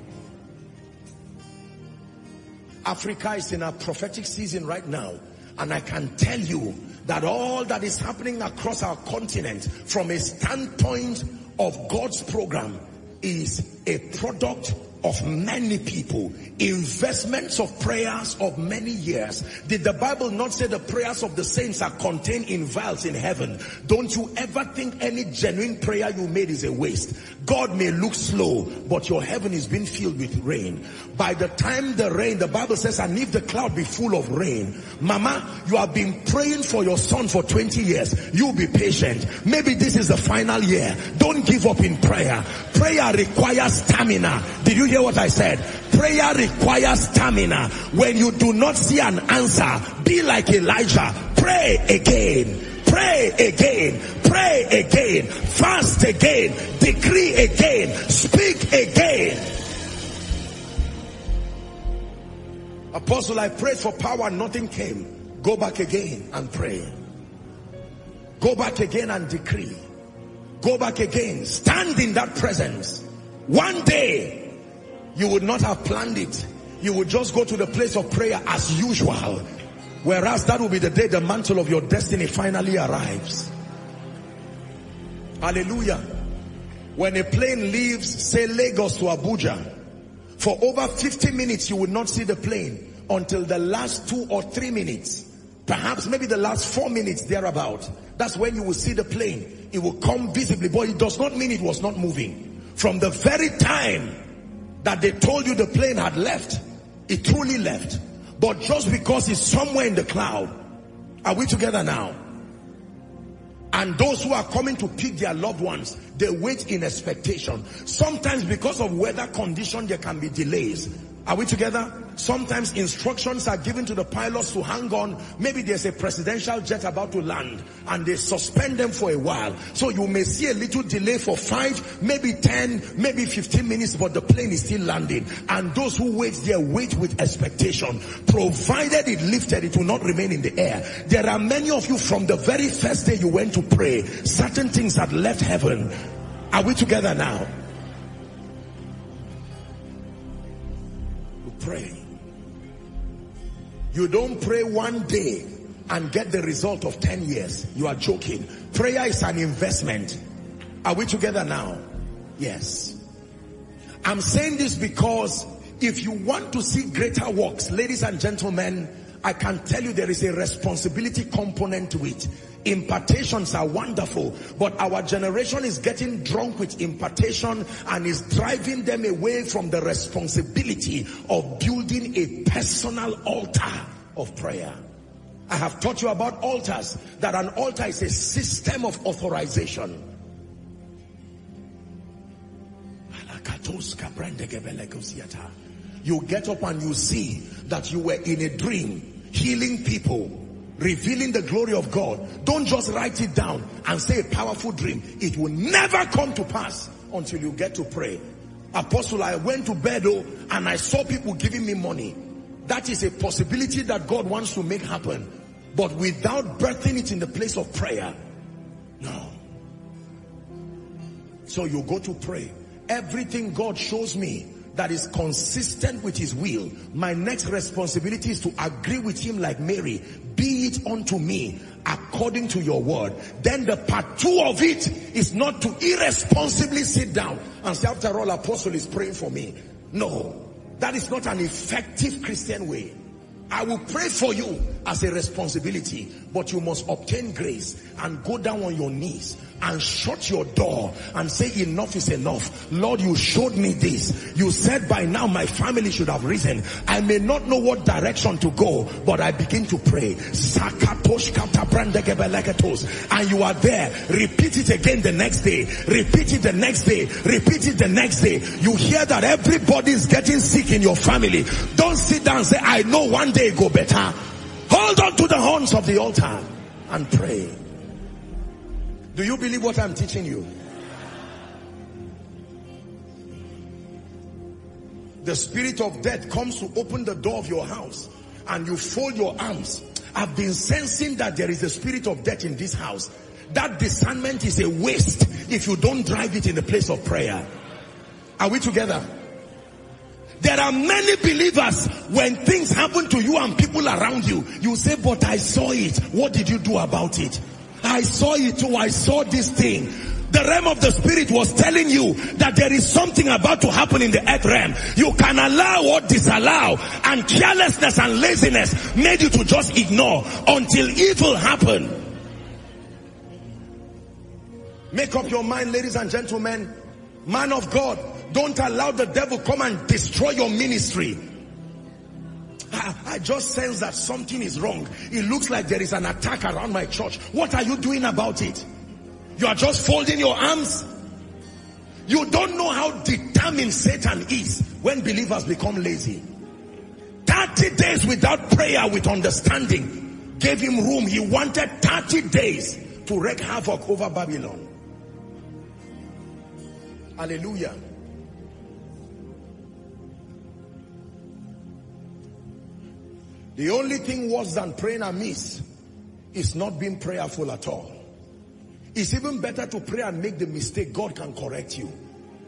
Africa is in a prophetic season right now, and I can tell you that all that is happening across our continent from a standpoint of God's program is a product of many people, investments of prayers of many years. Did the Bible not say the prayers of the saints are contained in vials in heaven? Don't you ever think any genuine prayer you made is a waste. God may look slow, but your heaven is being filled with rain. By the time the rain, the Bible says, and if the cloud be full of rain, mama, you have been praying for your son for twenty years. You be patient. Maybe this is the final year. Don't give up in prayer. Prayer requires stamina. Did you hear what I said? Prayer requires stamina. When you do not see an answer, be like Elijah. Pray again. Pray again. Pray again. Fast again. Decree again. Speak again. Apostle, I prayed for power, nothing came. Go back again and pray. Go back again and decree. Go back again. Stand in that presence. One day, you would not have planned it. You would just go to the place of prayer as usual. Whereas that will be the day the mantle of your destiny finally arrives. Hallelujah. When a plane leaves, say Lagos to Abuja, for over fifty minutes you would not see the plane until the last two or three minutes. Perhaps maybe the last four minutes thereabout. That's when you will see the plane. It will come visibly, but it does not mean it was not moving. From the very time that they told you the plane had left, it truly left. But just because it's somewhere in the cloud, are we together now? And those who are coming to pick their loved ones, they wait in expectation. Sometimes because of weather condition, there can be delays. Are we together? Sometimes instructions are given to the pilots to hang on. Maybe there's a presidential jet about to land and they suspend them for a while. So you may see a little delay for five, maybe ten, maybe fifteen minutes, but the plane is still landing. And those who wait there wait with expectation. Provided it lifted, it will not remain in the air. There are many of you from the very first day you went to pray, certain things had left heaven. Are we together now? Pray. You don't pray one day and get the result of ten years. You are joking. Prayer is an investment. Are we together now? Yes. I'm saying this because if you want to see greater works, ladies and gentlemen, I can tell you there is a responsibility component to it. Impartations are wonderful, but our generation is getting drunk with impartation and is driving them away from the responsibility of building a personal altar of prayer. I have taught you about altars, that an altar is a system of authorization. You get up and you see that you were in a dream, healing people, revealing the glory of God. Don't just write it down and say a powerful dream. It will never come to pass until you get to pray. Apostle, I went to bed oh, and I saw people giving me money. That is a possibility that God wants to make happen. But without birthing it in the place of prayer, no. So you go to pray. Everything God shows me that is consistent with his will, my next responsibility is to agree with him like Mary. Be it unto me according to your word. Then the part two of it is not to irresponsibly sit down and say, after all, Apostle is praying for me. No, that is not an effective Christian way. I will pray for you as a responsibility, but you must obtain grace and go down on your knees and shut your door and say, enough is enough. Lord, you showed me this. You said by now my family should have risen. I may not know what direction to go, but I begin to pray. And you are there. Repeat it again the next day. Repeat it the next day. Repeat it the next day. You hear that everybody is getting sick in your family. Don't sit down and say, I know one day go better. Hold on to the horns of the altar and pray. Do you believe what I'm teaching you? The spirit of death comes to open the door of your house and you fold your arms. I've been sensing that there is a spirit of death in this house. That discernment is a waste if you don't drive it in the place of prayer. Are we together? There are many believers, when things happen to you and people around you, you say, but I saw it. What did you do about it? I saw it too. I saw this thing. The realm of the spirit was telling you that there is something about to happen in the earth realm. You can allow or disallow, and carelessness and laziness made you to just ignore until evil happened. Make up your mind, ladies and gentlemen. Man of God, don't allow the devil come and destroy your ministry. I just sense that something is wrong. It looks like there is an attack around my church. What are you doing about it? You are just folding your arms. You don't know how determined Satan is when believers become lazy. thirty days without prayer with understanding gave him room. He wanted thirty days to wreak havoc over Babylon. Hallelujah. The only thing worse than praying amiss is not being prayerful at all. It's even better to pray and make the mistake. God can correct you.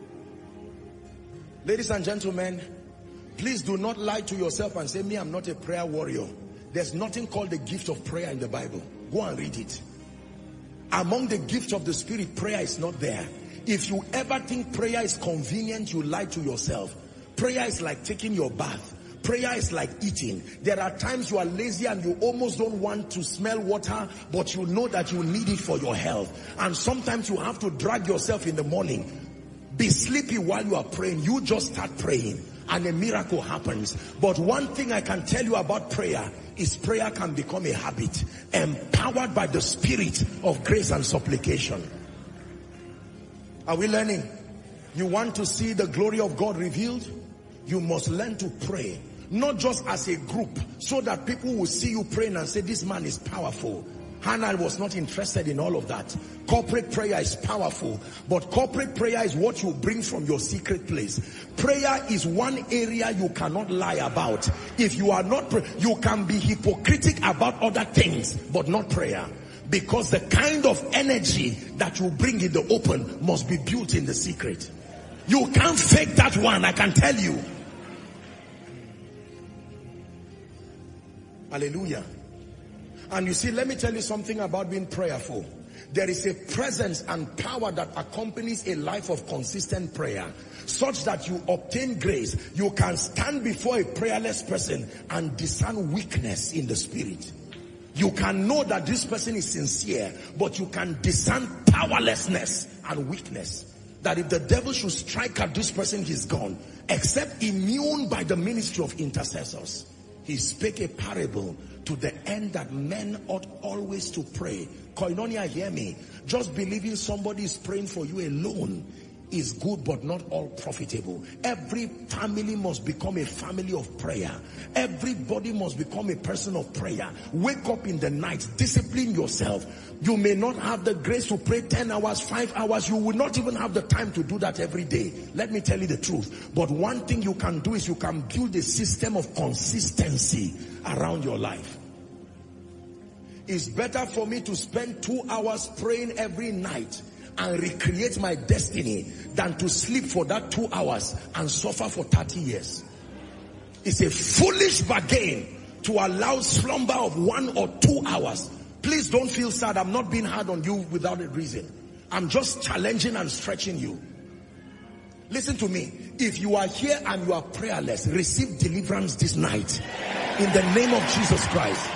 Ladies and gentlemen, please do not lie to yourself and say, me, I'm not a prayer warrior. There's nothing called the gift of prayer in the Bible. Go and read it. Among the gifts of the Spirit, prayer is not there. If you ever think prayer is convenient, you lie to yourself. Prayer is like taking your bath. prayer is like eating. There are times you are lazy and you almost don't want to smell water, but you know that you need it for your health. And sometimes you have to drag yourself in the morning. Be sleepy while you are praying. You just start praying and a miracle happens. But one thing I can tell you about prayer is prayer can become a habit, empowered by the spirit of grace and supplication. Are we learning? You want to see the glory of God revealed? You must learn to pray, not just as a group, so that people will see you praying and say, this man is powerful. Hannah was not interested in all of that. Corporate prayer is powerful, but corporate prayer is what you bring from your secret place. Prayer is one area you cannot lie about. If you are not, you can be hypocritic about other things, but not prayer. Because the kind of energy that you bring in the open must be built in the secret. You can't fake that one, I can tell you. Hallelujah. And you see, let me tell you something about being prayerful. There is a presence and power that accompanies a life of consistent prayer, such that you obtain grace. You can stand before a prayerless person and discern weakness in the spirit. You can know that this person is sincere, but you can discern powerlessness and weakness. That if the devil should strike at this person, he's gone. Except immune by the ministry of intercessors. He spake a parable to the end that men ought always to pray. Koinonia, hear me. Just believing somebody is praying for you alone is good, but not all profitable. Every family must become a family of prayer. Everybody must become a person of prayer. Wake up in the night, discipline yourself. You may not have the grace to pray ten hours, five hours. You will not even have the time to do that every day. Let me tell you the truth. But one thing you can do is you can build a system of consistency around your life. It's better for me to spend two hours praying every night and recreate my destiny than to sleep for that two hours and suffer for thirty years. It's a foolish bargain to allow slumber of one or two hours. Please don't feel sad. I'm not being hard on you without a reason. I'm just challenging and stretching you. Listen to me. If you are here and you are prayerless, receive deliverance this night. In the name of Jesus Christ.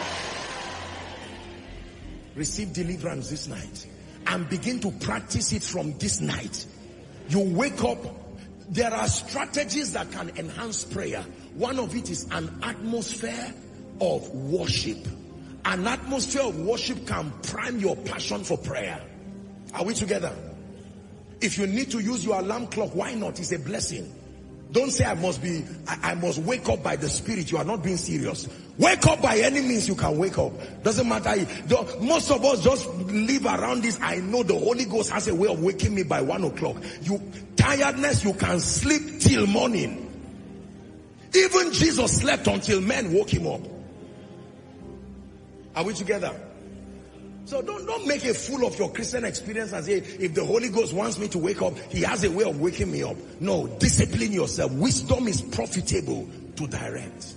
Receive deliverance this night. And begin to practice it from this night. You wake up. There are strategies that can enhance prayer. One of it is an atmosphere of worship. An atmosphere of worship can prime your passion for prayer. Are we together? If you need to use your alarm clock, why not? It's a blessing. Don't say I must be, I, I must wake up by the Spirit. You are not being serious. Wake up by any means you can wake up. Doesn't matter. Most of us just live around this. I know the Holy Ghost has a way of waking me by one o'clock. You tiredness, you can sleep till morning. Even Jesus slept until men woke him up. Are we together? So don't, don't make a fool of your Christian experience and say, if the Holy Ghost wants me to wake up, he has a way of waking me up. No, discipline yourself. Wisdom is profitable to direct.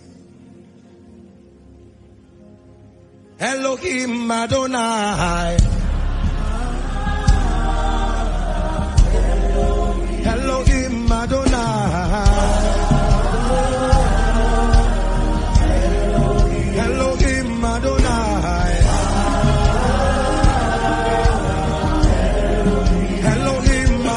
Elohim Adonai. Elohim Adonai. Elohim Adonai. Elohim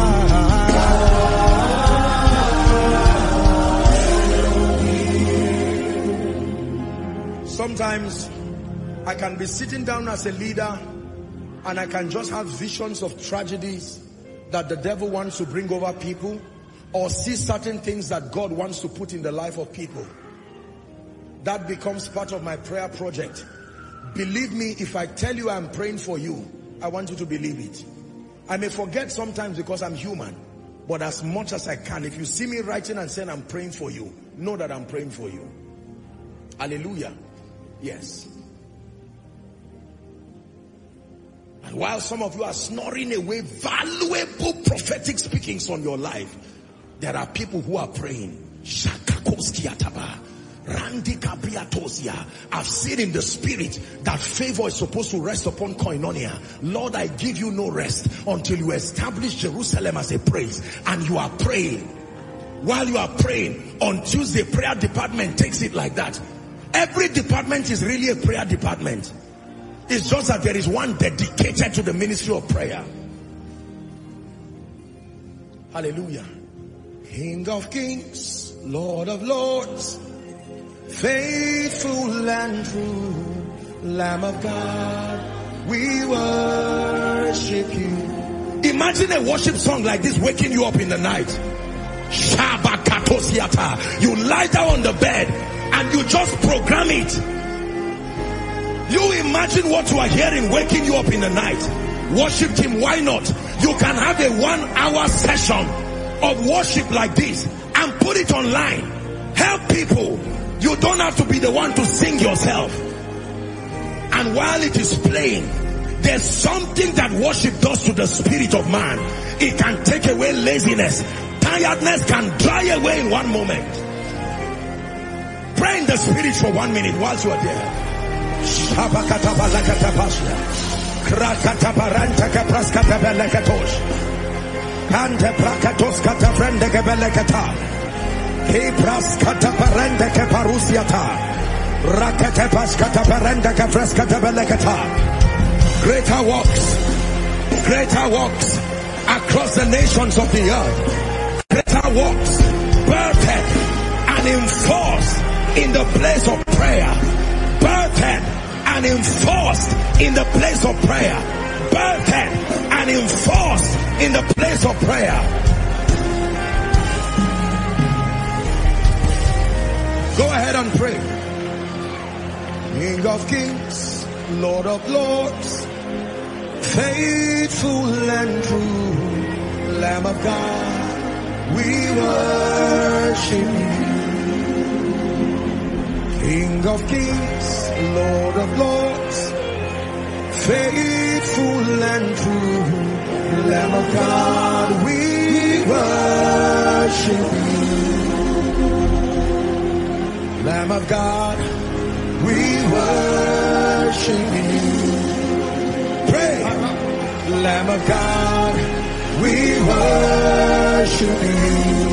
Adonai. Sometimes I can be sitting down as a leader and I can just have visions of tragedies that the devil wants to bring over people, or see certain things that God wants to put in the life of people. That becomes part of my prayer project. Believe me, if I tell you I'm praying for you, I want you to believe it. I may forget sometimes because I'm human, but as much as I can, if you see me writing and saying I'm praying for you, know that I'm praying for you. Hallelujah. Yes. And while some of you are snoring away valuable prophetic speakings on your life, there are people who are praying. I've seen in the spirit that favor is supposed to rest upon Koinonia. Lord, I give you no rest until you establish Jerusalem as a praise. And you are praying. while you are praying. On Tuesday, prayer department takes it like that. Every department is really a prayer department. It's just that there is one dedicated to the ministry of prayer. Hallelujah. King of kings, Lord of lords, faithful and true, Lamb of God, we worship you. Imagine a worship song like this waking you up in the night. You lie down on the bed and you just program it. You imagine what you are hearing waking you up in the night. Worship him, why not? You can have a one hour session of worship like this and put it online. Help people. You don't have to be the one to sing yourself. And while it is playing, there's something that worship does to the spirit of man. It can take away laziness. Tiredness can dry away in one moment. Pray in the spirit for one minute whilst you are there. Greater works, greater works across the nations of the earth. Greater works birthed and enforced in the place of prayer. Birthed and enforced in the place of prayer. Birthed and enforced in the place of prayer. Go ahead and pray. King of kings, Lord of lords, faithful and true, Lamb of God, we worship you. King of kings, Lord of lords, faithful and true, Lamb of God, we worship you. Lamb of God, we worship you. Pray. Lamb of God, we worship you.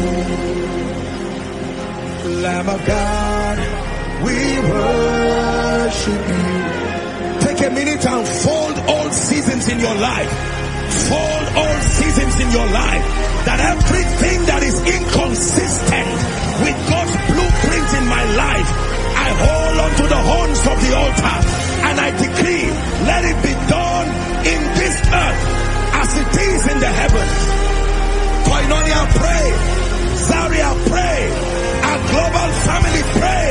Lamb of God, we worship you. Take a minute and fold all seasons in your life. Fold all seasons in your life. That everything that is inconsistent with God's blueprint in my life, I hold on to the horns of the altar and I decree, let it be done in this earth as it is in the heavens. Koinonia, pray. Zaria, pray. Our global family, pray.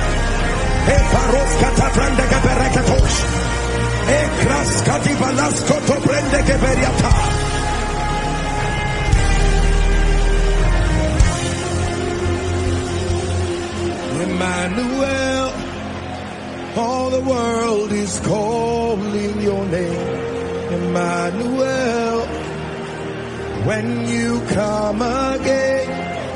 Emmanuel, all the world is calling your name. Emmanuel, when you come again.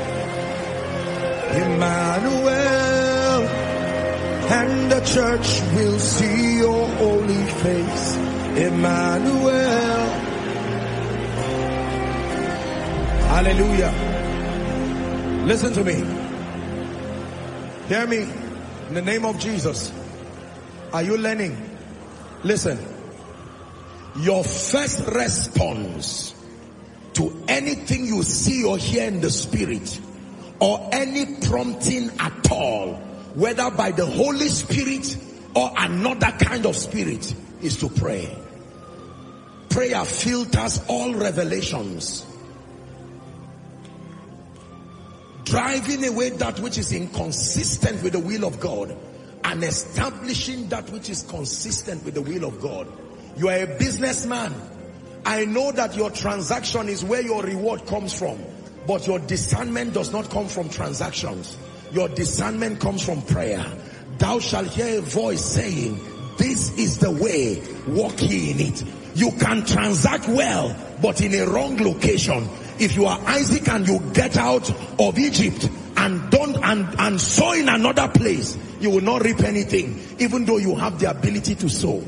Emmanuel, and the church will see your holy face. Emmanuel. Hallelujah. Listen to me. Hear me. In the name of Jesus. Are you learning? Listen. Your first response to anything you see or hear in the spirit, or any prompting at all, whether by the Holy Spirit or another kind of spirit, is to pray. Prayer filters all revelations, driving away that which is inconsistent with the will of God and establishing that which is consistent with the will of God. You are a businessman. I know that your transaction is where your reward comes from, but your discernment does not come from transactions. Your discernment comes from prayer. Thou shalt hear a voice saying, this is the way, walk ye in it. You can transact well, but in a wrong location. If you are Isaac and you get out of Egypt and don't and, and sow in another place, you will not reap anything, even though you have the ability to sow.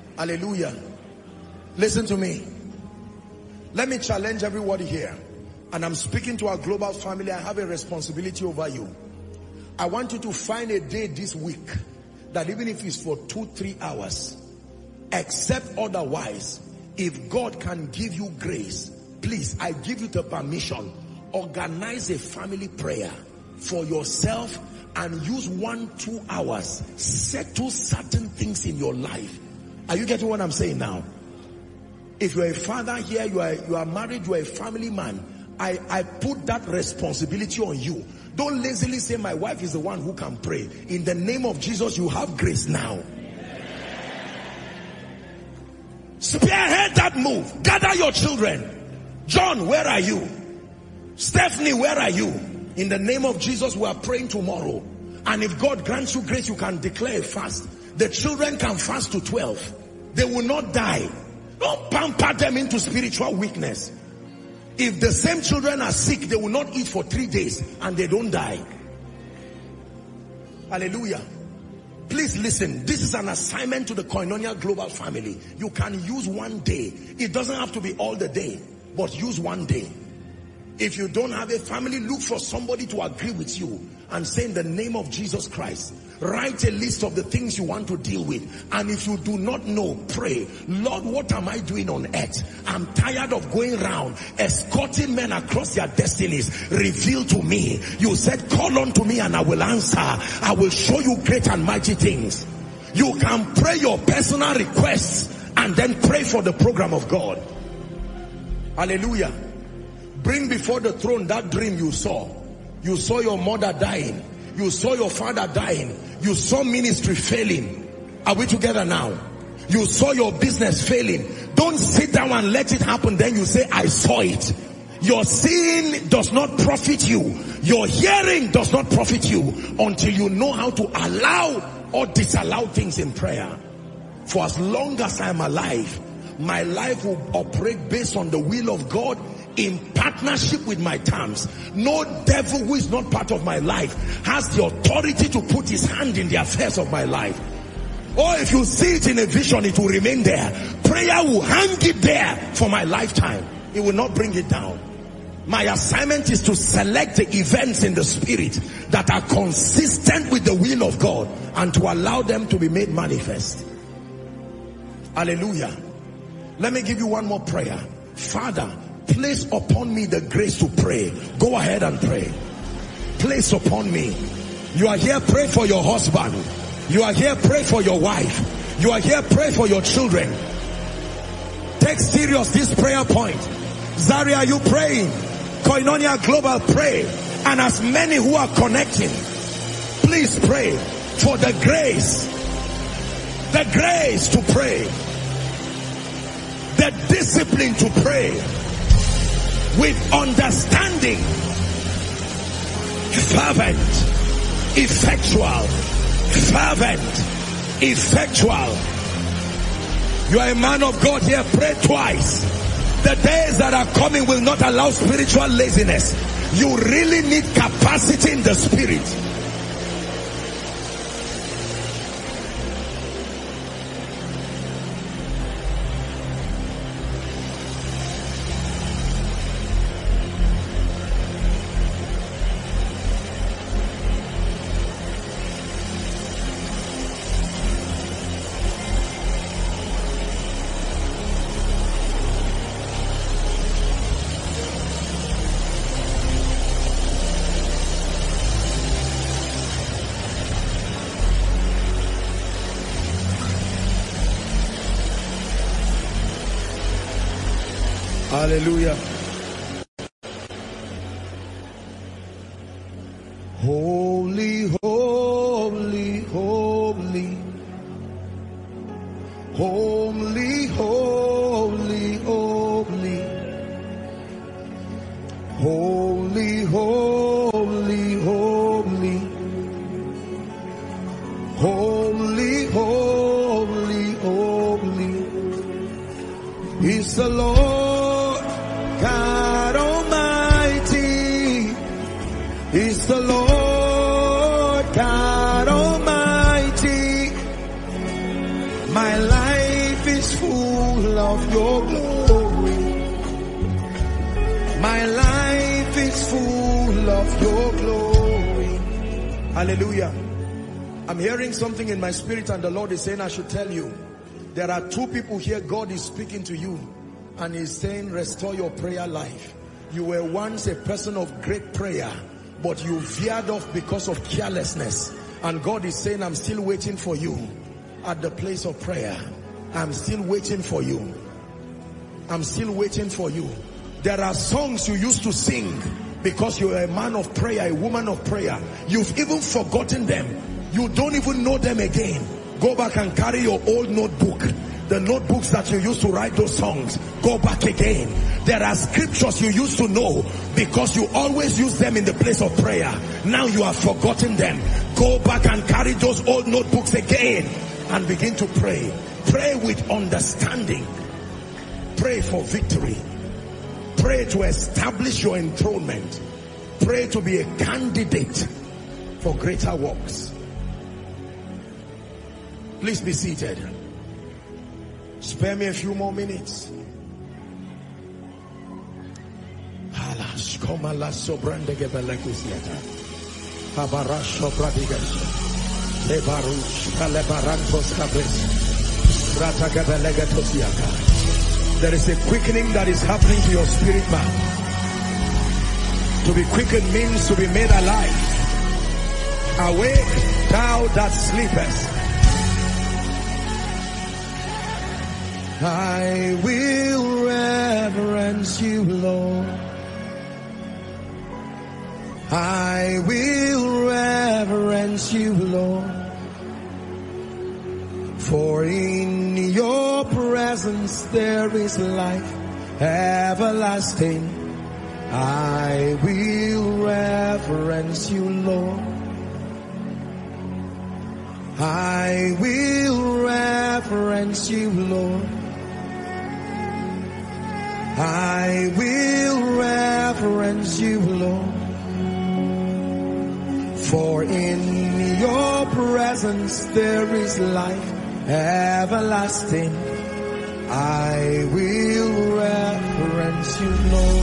Hallelujah. Listen to me. Let me challenge everybody here. and I'm speaking to our global family, I have a responsibility over you. I want you to find a day this week that even if it's for two, three hours, except otherwise, if God can give you grace, please, I give you the permission, organize a family prayer for yourself and use one, two hours, settle certain things in your life. Are you getting what I'm saying now? If you're a father here, you are, you are married, you are a family man, I, I put that responsibility on you. Don't lazily say my wife is the one who can pray. In the name of Jesus, you have grace now. Spearhead that move. Gather your children. John, where are you? Stephanie, where are you? In the name of Jesus, we are praying tomorrow. And if God grants you grace, you can declare a fast. The children can fast to twelve. They will not die. Don't pamper them into spiritual weakness. If the same children are sick, they will not eat for three days and they don't die. Hallelujah. Please listen. This is an assignment to the Koinonia Global family. You can use one day. It doesn't have to be all the day, but use one day. If you don't have a family, look for somebody to agree with you and say, in the name of Jesus Christ, write a list of the things you want to deal with. And if you do not know, pray, Lord, what am I doing on earth? I'm tired of going around escorting men across their destinies. Reveal to me. You said, call unto me and I will answer. I will show you great and mighty things. You can pray your personal requests and then pray for the program of God. Hallelujah. Bring before the throne that dream you saw. You saw your mother dying. You saw your father dying. You saw ministry failing. Are we together now? You saw your business failing. Don't sit down and let it happen. Then you say, I saw it. Your seeing does not profit you. Your hearing does not profit you until you know how to allow or disallow things in prayer. For as long as I am alive, my life will operate based on the will of God, in partnership with my terms. No devil who is not part of my life has the authority to put his hand in the affairs of my life. Or if you see it in a vision, it will remain there. Prayer will hang it there for my lifetime. It will not bring it down. My assignment is to select the events in the spirit that are consistent with the will of God and to allow them to be made manifest. Hallelujah. Let me give you one more prayer. Father, place upon me the grace to pray. Go ahead and pray. Place upon me. You are here, pray for your husband. You are here, pray for your wife. You are here, pray for your children. Take serious this prayer point. Zaria, are you praying? Koinonia Global, pray. And as many who are connecting, please pray for the grace. The grace to pray. The discipline to pray. With understanding, fervent, effectual, fervent, effectual. You are a man of God here, pray twice. The days that are coming will not allow spiritual laziness. You really need capacity in the spirit. Hallelujah. Holy, holy, holy. Holy, holy, holy. Holy, holy, holy. Holy, holy, holy. Is the Lord God Almighty. Is the Lord God Almighty. My life is full of your glory. My life Hallelujah. I'm hearing something in my spirit and the Lord is saying I should tell you. There are two people here, God is speaking to you and He's saying restore your prayer life. You were once a person of great prayer, but you veered off because of carelessness. And God is saying, I'm still waiting for you at the place of prayer. I'm still waiting for you. I'm still waiting for you. There are songs you used to sing because you're a man of prayer, a woman of prayer. You've even forgotten them. You don't even know them again. Go back and carry your old notebook. The notebooks that you used to write those songs. Go back again. There are scriptures you used to know because you always use them in the place of prayer. Now you have forgotten them. Go back and carry those old notebooks again and begin to pray. Pray with understanding. Pray for victory. Pray to establish your enthronement. Pray to be a candidate for greater works. Please be seated. Spare me a few more minutes. There is a quickening that is happening to your spirit, man. To be quickened means to be made alive. Awake, thou that sleepest. I will reverence you, Lord. I will reverence you, Lord. For in your presence there is life everlasting. I will reverence you, Lord. I will reverence you, Lord. I will reverence you, Lord. For in your presence there is life everlasting. I will reverence you,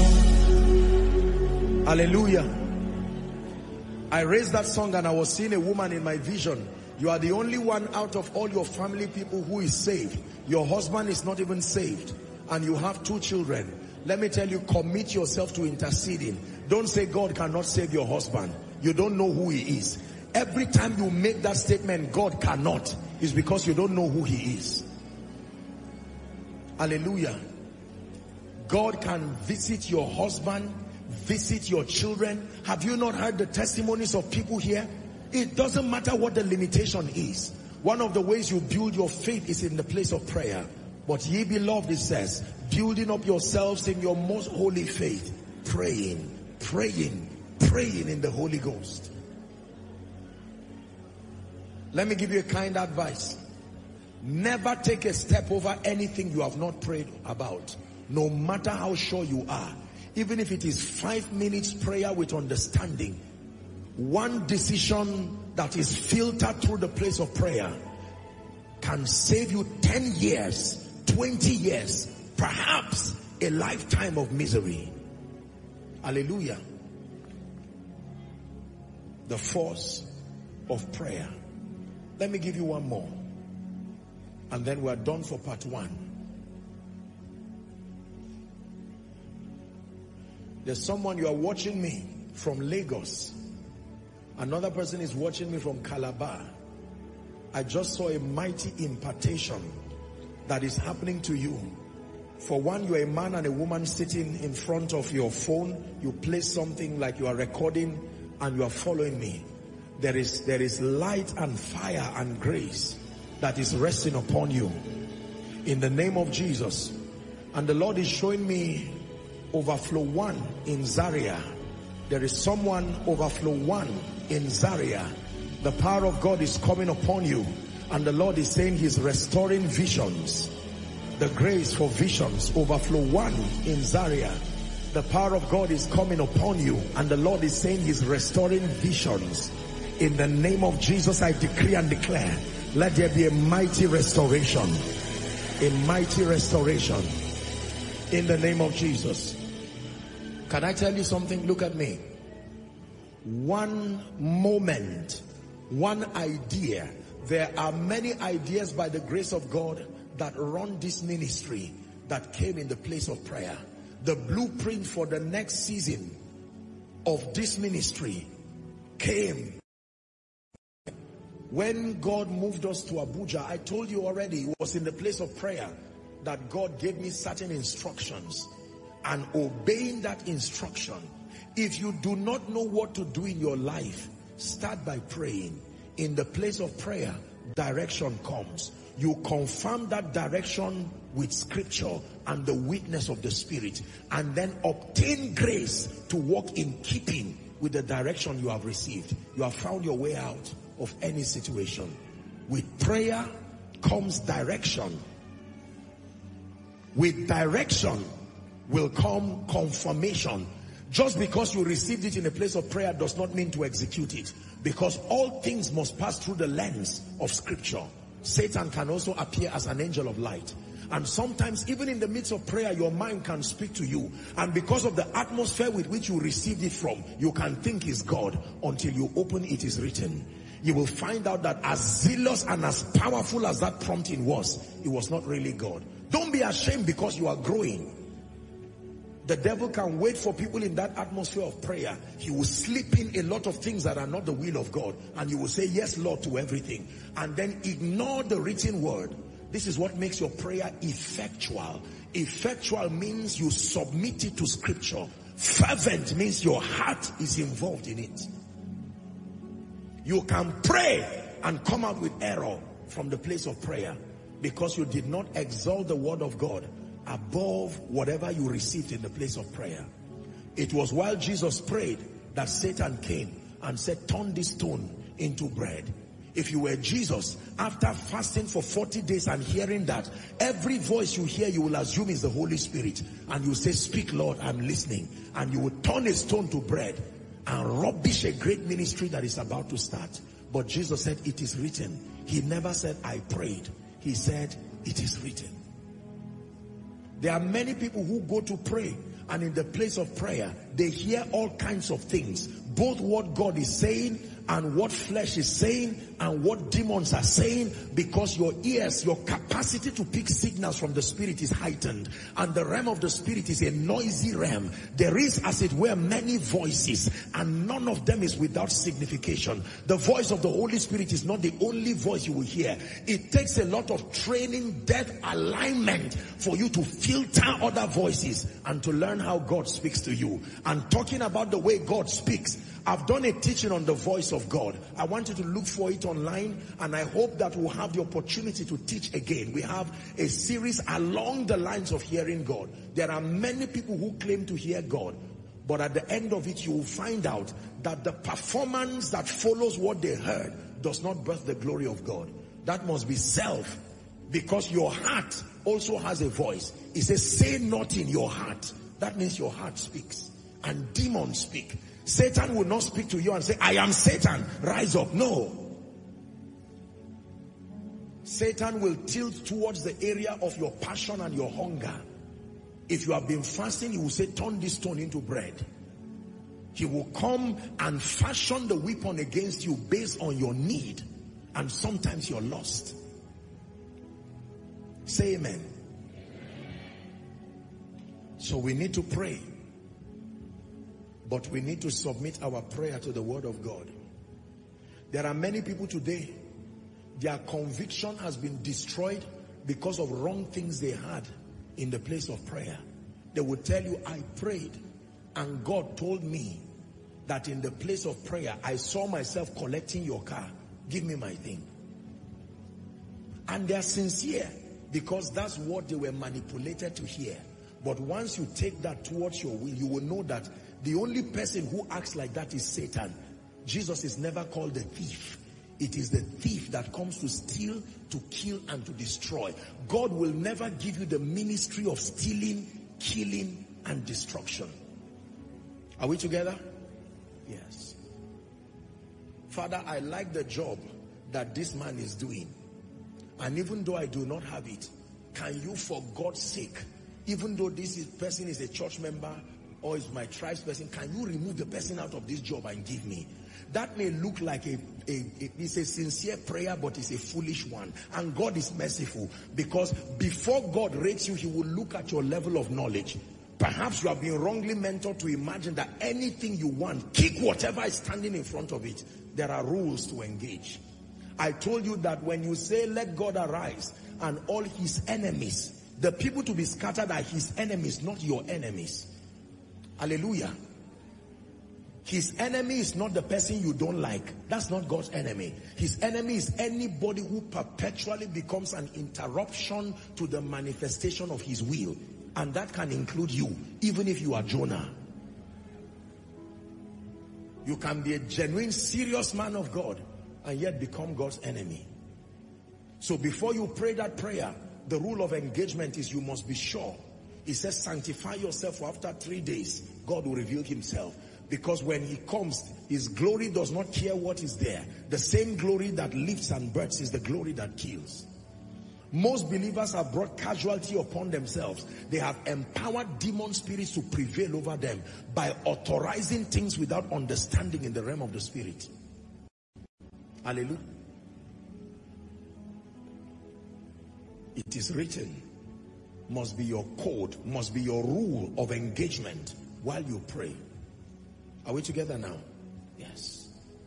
Lord. Hallelujah. I raised that song and I was seeing a woman in my vision. You are the only one out of all your family people who is saved. Your husband is not even saved. And you have two children. Let me tell you, commit yourself to interceding. Don't say God cannot save your husband. You don't know who he is. Every time you make that statement, God cannot, is because you don't know who he is. Hallelujah. God can visit your husband, visit your children. Have you not heard the testimonies of people here? It doesn't matter what the limitation is. One of the ways you build your faith is in the place of prayer. But ye beloved, it says, building up yourselves in your most holy faith, praying, praying, praying in the Holy Ghost. Let me give you a kind advice. Never take a step over anything you have not prayed about, no matter how sure you are. Even if it is five minutes prayer with understanding, one decision that is filtered through the place of prayer can save you ten years, twenty years, perhaps a lifetime of misery. Hallelujah. The force of prayer. Let me give you one more. And then we're done for part one. There's someone, you are watching me from Lagos. Another person is watching me from Calabar. I just saw a mighty impartation that is happening to you. For one, you're a man and a woman sitting in front of your phone. You play something like you are recording and you are following me. There is, there is light and fire and grace that is resting upon you in the name of Jesus. And the Lord is showing me overflow one in Zaria. There is someone, overflow one in Zaria. The power of God is coming upon you, and the Lord is saying He's restoring visions. The grace for visions. Overflow one in Zaria. The power of God is coming upon you, and the Lord is saying He's restoring visions. In the name of Jesus, I decree and declare, let there be a mighty restoration. A mighty restoration. In the name of Jesus. Can I tell you something? Look at me. one moment, one idea. There are many ideas by the grace of God that run this ministry that came in the place of prayer. The blueprint for the next season of this ministry came when God moved us to Abuja. I told you already, it was in the place of prayer that God gave me certain instructions, and obeying that instruction. If you do not know what to do in your life, start by praying. In the place of prayer, direction comes. You confirm that direction with scripture and the witness of the Spirit, and then obtain grace to walk in keeping with the direction you have received. You have found your way out of any situation. With prayer comes direction. With direction will come confirmation. Just because you received it in a place of prayer does not mean to execute it, because all things must pass through the lens of scripture. Satan can also appear as an angel of light, and sometimes even in the midst of prayer your mind can speak to you, and because of the atmosphere with which you received it from, you can think it's God. Until you open it is written, you will find out that as zealous and as powerful as that prompting was, it was not really God. Don't be ashamed because you are growing. The devil can wait for people in that atmosphere of prayer. He will slip in a lot of things that are not the will of God, and you will say yes, Lord, to everything, and then ignore the written word. This is what makes your prayer effectual. Effectual means you submit it to scripture. Fervent means your heart is involved in it. You can pray and come out with error from the place of prayer because you did not exalt the word of God above whatever you received in the place of prayer. It was while Jesus prayed that Satan came and said, turn this stone into bread. If you were Jesus, after fasting for forty days and hearing that, every voice you hear you will assume is the Holy Spirit, and you say, speak Lord, I'm listening, and you will turn a stone to bread and rubbish a great ministry that is about to start. But Jesus said, it is written. He never said, I prayed. He said, it is written. There are many people who go to pray, and in the place of prayer, they hear all kinds of things, both what God is saying and what flesh is saying and what demons are saying, because your ears, your capacity to pick signals from the Spirit is heightened, and the realm of the Spirit is a noisy realm. There is, as it were, many voices, and none of them is without signification. The voice of the Holy Spirit is not the only voice you will hear. It takes a lot of training, depth, alignment for you to filter other voices and to learn how God speaks to you. And talking about the way God speaks, I've done a teaching on the voice of God. I want you to look for it online, and I hope that we'll have the opportunity to teach again. We have a series along the lines of hearing God. There are many people who claim to hear God, but at the end of it you will find out that the performance that follows what they heard does not birth the glory of God. That must be self, because your heart also has a voice. It says, say not in your heart. That means your heart speaks, and demons speak. Satan will not speak to you and say, I am Satan, rise up. No. Satan will tilt towards the area of your passion and your hunger. If you have been fasting, he will say, turn this stone into bread. He will come and fashion the weapon against you based on your need, and sometimes you're lost. Say amen. So we need to pray. But we need to submit our prayer to the word of God. There are many people today, their conviction has been destroyed because of wrong things they had in the place of prayer. They will tell you, I prayed and God told me that in the place of prayer, I saw myself collecting your car. Give me my thing. And they are sincere because that's what they were manipulated to hear. But once you take that towards your will, you will know that the only person who acts like that is Satan. Jesus is never called the thief. It is the thief that comes to steal, to kill, and to destroy. God will never give you the ministry of stealing, killing, and destruction. Are we together? Yes. Father, I like the job that this man is doing. And even though I do not have it, can you, for God's sake, even though this is, person is a church member, or is my tribe's person, can you remove the person out of this job and give me? That may look like a, a, a it's a sincere prayer, but it's a foolish one. And God is merciful, because before God rates you, he will look at your level of knowledge. Perhaps you have been wrongly mentored to imagine that anything you want, kick whatever is standing in front of it. There are rules to engage. I told you that when you say, let God arise and all his enemies, the people to be scattered are his enemies, not your enemies. Hallelujah. His enemy is not the person you don't like. That's not God's enemy. His enemy is anybody who perpetually becomes an interruption to the manifestation of his will. And that can include you, even if you are Jonah. You can be a genuine, serious man of God and yet become God's enemy. So before you pray that prayer, the rule of engagement is you must be sure. He says, sanctify yourself, for after three days, God will reveal himself. Because when he comes, his glory does not care what is there. The same glory that lifts and births is the glory that kills. Most believers have brought casualty upon themselves. They have empowered demon spirits to prevail over them by authorizing things without understanding in the realm of the spirit. Hallelujah. It is written, must be your code, must be your rule of engagement while you pray. Are we together now? Yes.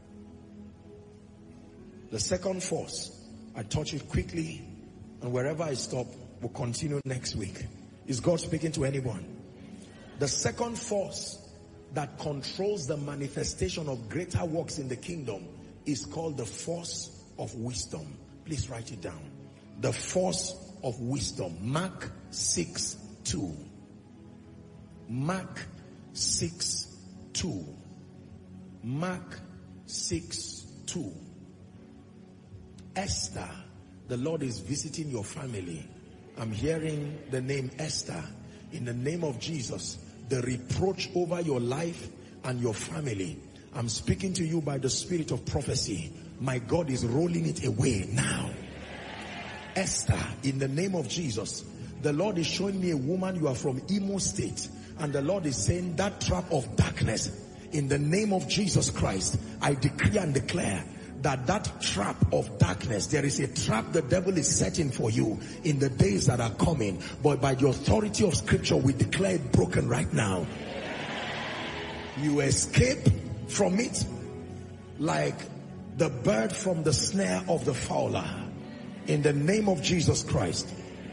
The second force, I touch it quickly, and wherever I stop, we'll continue next week. Is God speaking to anyone? The second force that controls the manifestation of greater works in the kingdom is called the force of wisdom. Please write it down. The force of wisdom. Mark six two. Mark six two. Mark six two. Esther, the Lord is visiting your family. I'm hearing the name Esther. In the name of Jesus, the reproach over your life and your family, I'm speaking to you by the spirit of prophecy. My God is rolling it away now. Esther, in the name of Jesus, the Lord is showing me a woman. You are from Imo State, and the Lord is saying that trap of darkness, in the name of Jesus Christ, I decree and declare that that trap of darkness, there is a trap the devil is setting for you in the days that are coming, but by the authority of scripture, we declare it broken right now. You escape from it like the bird from the snare of the fowler, in the name of Jesus Christ.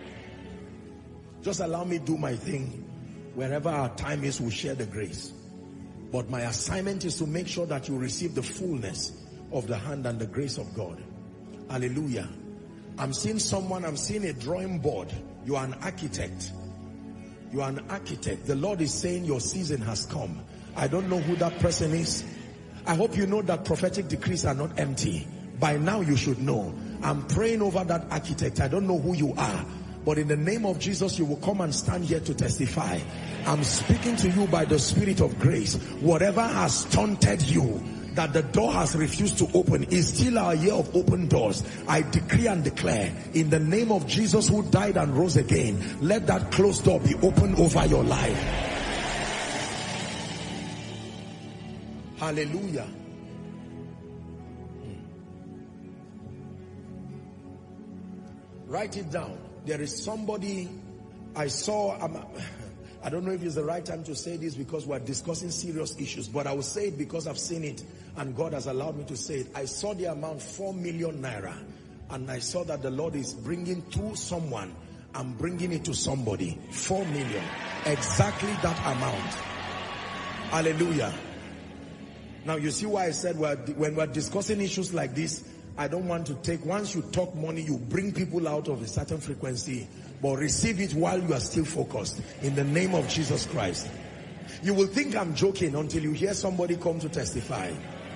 Just allow me to do my thing. Wherever our time is, we'll share the grace. But my assignment is to make sure that you receive the fullness of the hand and the grace of God. Hallelujah. I'm seeing someone, I'm seeing a drawing board. You are an architect. You are an architect. The Lord is saying your season has come. I don't know who that person is. I hope you know that prophetic decrees are not empty. By now you should know. I'm praying over that architect. I don't know who you are, but in the name of Jesus, you will come and stand here to testify. I'm speaking to you by the Spirit of grace. Whatever has taunted you, that the door has refused to open, is still our year of open doors. I decree and declare, in the name of Jesus who died and rose again, let that closed door be opened over your life. Hallelujah. Write it down. There is somebody I saw. I'm, I don't know if it's the right time to say this because we're discussing serious issues, but I will say it because I've seen it and God has allowed me to say it. I saw the amount four million naira, and I saw that the Lord is bringing to someone and bringing it to somebody. Four million, exactly that amount. Hallelujah. Now you see why I said we're, when we're discussing issues like this, I don't want to take, once you talk money, you bring people out of a certain frequency, but receive it while you are still focused in the name of Jesus Christ. You will think I'm joking until you hear somebody come to testify.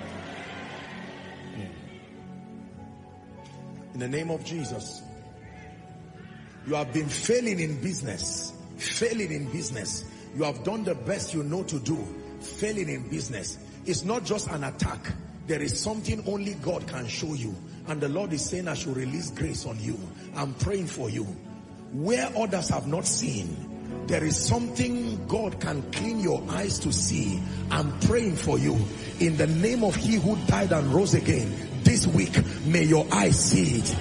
In the name of Jesus. You have been failing in business, failing in business. You have done the best you know to do, failing in business. It's not just an attack. There is something only God can show you. And the Lord is saying, I should release grace on you. I'm praying for you. Where others have not seen, There is something God can clean your eyes to see. I'm praying for you. In the name of He who died and rose again, this week, may your eyes see it.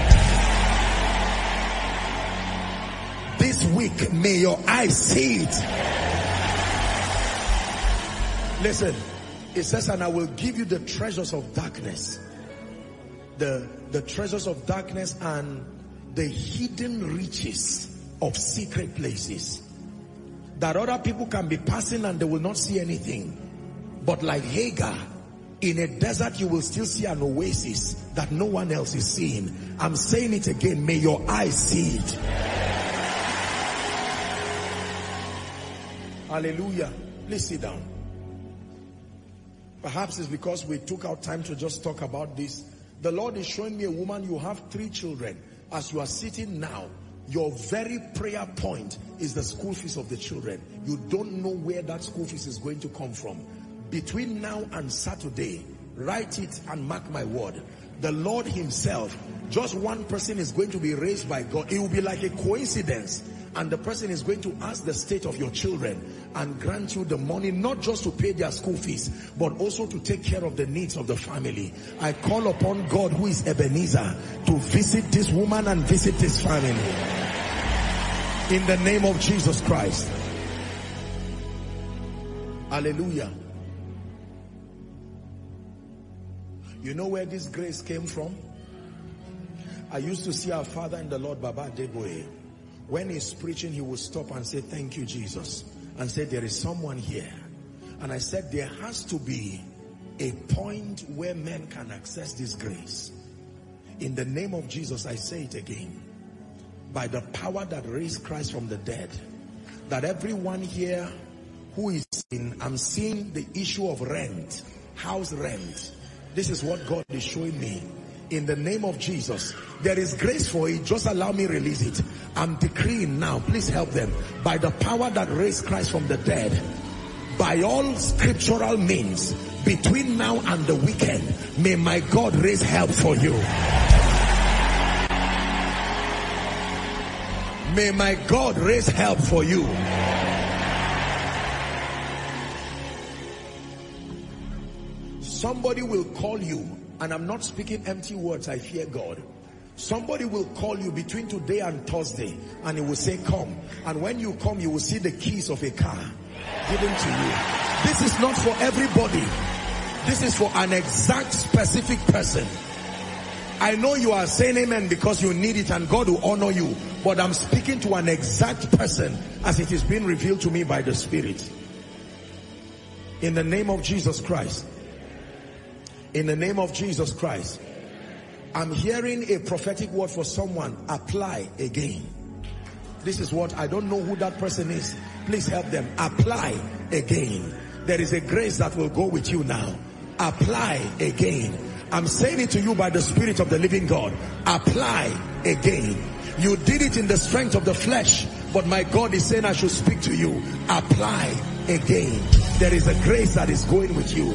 This week, may your eyes see it. Listen, it says, and I will give you the treasures of darkness. The, the treasures of darkness and the hidden riches of secret places, that other people can be passing and they will not see anything. But like Hagar, in a desert you will still see an oasis that no one else is seeing. I'm saying it again, may your eyes see it. Hallelujah. Please sit down. Perhaps it's because we took our time to just talk about this. The Lord is showing me a woman, you have three children. As you are sitting now, your very prayer point is the school fees of the children. You don't know where that school fees is going to come from. Between now and Saturday, write it and mark my word. The Lord Himself, just one person is going to be raised by God. It will be like a coincidence. And the person is going to ask the state of your children and grant you the money, not just to pay their school fees, but also to take care of the needs of the family. I call upon God, who is Ebenezer, to visit this woman and visit this family. In the name of Jesus Christ. Hallelujah. You know where this grace came from? I used to see our father in the Lord, Baba Deboe. When he's preaching, he would stop and say, thank you, Jesus. And say, there is someone here. And I said, there has to be a point where men can access this grace. In the name of Jesus, I say it again. By the power that raised Christ from the dead, that everyone here who is in, I'm seeing the issue of rent, house rent. This is what God is showing me. In the name of Jesus, there is grace for it. Just allow me release it. I'm decreeing now, please help them. By the power that raised Christ from the dead, by all scriptural means, between now and the weekend, may my God raise help for you. May my God raise help for you. Somebody will call you. And I'm not speaking empty words, I fear God. Somebody will call you between today and Thursday, and he will say, come. And when you come, you will see the keys of a car given to you. This is not for everybody. This is for an exact, specific person. I know you are saying amen because you need it and God will honor you. But I'm speaking to an exact person as it is being revealed to me by the Spirit. In the name of Jesus Christ. In the name of Jesus Christ, I'm hearing a prophetic word for someone. Apply again. This is what, I don't know who that person is. Please help them. Apply again. There is a grace that will go with you now. Apply again. I'm saying it to you by the Spirit of the living God. Apply again. You did it in the strength of the flesh, but my God is saying I should speak to you. Apply again. There is a grace that is going with you.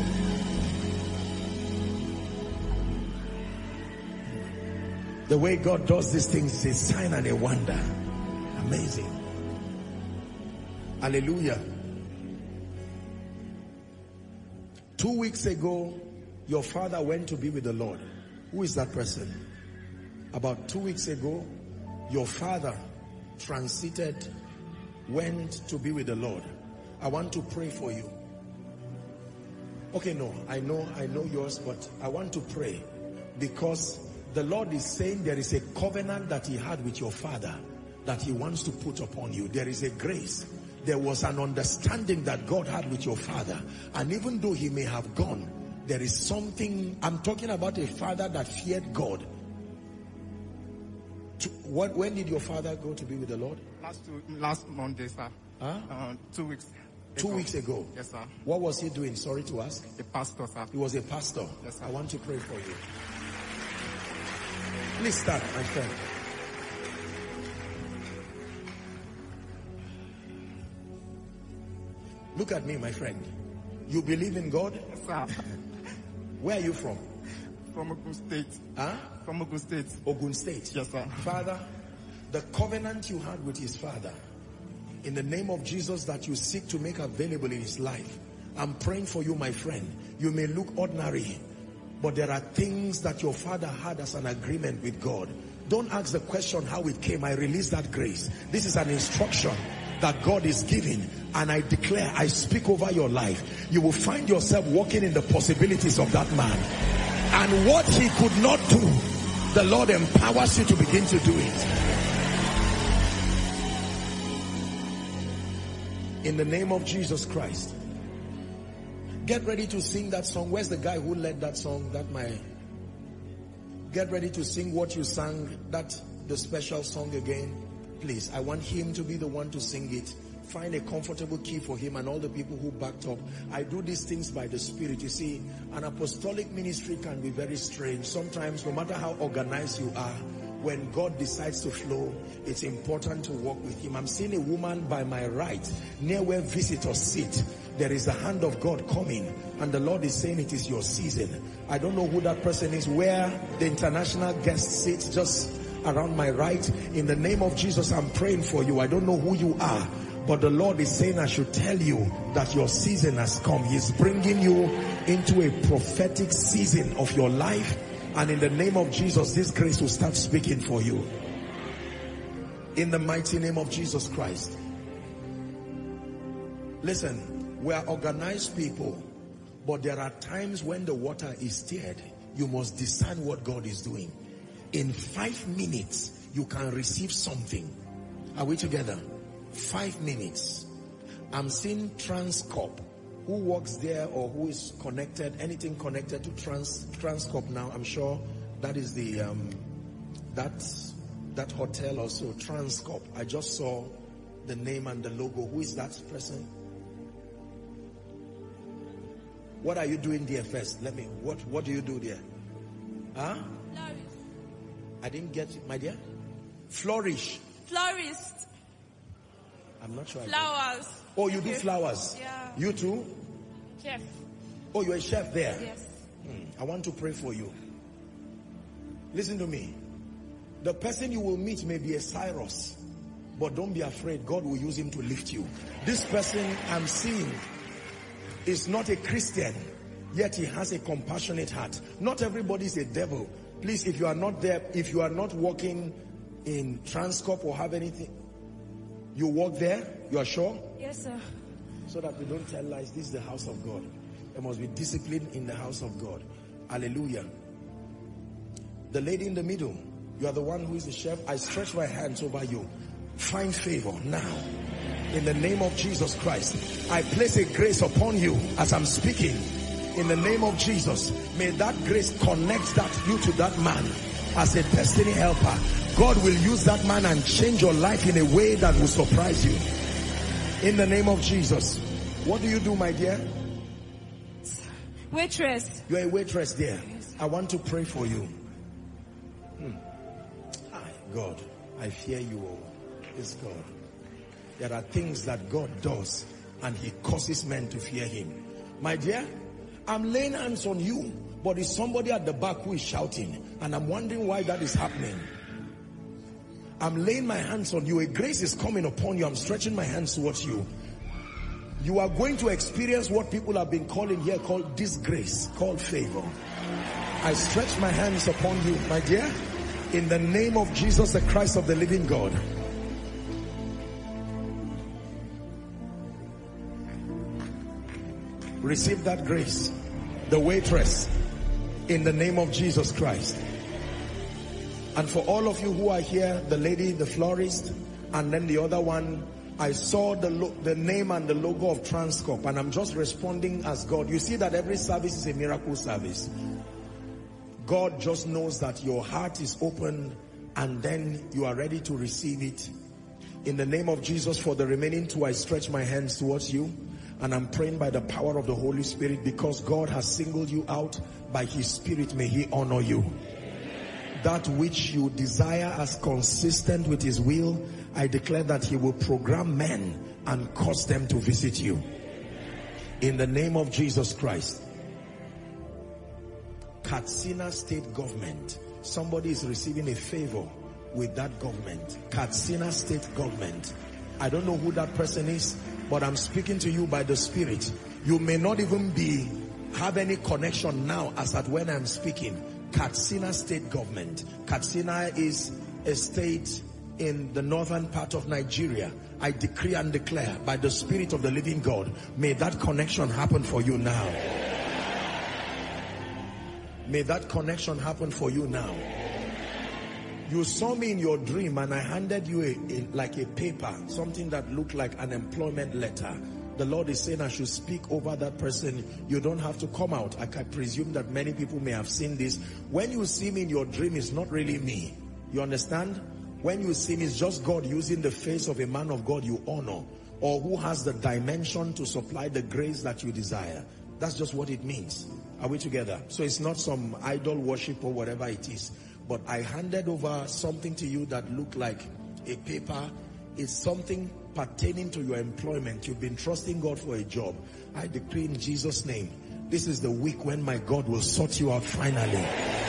The way God does these things is a sign and a wonder. Amazing. Hallelujah. Two weeks ago, your father went to be with the Lord. Who is that person? About two weeks ago, your father transited, went to be with the Lord. I want to pray for you. Okay, no, I know, I know yours, but I want to pray because the Lord is saying there is a covenant that he had with your father that he wants to put upon you. There is a grace. There was an understanding that God had with your father. And even though he may have gone, there is something. I'm talking about a father that feared God. To, what, when did your father go to be with the Lord? Last two, last Monday, sir. Huh? Uh, two weeks. Two ago. weeks ago? Yes, sir. What was he doing? Sorry to ask. A pastor, sir. He was a pastor. Yes, sir. I want to pray for you. Please stand, my friend. Look at me, my friend. You believe in God? Yes, sir. Where are you from? From Ogun State. Huh? From Ogun State. Ogun State. Yes, sir. Father, the covenant you had with his father, in the name of Jesus that you seek to make available in his life. I'm praying for you, my friend. You may look ordinary, but there are things that your father had as an agreement with God. Don't ask the question how it came. I release that grace. This is an instruction that God is giving, and I declare, I speak over your life. You will find yourself walking in the possibilities of that man. And what he could not do, the Lord empowers you to begin to do it. In the name of Jesus Christ. Get ready to sing that song. Where's the guy who led that song? That my... Get ready to sing what you sang, that the special song again. Please, I want him to be the one to sing it. Find a comfortable key for him and all the people who backed up. I do these things by the Spirit. You see, an apostolic ministry can be very strange. Sometimes, no matter how organized you are, when God decides to flow, it's important to walk with him. I'm seeing a woman by my right, near where visitors sit. There is the hand of God coming, and the Lord is saying it is your season. I don't know who that person is, where the international guest sits, just around my right. In the name of Jesus, I'm praying for you. I don't know who you are, but the Lord is saying I should tell you that your season has come. He's bringing you into a prophetic season of your life, and in the name of Jesus, this grace will start speaking for you. In the mighty name of Jesus Christ. Listen, we are organized people, but there are times when the water is stirred. You must discern what God is doing. In five minutes, you can receive something. Are we together? Five minutes. I'm seeing Transcorp. Who works there or who is connected, anything connected to Trans Transcorp now? I'm sure that is the um, that that hotel also, Transcorp. I just saw the name and the logo. Who is that person? What are you doing there first? Let me. What What do you do there? Huh? Flourish. I didn't get it, my dear. Flourish. Florist. I'm not sure. Flowers. Oh, you do flowers? Yeah. You too? Chef. Oh, you're a chef there? Yes. Hmm. I want to pray for you. Listen to me. The person you will meet may be a Cyrus, but don't be afraid. God will use him to lift you. This person I'm seeing is not a Christian, yet he has a compassionate heart. Not everybody is a devil. Please, if you are not there, if you are not working in Transcorp or have anything, you work there? You are sure? Yes, sir. So that we don't tell lies. This is the house of God. There must be discipline in the house of God. Hallelujah. The lady in the middle, you are the one who is the chef. I stretch my hands over you. Find favor now. In the name of Jesus Christ, I place a grace upon you as I'm speaking. In the name of Jesus, may that grace connect that you to that man as a destiny helper. God will use that man and change your life in a way that will surprise you. In the name of Jesus. What do you do, my dear? Waitress. You're a waitress there. I want to pray for you. Hmm. God, I fear you all. It's God. There are things that God does and he causes men to fear him. My dear, I'm laying hands on you, but it's somebody at the back who is shouting, and I'm wondering why that is happening. I'm laying my hands on you. A grace is coming upon you. I'm stretching my hands towards you. You are going to experience what people have been calling here called disgrace, called favor. I stretch my hands upon you, my dear, in the name of Jesus, the Christ of the living God. Receive that grace. The waitress, in the name of Jesus Christ. And for all of you who are here, the lady, the florist, and then the other one, I saw the the name and the logo of Transcorp, and I'm just responding as God. You see that every service is a miracle service. God just knows that your heart is open, and then you are ready to receive it. In the name of Jesus, for the remaining two, I stretch my hands towards you, and I'm praying by the power of the Holy Spirit, because God has singled you out by his Spirit. May he honor you. That which you desire as consistent with his will, I declare that he will program men and cause them to visit you. In the name of Jesus Christ. Katsina State Government. Somebody is receiving a favor with that government. Katsina State Government. I don't know who that person is, but I'm speaking to you by the Spirit. You may not even be have any connection now as at when I'm speaking. Katsina State Government. Katsina is a state in the northern part of Nigeria. I decree and declare by the Spirit of the living God, may that connection happen for you now. May that connection happen for you now. You saw me in your dream and I handed you a, a, like a paper, something that looked like an employment letter. The Lord is saying I should speak over that person. You don't have to come out. I can presume that many people may have seen this. When you see me in your dream, it's not really me. You understand? When you see me, it's just God using the face of a man of God you honor, or who has the dimension to supply the grace that you desire. That's just what it means. Are we together? So it's not some idol worship or whatever it is. But I handed over something to you that looked like a paper. It's something pertaining to your employment. You've been trusting God for a job. I decree in Jesus' name, this is the week when my God will sort you out finally.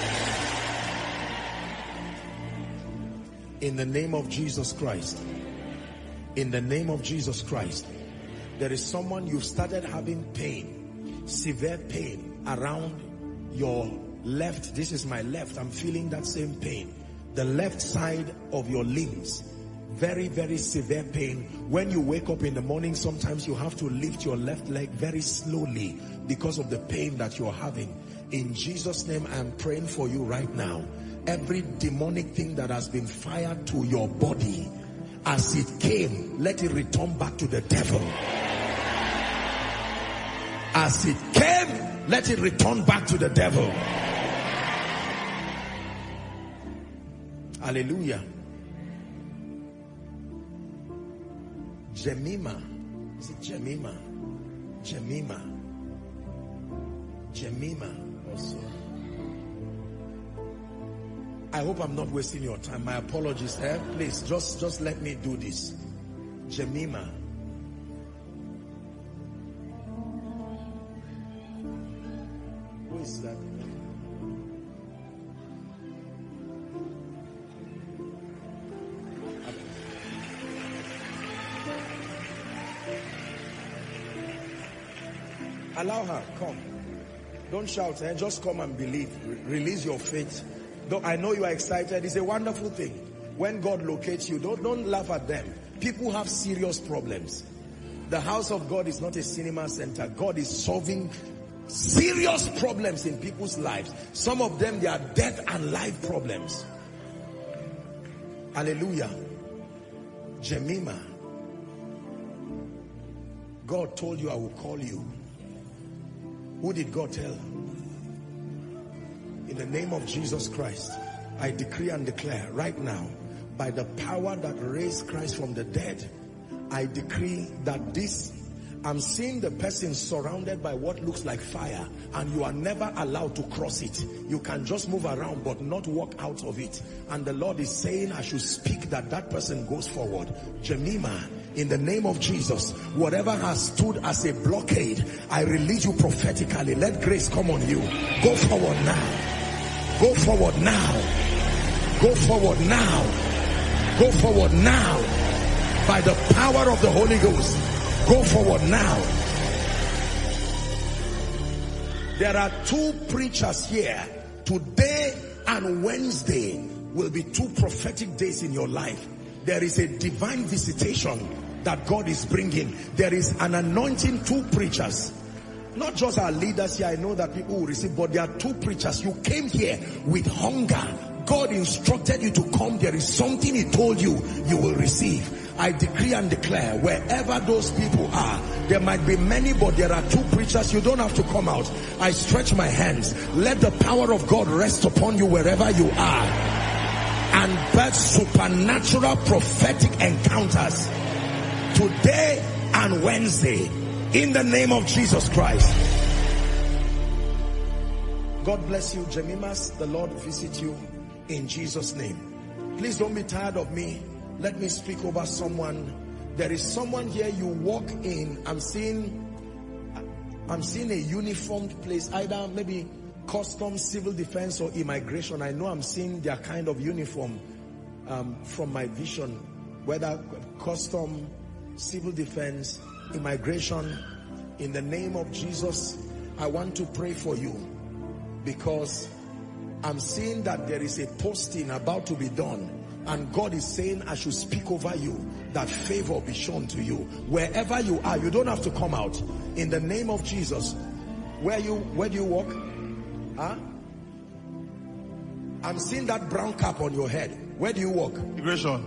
In the name of Jesus Christ. In the name of Jesus Christ. There is someone, you've started having pain, severe pain around your left. This is my left. I'm feeling that same pain. The left side of your limbs. Very, very severe pain. When you wake up in the morning, sometimes you have to lift your left leg very slowly because of the pain that you're having. In Jesus' name, I'm praying for you right now. Every demonic thing that has been fired to your body, as it came, let it return back to the devil. As it came, let it return back to the devil. Hallelujah. Jemima. Is it Jemima? Jemima. Jemima also. I hope I'm not wasting your time. My apologies. Eh? Please, just, just let me do this. Jemima. Who is that? Allow her, come. Don't shout, eh? Just come and believe. Re release your faith. Though I know you are excited. It's a wonderful thing. When God locates you, don't, don't laugh at them. People have serious problems. The house of God is not a cinema center. God is solving serious problems in people's lives. Some of them, they are death and life problems. Hallelujah. Jemima. God told you I will call you. Who did God tell? In the name of Jesus Christ, I decree and declare right now, by the power that raised Christ from the dead, I decree that this, I'm seeing the person surrounded by what looks like fire, and you are never allowed to cross it. You can just move around but not walk out of it. And the Lord is saying I should speak that that person goes forward. Jemima, in the name of Jesus, whatever has stood as a blockade, I release you prophetically. Let grace come on you. Go forward now. Go forward now. Go forward now. Go forward now. By the power of the Holy Ghost. Go forward now. There are two preachers here. Today and Wednesday will be two prophetic days in your life. There is a divine visitation that God is bringing. There is an anointing, two preachers. Not just our leaders here, I know that people will receive, but there are two preachers. You came here with hunger. God instructed you to come. There is something He told you, you will receive. I decree and declare, wherever those people are, there might be many, but there are two preachers. You don't have to come out. I stretch my hands. Let the power of God rest upon you wherever you are, and birth supernatural prophetic encounters today and Wednesday, in the name of Jesus Christ. God bless you, Jemimas. The Lord visit you in Jesus' name. Please don't be tired of me. Let me speak over someone. There is someone here, you walk in, I'm seeing I'm seeing a uniformed place, either maybe customs, civil defense, or immigration. I know I'm seeing their kind of uniform um, from my vision. whether custom, civil defense, immigration, in the name of Jesus, I want to pray for you, because I'm seeing that there is a posting about to be done, and God is saying I should speak over you, that favor be shown to you. Wherever you are, you don't have to come out. In the name of Jesus. Where you, where do you walk? Huh? I'm seeing that brown cap on your head. Where do you walk? Immigration.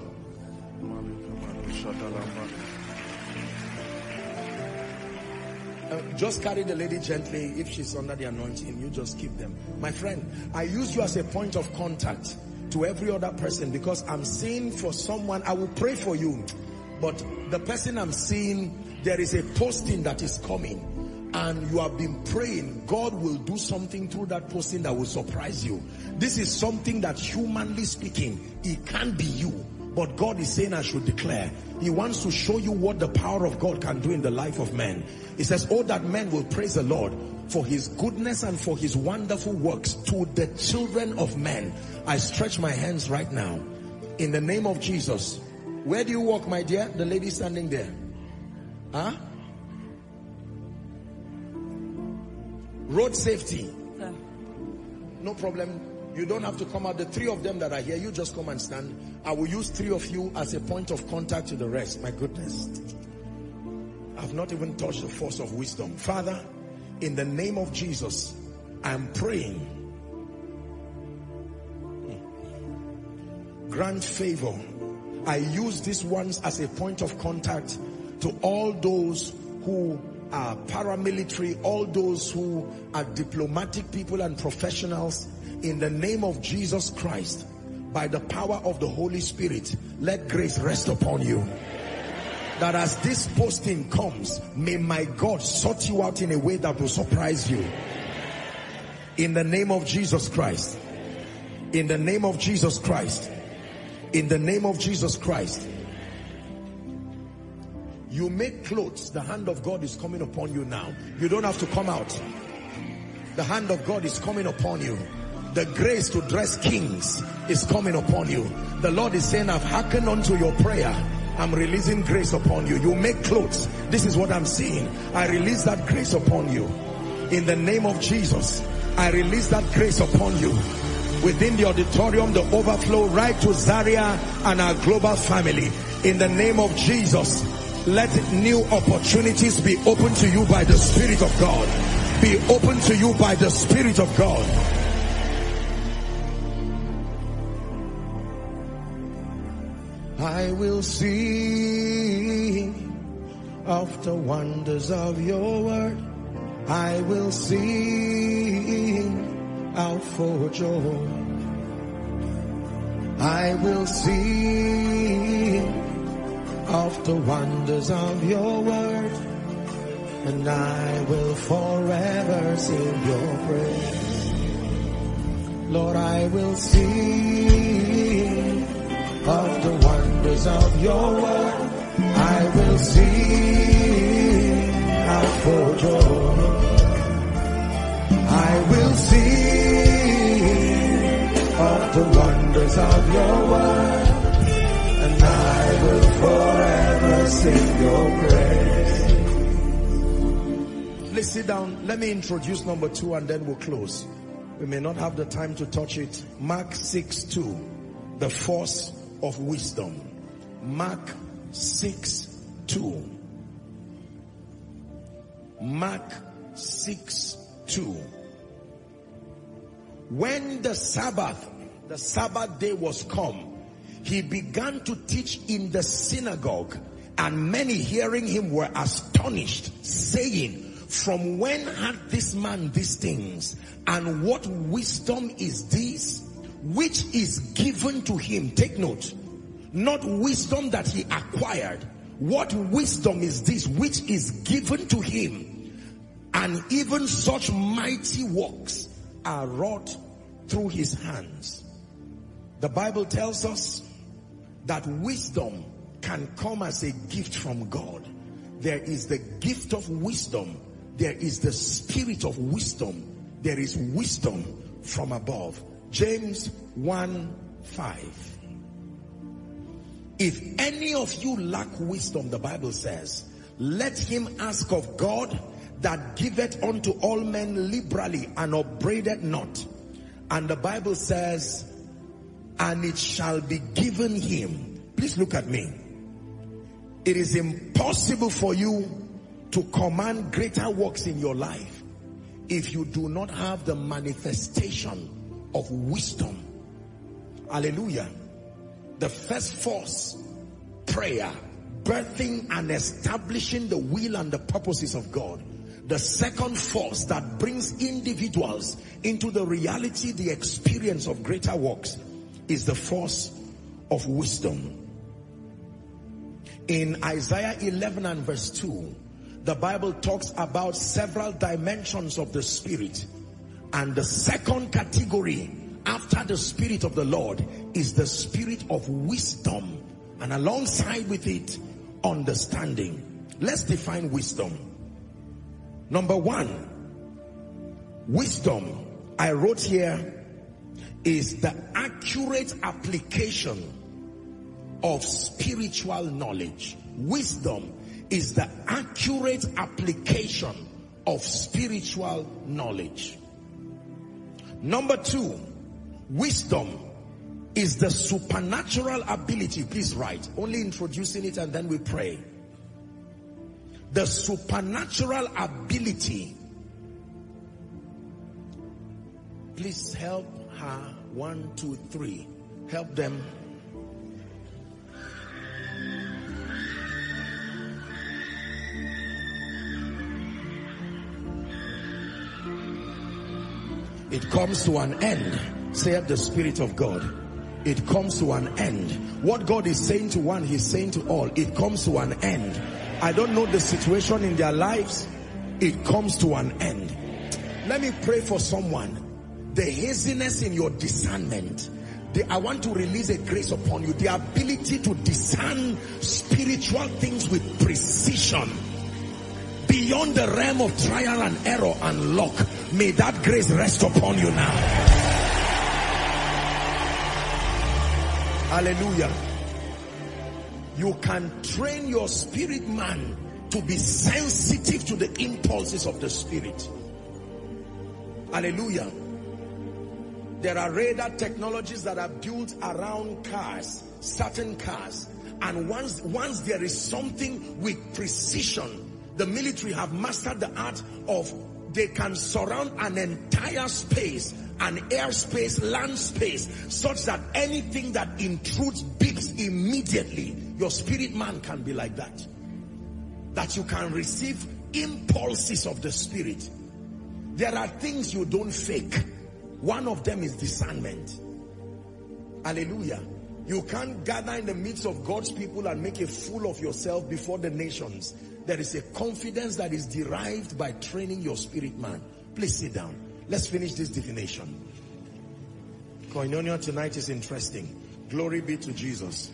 Uh, just carry the lady gently. If she's under the anointing, you just keep them. My friend, I use you as a point of contact to every other person, because I'm seeing for someone, I will pray for you, but the person I'm seeing, there is a posting that is coming, and you have been praying. God will do something through that posting that will surprise you. This is something that, humanly speaking, it can't be you, but God is saying I should declare. He wants to show you what the power of God can do in the life of men. He says, oh, that men will praise the Lord for his goodness and for his wonderful works to the children of men. I stretch my hands right now in the name of Jesus. Where do you walk, my dear? The lady standing there. Huh? Road safety. Sir. No problem. You don't have to come out. The three of them that are here, you just come and stand. I will use three of you as a point of contact to the rest. My goodness. I've not even touched the force of wisdom. Father, in the name of Jesus, I'm praying. Grant favor. I use these ones as a point of contact to all those who are paramilitary, all those who are diplomatic people and professionals. In the name of Jesus Christ, by the power of the Holy Spirit, let grace rest upon you. That as this posting comes, may my God sort you out in a way that will surprise you. In the name of Jesus Christ. In the name of Jesus Christ. In the name of Jesus Christ. You make clothes. The hand of God is coming upon you now. You don't have to come out. The hand of God is coming upon you. The grace to dress kings is coming upon you. The Lord is saying, I've hearkened unto your prayer. I'm releasing grace upon you. You make clothes. This is what I'm seeing. I release that grace upon you. In the name of Jesus, I release that grace upon you. Within the auditorium, the overflow right to Zaria and our global family. In the name of Jesus, let new opportunities be open to you by the Spirit of God. Be open to you by the Spirit of God. I will sing of the wonders of your word. I will sing out for joy. I will sing of the wonders of your word, and I will forever sing your praise. Lord, I will sing of the wonders of your word. I will sing out for joy. I will sing of the wonders of your word, and I will forever sing your praise. Please sit down. Let me introduce number two and then we'll close. We may not have the time to touch it. Mark six two, the force of wisdom. Mark six two. Mark six two. When the Sabbath, the Sabbath day was come, he began to teach in the synagogue, and many hearing him were astonished, saying, from when had this man these things? And what wisdom is this which is given to him? Take note, not wisdom that he acquired. What wisdom is this which is given to him? And even such mighty works are wrought through his hands. The Bible tells us that wisdom can come as a gift from God. There is the gift of wisdom. There is the spirit of wisdom. There is wisdom from above. James one five. If any of you lack wisdom, the Bible says, let him ask of God that giveth unto all men liberally and upbraideth not. And the Bible says, and it shall be given him. Please look at me. It is impossible for you to command greater works in your life if you do not have the manifestation of wisdom. Hallelujah. The first force, prayer, birthing and establishing the will and the purposes of God. The second force that brings individuals into the reality, the experience of greater works, is the force of wisdom. In Isaiah eleven and verse two, the Bible talks about several dimensions of the Spirit. And the second category after the Spirit of the Lord is the Spirit of wisdom. And alongside with it, understanding. Let's define wisdom. Number one, wisdom, I wrote here, is the accurate application of spiritual knowledge. Wisdom is the accurate application of spiritual knowledge. Number two, wisdom is the supernatural ability. Please write, only introducing it and then we pray. The supernatural ability. Please help her. One, two, three. Help them. It comes to an end, saith the Spirit of God. It comes to an end. What God is saying to one, he's saying to all. It comes to an end. I don't know the situation in their lives. It comes to an end. Let me pray for someone. The haziness in your discernment, the, I want to release a grace upon you. The ability to discern spiritual things with precision, beyond the realm of trial and error and luck. May that grace rest upon you now. Hallelujah. You can train your spirit man to be sensitive to the impulses of the Spirit. Hallelujah. There are radar technologies that are built around cars, certain cars. And once, once there is something with precision, the military have mastered the art of, they can surround an entire space, an airspace, land space, such that anything that intrudes beeps immediately. Your spirit man can be like that. That you can receive impulses of the Spirit. There are things you don't fake. One of them is discernment. Hallelujah. You can't gather in the midst of God's people and make a fool of yourself before the nations. There is a confidence that is derived by training your spirit man. Please sit down. Let's finish this definition. Koinonia tonight is interesting. Glory be to Jesus.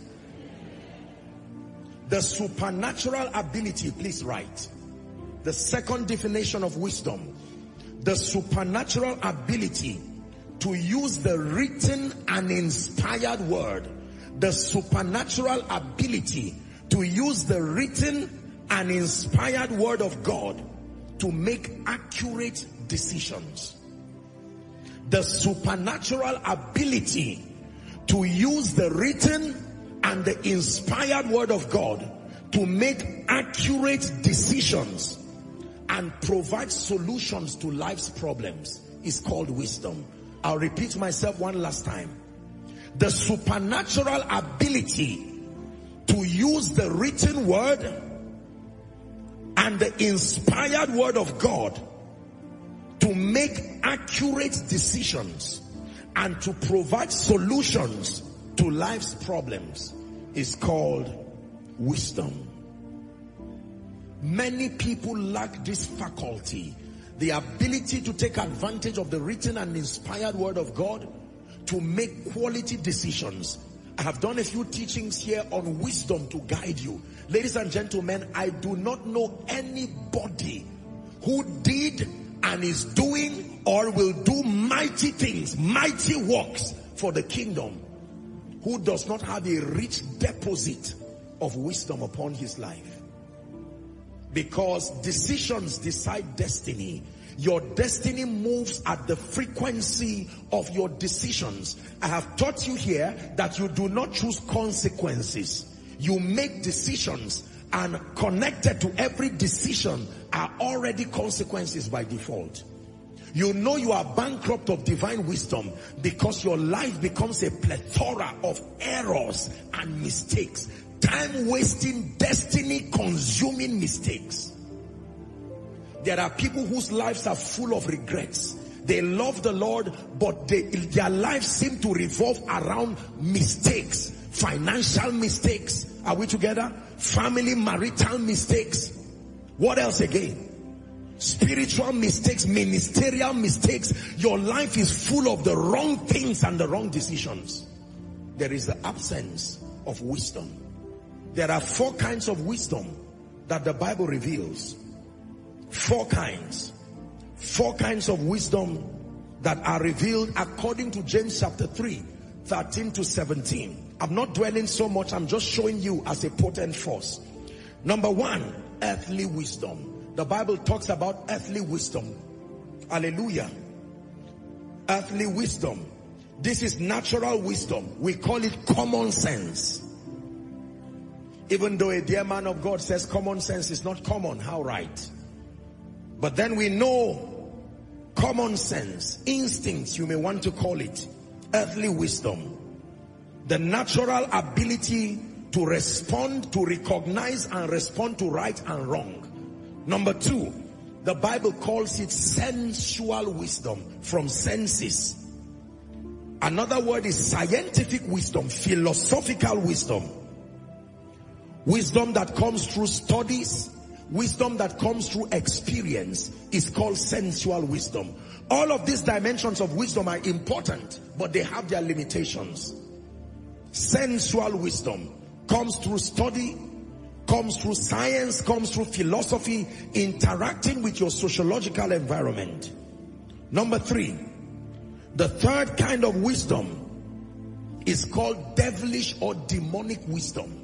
The supernatural ability, please write. The second definition of wisdom. The supernatural ability to use the written and inspired word. The supernatural ability to use the written and inspired word of God to make accurate decisions. The supernatural ability to use the written and the inspired word of God to make accurate decisions and provide solutions to life's problems is called wisdom. I'll repeat myself one last time. The supernatural ability to use the written word and the inspired word of God to make accurate decisions and to provide solutions to life's problems is called wisdom. Many people lack this faculty, the ability to take advantage of the written and inspired word of God to make quality decisions. I have done a few teachings here on wisdom to guide you. Ladies and gentlemen, I do not know anybody who did and is doing or will do mighty things, mighty works for the kingdom who does not have a rich deposit of wisdom upon his life. Because decisions decide destiny. Your destiny moves at the frequency of your decisions. I have taught you here that you do not choose consequences. You make decisions, and connected to every decision are already consequences by default. You know you are bankrupt of divine wisdom because your life becomes a plethora of errors and mistakes. Time-wasting, destiny-consuming mistakes. There are people whose lives are full of regrets. They love the Lord, but they, their lives seem to revolve around mistakes. Financial mistakes. Are we together? Family, marital mistakes. What else again? Spiritual mistakes, ministerial mistakes. Your life is full of the wrong things and the wrong decisions. There is the absence of wisdom. There are four kinds of wisdom that the Bible reveals. Four kinds. Four kinds of wisdom that are revealed according to James chapter three, thirteen to seventeen. I'm not dwelling so much, I'm just showing you as a potent force. Number one, earthly wisdom. The Bible talks about earthly wisdom. Hallelujah. Earthly wisdom. This is natural wisdom. We call it common sense. Even though a dear man of God says common sense is not common, how right? But then we know common sense, instincts, you may want to call it, earthly wisdom. The natural ability to respond, to recognize and respond to right and wrong. Number two, the Bible calls it sensual wisdom, from senses. Another word is scientific wisdom, philosophical wisdom. Wisdom that comes through studies, wisdom that comes through experience is called sensual wisdom. All of these dimensions of wisdom are important, but they have their limitations. Sensual wisdom comes through study, comes through science, comes through philosophy, interacting with your sociological environment. Number three, the third kind of wisdom is called devilish or demonic wisdom.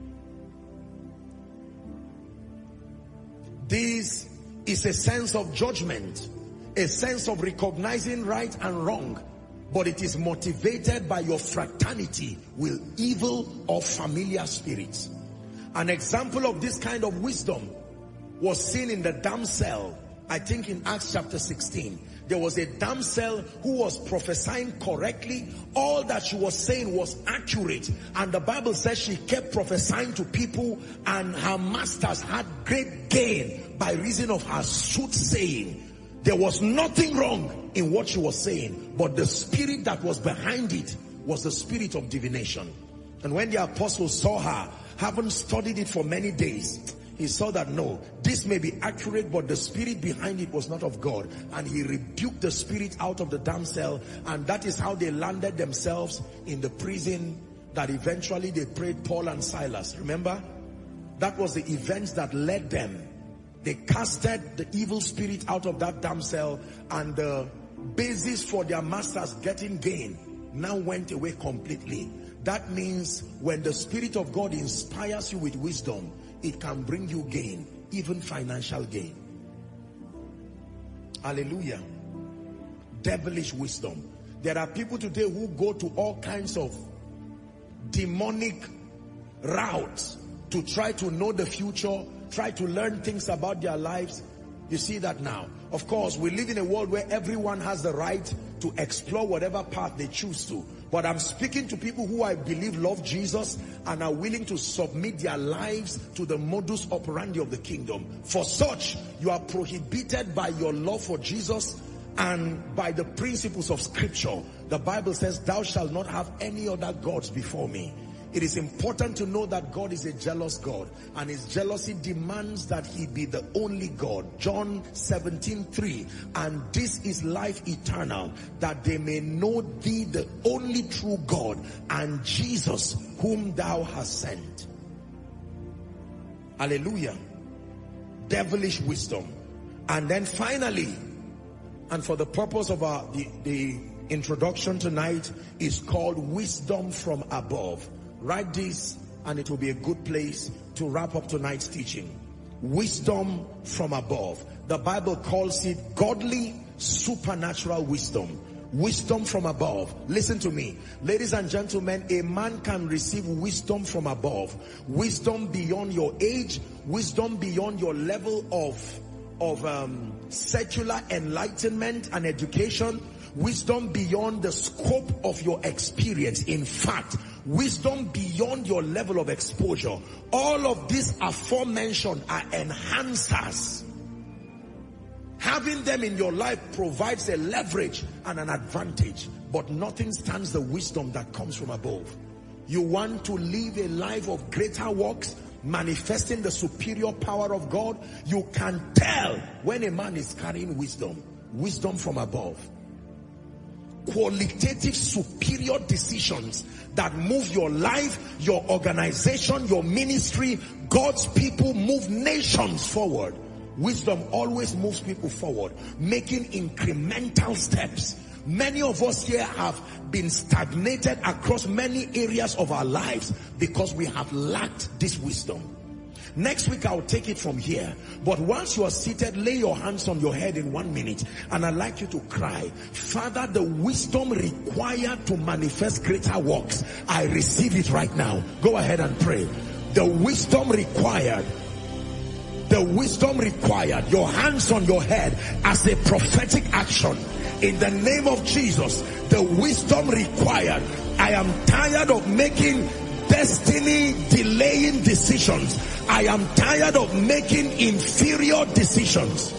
This is a sense of judgment, a sense of recognizing right and wrong, but it is motivated by your fraternity with evil or familiar spirits. An example of this kind of wisdom was seen in the damsel, I think in Acts chapter sixteen. There was a damsel who was prophesying correctly. All that she was saying was accurate. And the Bible says she kept prophesying to people, and her masters had great gain by reason of her soothsaying. There was nothing wrong in what she was saying, but the spirit that was behind it was the spirit of divination. And when the apostles saw her, having studied it for many days, he saw that no, this may be accurate, but the spirit behind it was not of God. And he rebuked the spirit out of the damsel, and that is how they landed themselves in the prison that eventually they prayed Paul and Silas. Remember? That was the events that led them. They casted the evil spirit out of that damsel, and the basis for their masters getting gain now went away completely. That means when the Spirit of God inspires you with wisdom, it can bring you gain, even financial gain. Hallelujah. Devilish wisdom. There are people today who go to all kinds of demonic routes to try to know the future, try to learn things about their lives. You see that now. Of course, we live in a world where everyone has the right to explore whatever path they choose to. But I'm speaking to people who I believe love Jesus and are willing to submit their lives to the modus operandi of the kingdom. For such, you are prohibited by your love for Jesus and by the principles of Scripture. The Bible says, thou shalt not have any other gods before me. It is important to know that God is a jealous God, and his jealousy demands that he be the only God. John seventeen three, and this is life eternal, that they may know thee, the only true God, and Jesus whom thou hast sent. Hallelujah. Devilish wisdom. And then finally, and for the purpose of our the, the introduction tonight is called Wisdom from Above. Write this and it will be a good place to wrap up tonight's teaching. Wisdom from above. The Bible calls it godly supernatural wisdom. Wisdom from above. Listen to me. Ladies and gentlemen, a man can receive wisdom from above. Wisdom beyond your age. Wisdom beyond your level of, of um, secular enlightenment and education. Wisdom beyond the scope of your experience. In fact, wisdom beyond your level of exposure. All of these aforementioned are enhancers. Having them in your life provides a leverage and an advantage, but nothing stands the wisdom that comes from above. You want to live a life of greater works, manifesting the superior power of God. You can tell when a man is carrying wisdom. Wisdom from above. Qualitative superior decisions that move your life, your organization, your ministry, God's people, move nations forward. Wisdom always moves people forward, making incremental steps. Many of us here have been stagnated across many areas of our lives because we have lacked this wisdom. Next week I'll take it from here. But once you are seated, lay your hands on your head in one minute. And I'd like you to cry, Father, the wisdom required to manifest greater works, I receive it right now. Go ahead and pray. The wisdom required. The wisdom required. Your hands on your head as a prophetic action. In the name of Jesus, the wisdom required. I am tired of making destiny delaying decisions. I am tired of making inferior decisions.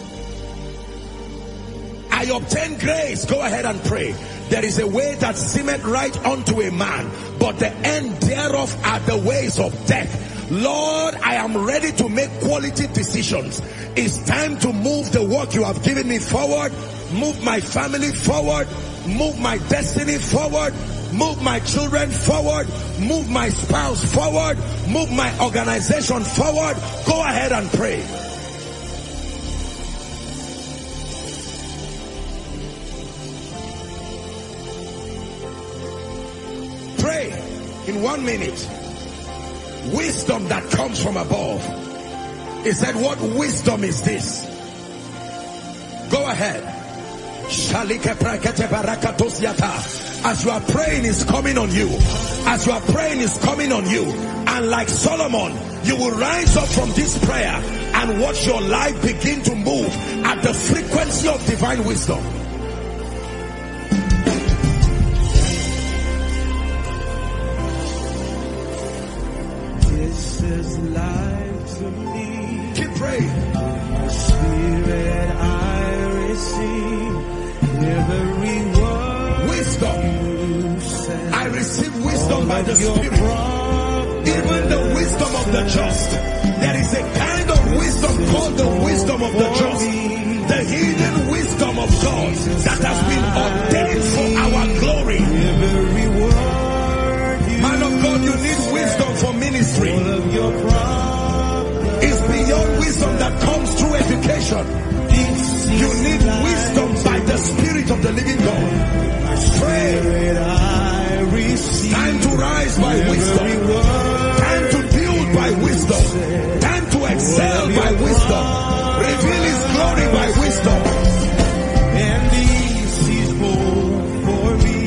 I obtain grace. Go ahead and pray. There is a way that seemeth right unto a man, but the end thereof are the ways of death. Lord, I am ready to make quality decisions. It's time to move the work you have given me forward, move my family forward, move my destiny forward, move my children forward, move my spouse forward, move my organization forward. Go ahead and pray. Pray in one minute. Wisdom that comes from above. He said, what wisdom is this? Go ahead. As you are praying, is coming on you. As you are praying, is coming on you. And like Solomon, you will rise up from this prayer and watch your life begin to move at the frequency of divine wisdom. This is life to me. Keep praying. The Spirit I receive, every word wisdom. you said. I receive wisdom by the Spirit. Even the wisdom of the just. There is a kind of wisdom called the wisdom of the just. The hidden wisdom of God that has been ordained for our glory. Every word Man of God, you need wisdom for ministry. It's beyond wisdom that comes through education. You need wisdom by the Spirit of the living God. Pray. Time to rise by wisdom. Time to build by wisdom. Time to excel by wisdom. Reveal His glory by wisdom. And this is hope for me.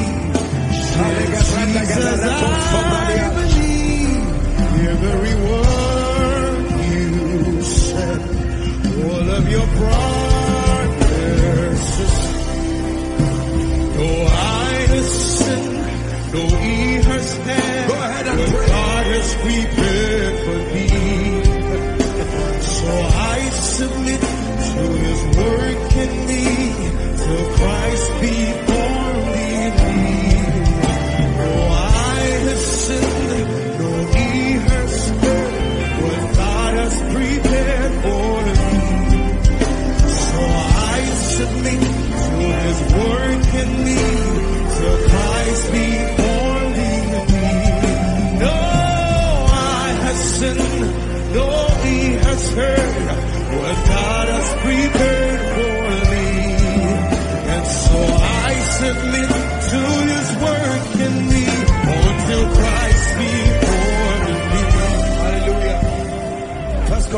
Jesus, I believe every word you said. All of your promises. No eye has seen, no ear has heard. Go ahead and what pray. God has prepared for me. So I submit to His work in me, till Christ be formed in me. No eye has seen, no ear has heard what God has prepared for me. So I submit to His work in me, till Christ be formed in me. No eye has seen, no ear has heard what God has prepared for me. And so I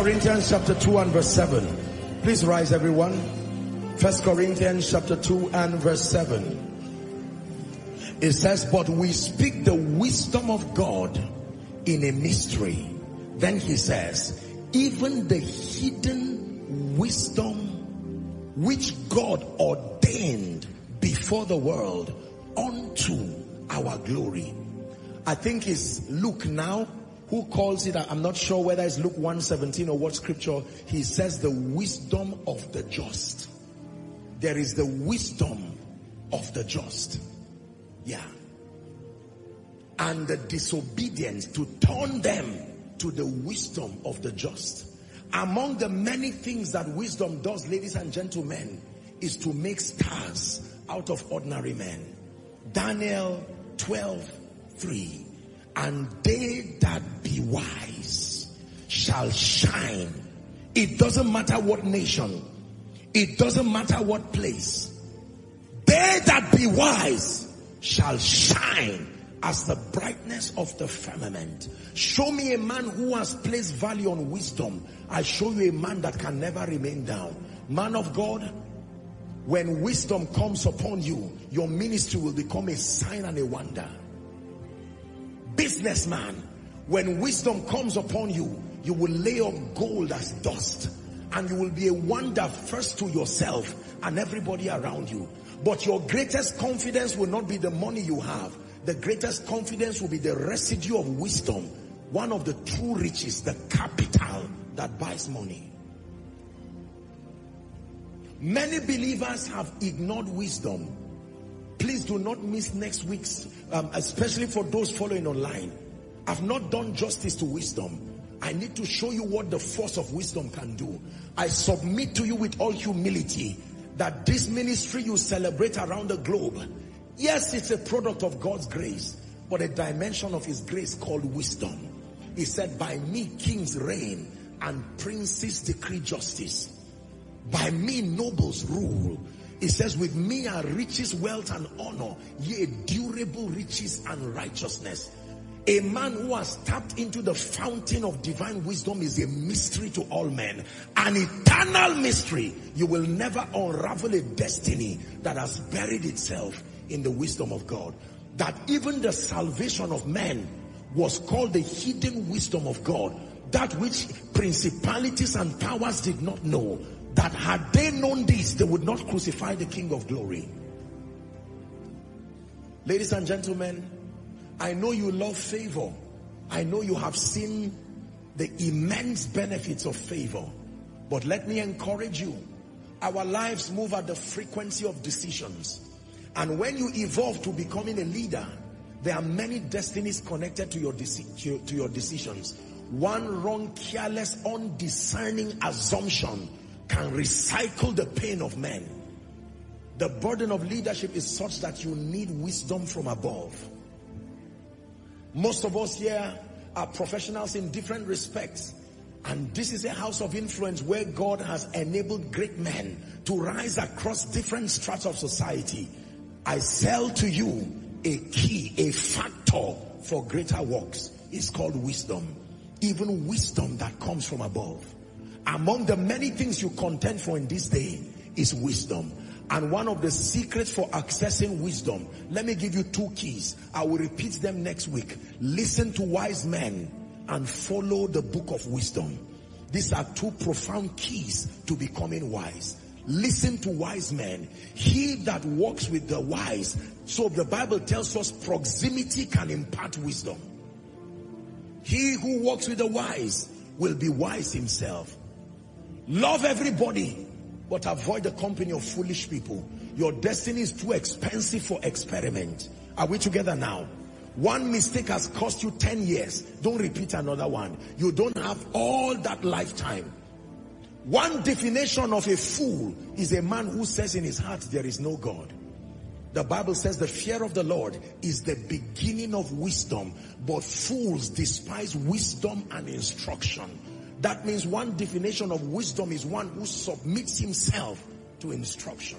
Corinthians chapter two and verse seven. Please rise, everyone. First Corinthians chapter two and verse seven. It says, but we speak the wisdom of God in a mystery. Then he says, even the hidden wisdom which God ordained before the world unto our glory. I think it's Luke now who calls it, I'm not sure whether it's Luke one seventeen or what scripture. He says the wisdom of the just. There is the wisdom of the just. Yeah. And the disobedience to turn them to the wisdom of the just. Among the many things that wisdom does, ladies and gentlemen, is to make stars out of ordinary men. Daniel twelve three. And they that be wise shall shine. It doesn't matter what nation. It doesn't matter what place. They that be wise shall shine as the brightness of the firmament. Show me a man who has placed value on wisdom. I show you a man that can never remain down. Man of God, when wisdom comes upon you, your ministry will become a sign and a wonder. Businessman, when wisdom comes upon you, you will lay up gold as dust, and you will be a wonder first to yourself and everybody around you. But your greatest confidence will not be the money you have. The greatest confidence will be the residue of wisdom. One of the true riches, the capital that buys money. Many believers have ignored wisdom. Please do not miss next week's, um, especially for those following online. I've not done justice to wisdom. I need to show you what the force of wisdom can do. I submit to you with all humility that this ministry you celebrate around the globe, yes, it's a product of God's grace, but a dimension of his grace called wisdom. He said, by me kings reign and princes decree justice. By me nobles rule. He says, with me are riches, wealth and honor, yea, durable riches and righteousness. A man who has tapped into the fountain of divine wisdom is a mystery to all men. An eternal mystery. You will never unravel a destiny that has buried itself in the wisdom of God. That even the salvation of men was called the hidden wisdom of God. That which principalities and powers did not know. That had they known this, they would not crucify the King of Glory. Ladies and gentlemen, I know you love favor. I know you have seen the immense benefits of favor. But let me encourage you. Our lives move at the frequency of decisions. And when you evolve to becoming a leader, there are many destinies connected to your, to, to your decisions. One wrong, careless, undiscerning assumption can recycle the pain of men. The burden of leadership is such that you need wisdom from above. Most of us here are professionals in different respects. And this is a house of influence where God has enabled great men to rise across different strata of society. I sell to you a key, a factor for greater works. It's called wisdom. Even wisdom that comes from above. Among the many things you contend for in this day is wisdom. And one of the secrets for accessing wisdom, let me give you two keys. I will repeat them next week. Listen to wise men and follow the book of wisdom. These are two profound keys to becoming wise. Listen to wise men. He that walks with the wise. So the Bible tells us proximity can impart wisdom. He who walks with the wise will be wise himself. Love everybody, but avoid the company of foolish people. Your destiny is too expensive for experiment. Are we together now? One mistake has cost you ten years. Don't repeat another one. You don't have all that lifetime. One definition of a fool is a man who says in his heart there is no God. The Bible says the fear of the Lord is the beginning of wisdom, but fools despise wisdom and instruction. That means one definition of wisdom is one who submits himself to instruction.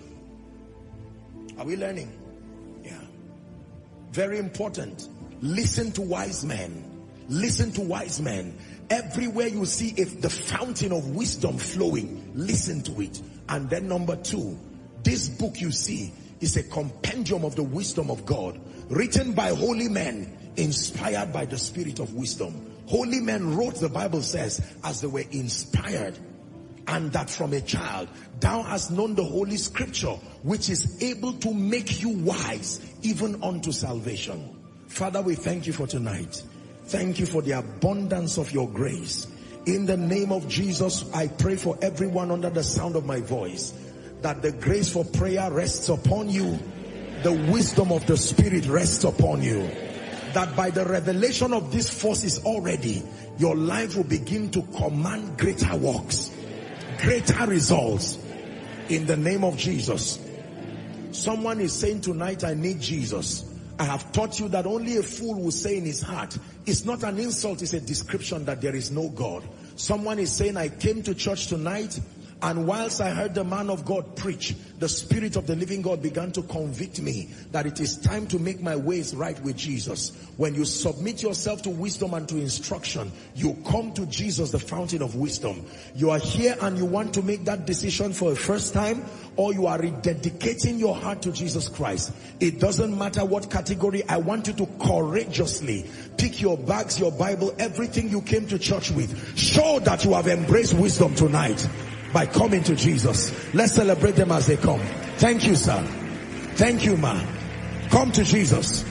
Are we learning? Yeah. Very important. Listen to wise men. Listen to wise men. Everywhere you see if the fountain of wisdom flowing, listen to it. And then number two, this book you see is a compendium of the wisdom of God, written by holy men, inspired by the spirit of wisdom. Holy men wrote, the Bible says, as they were inspired, and that from a child thou hast known the holy scripture, which is able to make you wise even unto salvation. Father, we thank you for tonight. Thank you for the abundance of your grace. In the name of Jesus, I pray for everyone under the sound of my voice, that the grace for prayer rests upon you, the wisdom of the Spirit rests upon you, that by the revelation of these forces already, your life will begin to command greater works, greater results, in the name of Jesus. Someone is saying tonight, I need Jesus. I have taught you that only a fool will say in his heart. It's not an insult, it's a description that there is no God. Someone is saying, I came to church tonight, and whilst I heard the man of God preach, the Spirit of the living God began to convict me that it is time to make my ways right with Jesus. When you submit yourself to wisdom and to instruction, you come to Jesus, the fountain of wisdom. You are here and you want to make that decision for the first time, or you are rededicating your heart to Jesus Christ. It doesn't matter what category. I want you to courageously pick your bags, your Bible, everything you came to church with. Show that you have embraced wisdom tonight by coming to Jesus. Let's celebrate them as they come. Thank you, sir. Thank you, ma. Come to Jesus.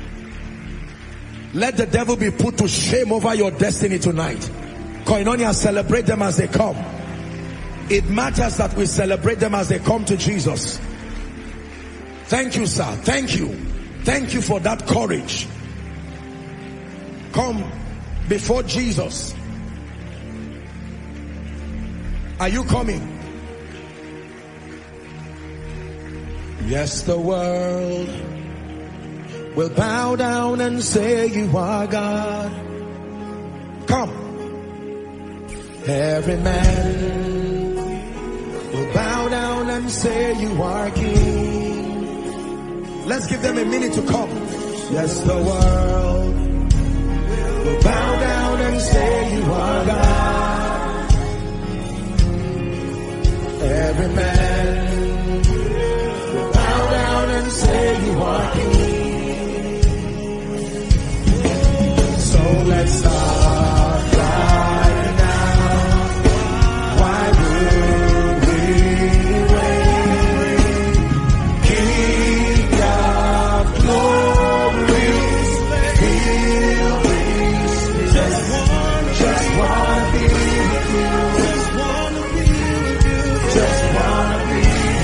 Let the devil be put to shame over your destiny tonight. Koinonia, celebrate them as they come. It matters that we celebrate them as they come to Jesus. Thank you, sir. Thank you. Thank you for that courage. Come before Jesus. Are you coming? Yes, the world will bow down and say you are God. Come. Every man will bow down and say you are King. Let's give them a minute to come. Yes, the world will bow down and say you are God. Every man will bow down and say you are King. So let's start right now. Why would we wait? King of glory, feel free. Just wanna, just wanna be with you. Just wanna be with you. Just wanna be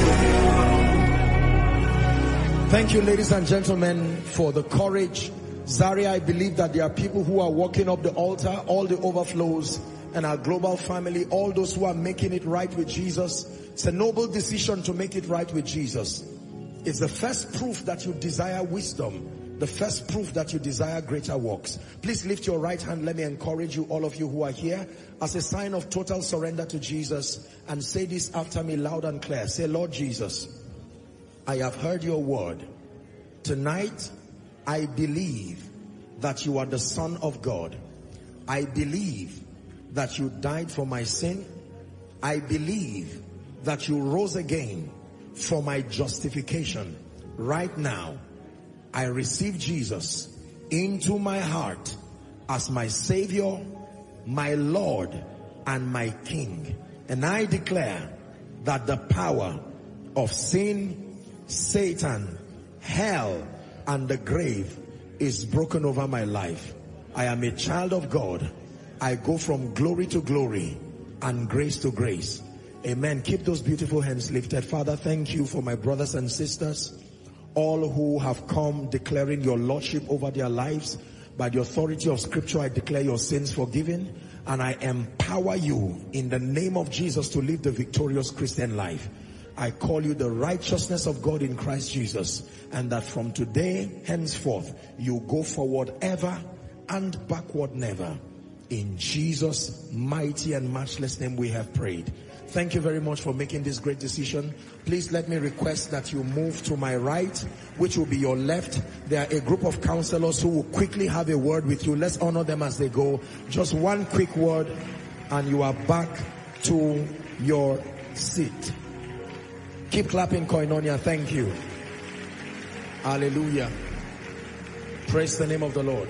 with you. Thank you, ladies and gentlemen, for the courage. Zaria, I believe that there are people who are walking up the altar, all the overflows, and our global family, all those who are making it right with Jesus. It's a noble decision to make it right with Jesus. It's the first proof that you desire wisdom, the first proof that you desire greater works. Please lift your right hand. Let me encourage you, all of you who are here, as a sign of total surrender to Jesus, and say this after me loud and clear. Say, Lord Jesus, I have heard your word. Tonight, I believe that you are the Son of God. I believe that you died for my sin. I believe that you rose again for my justification. Right now, I receive Jesus into my heart as my Savior, my Lord, and my King. And I declare that the power of sin, Satan, hell, and the grave is broken over my life. I am a child of God. I go from glory to glory and grace to grace. Amen. Keep those beautiful hands lifted. Father, thank you for my brothers and sisters, all who have come declaring your lordship over their lives. By the authority of scripture, I declare your sins forgiven, and I empower you in the name of Jesus to live the victorious Christian life. I call you the righteousness of God in Christ Jesus, and that from today henceforth you go forward ever and backward never. In Jesus' mighty and matchless name we have prayed. Thank you very much for making this great decision. Please let me request that you move to my right, which will be your left. There are a group of counselors who will quickly have a word with you. Let's honor them as they go. Just one quick word and you are back to your seat. Keep clapping, Koinonia. Thank you. Hallelujah. Praise the name of the Lord.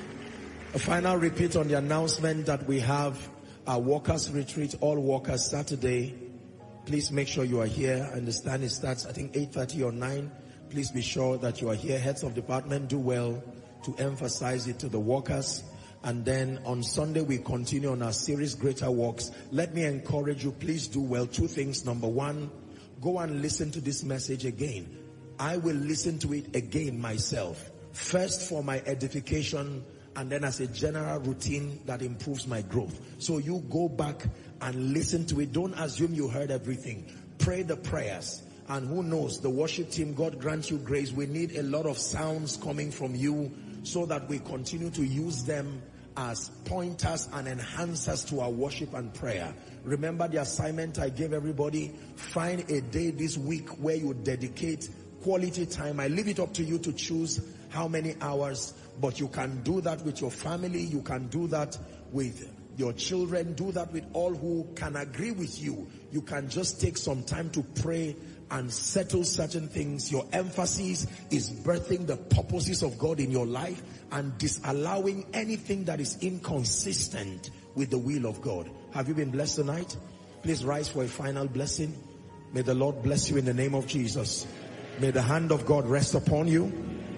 A final repeat on the announcement that we have our workers retreat, all workers, Saturday. Please make sure you are here. I understand it starts, I think, eight thirty or nine. Please be sure that you are here. Heads of department, do well to emphasize it to the workers. And then on Sunday, we continue on our series, Greater Works. Let me encourage you, please do well. Two things. Number one, go and listen to this message again. I will listen to it again myself. First for my edification, and then as a general routine that improves my growth. So you go back and listen to it. Don't assume you heard everything. Pray the prayers. And who knows, the worship team, God grant you grace. We need a lot of sounds coming from you so that we continue to use them as pointers and enhancers to our worship and prayer. Remember the assignment I gave everybody. Find a day this week where you dedicate quality time. I leave it up to you to choose how many hours, but you can do that with your family. You can do that with your children. Do that with all who can agree with you. You can just take some time to pray and settle certain things. Your emphasis is birthing the purposes of God in your life and disallowing anything that is inconsistent with the will of God. Have you been blessed tonight? Please rise for a final blessing. May the Lord bless you in the name of Jesus. May the hand of God rest upon you.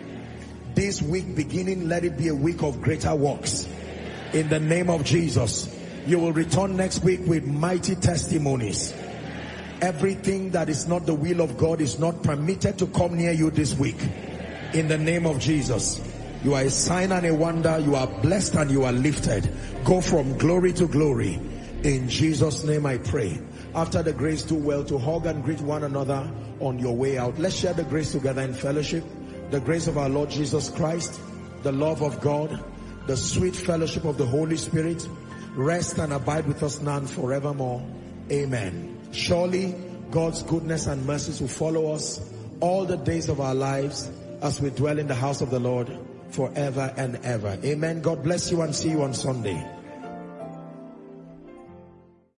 This week beginning, let it be a week of greater works. In the name of Jesus. You will return next week with mighty testimonies. Everything that is not the will of God is not permitted to come near you this week. In the name of Jesus. You are a sign and a wonder. You are blessed and you are lifted. Go from glory to glory. In Jesus' name I pray. After the grace, do well to hug and greet one another on your way out. Let's share the grace together in fellowship. The grace of our Lord Jesus Christ, the love of God, the sweet fellowship of the Holy Spirit, rest and abide with us now and forevermore. Amen. Surely God's goodness and mercies will follow us all the days of our lives as we dwell in the house of the Lord forever and ever. Amen. God bless you and see you on Sunday.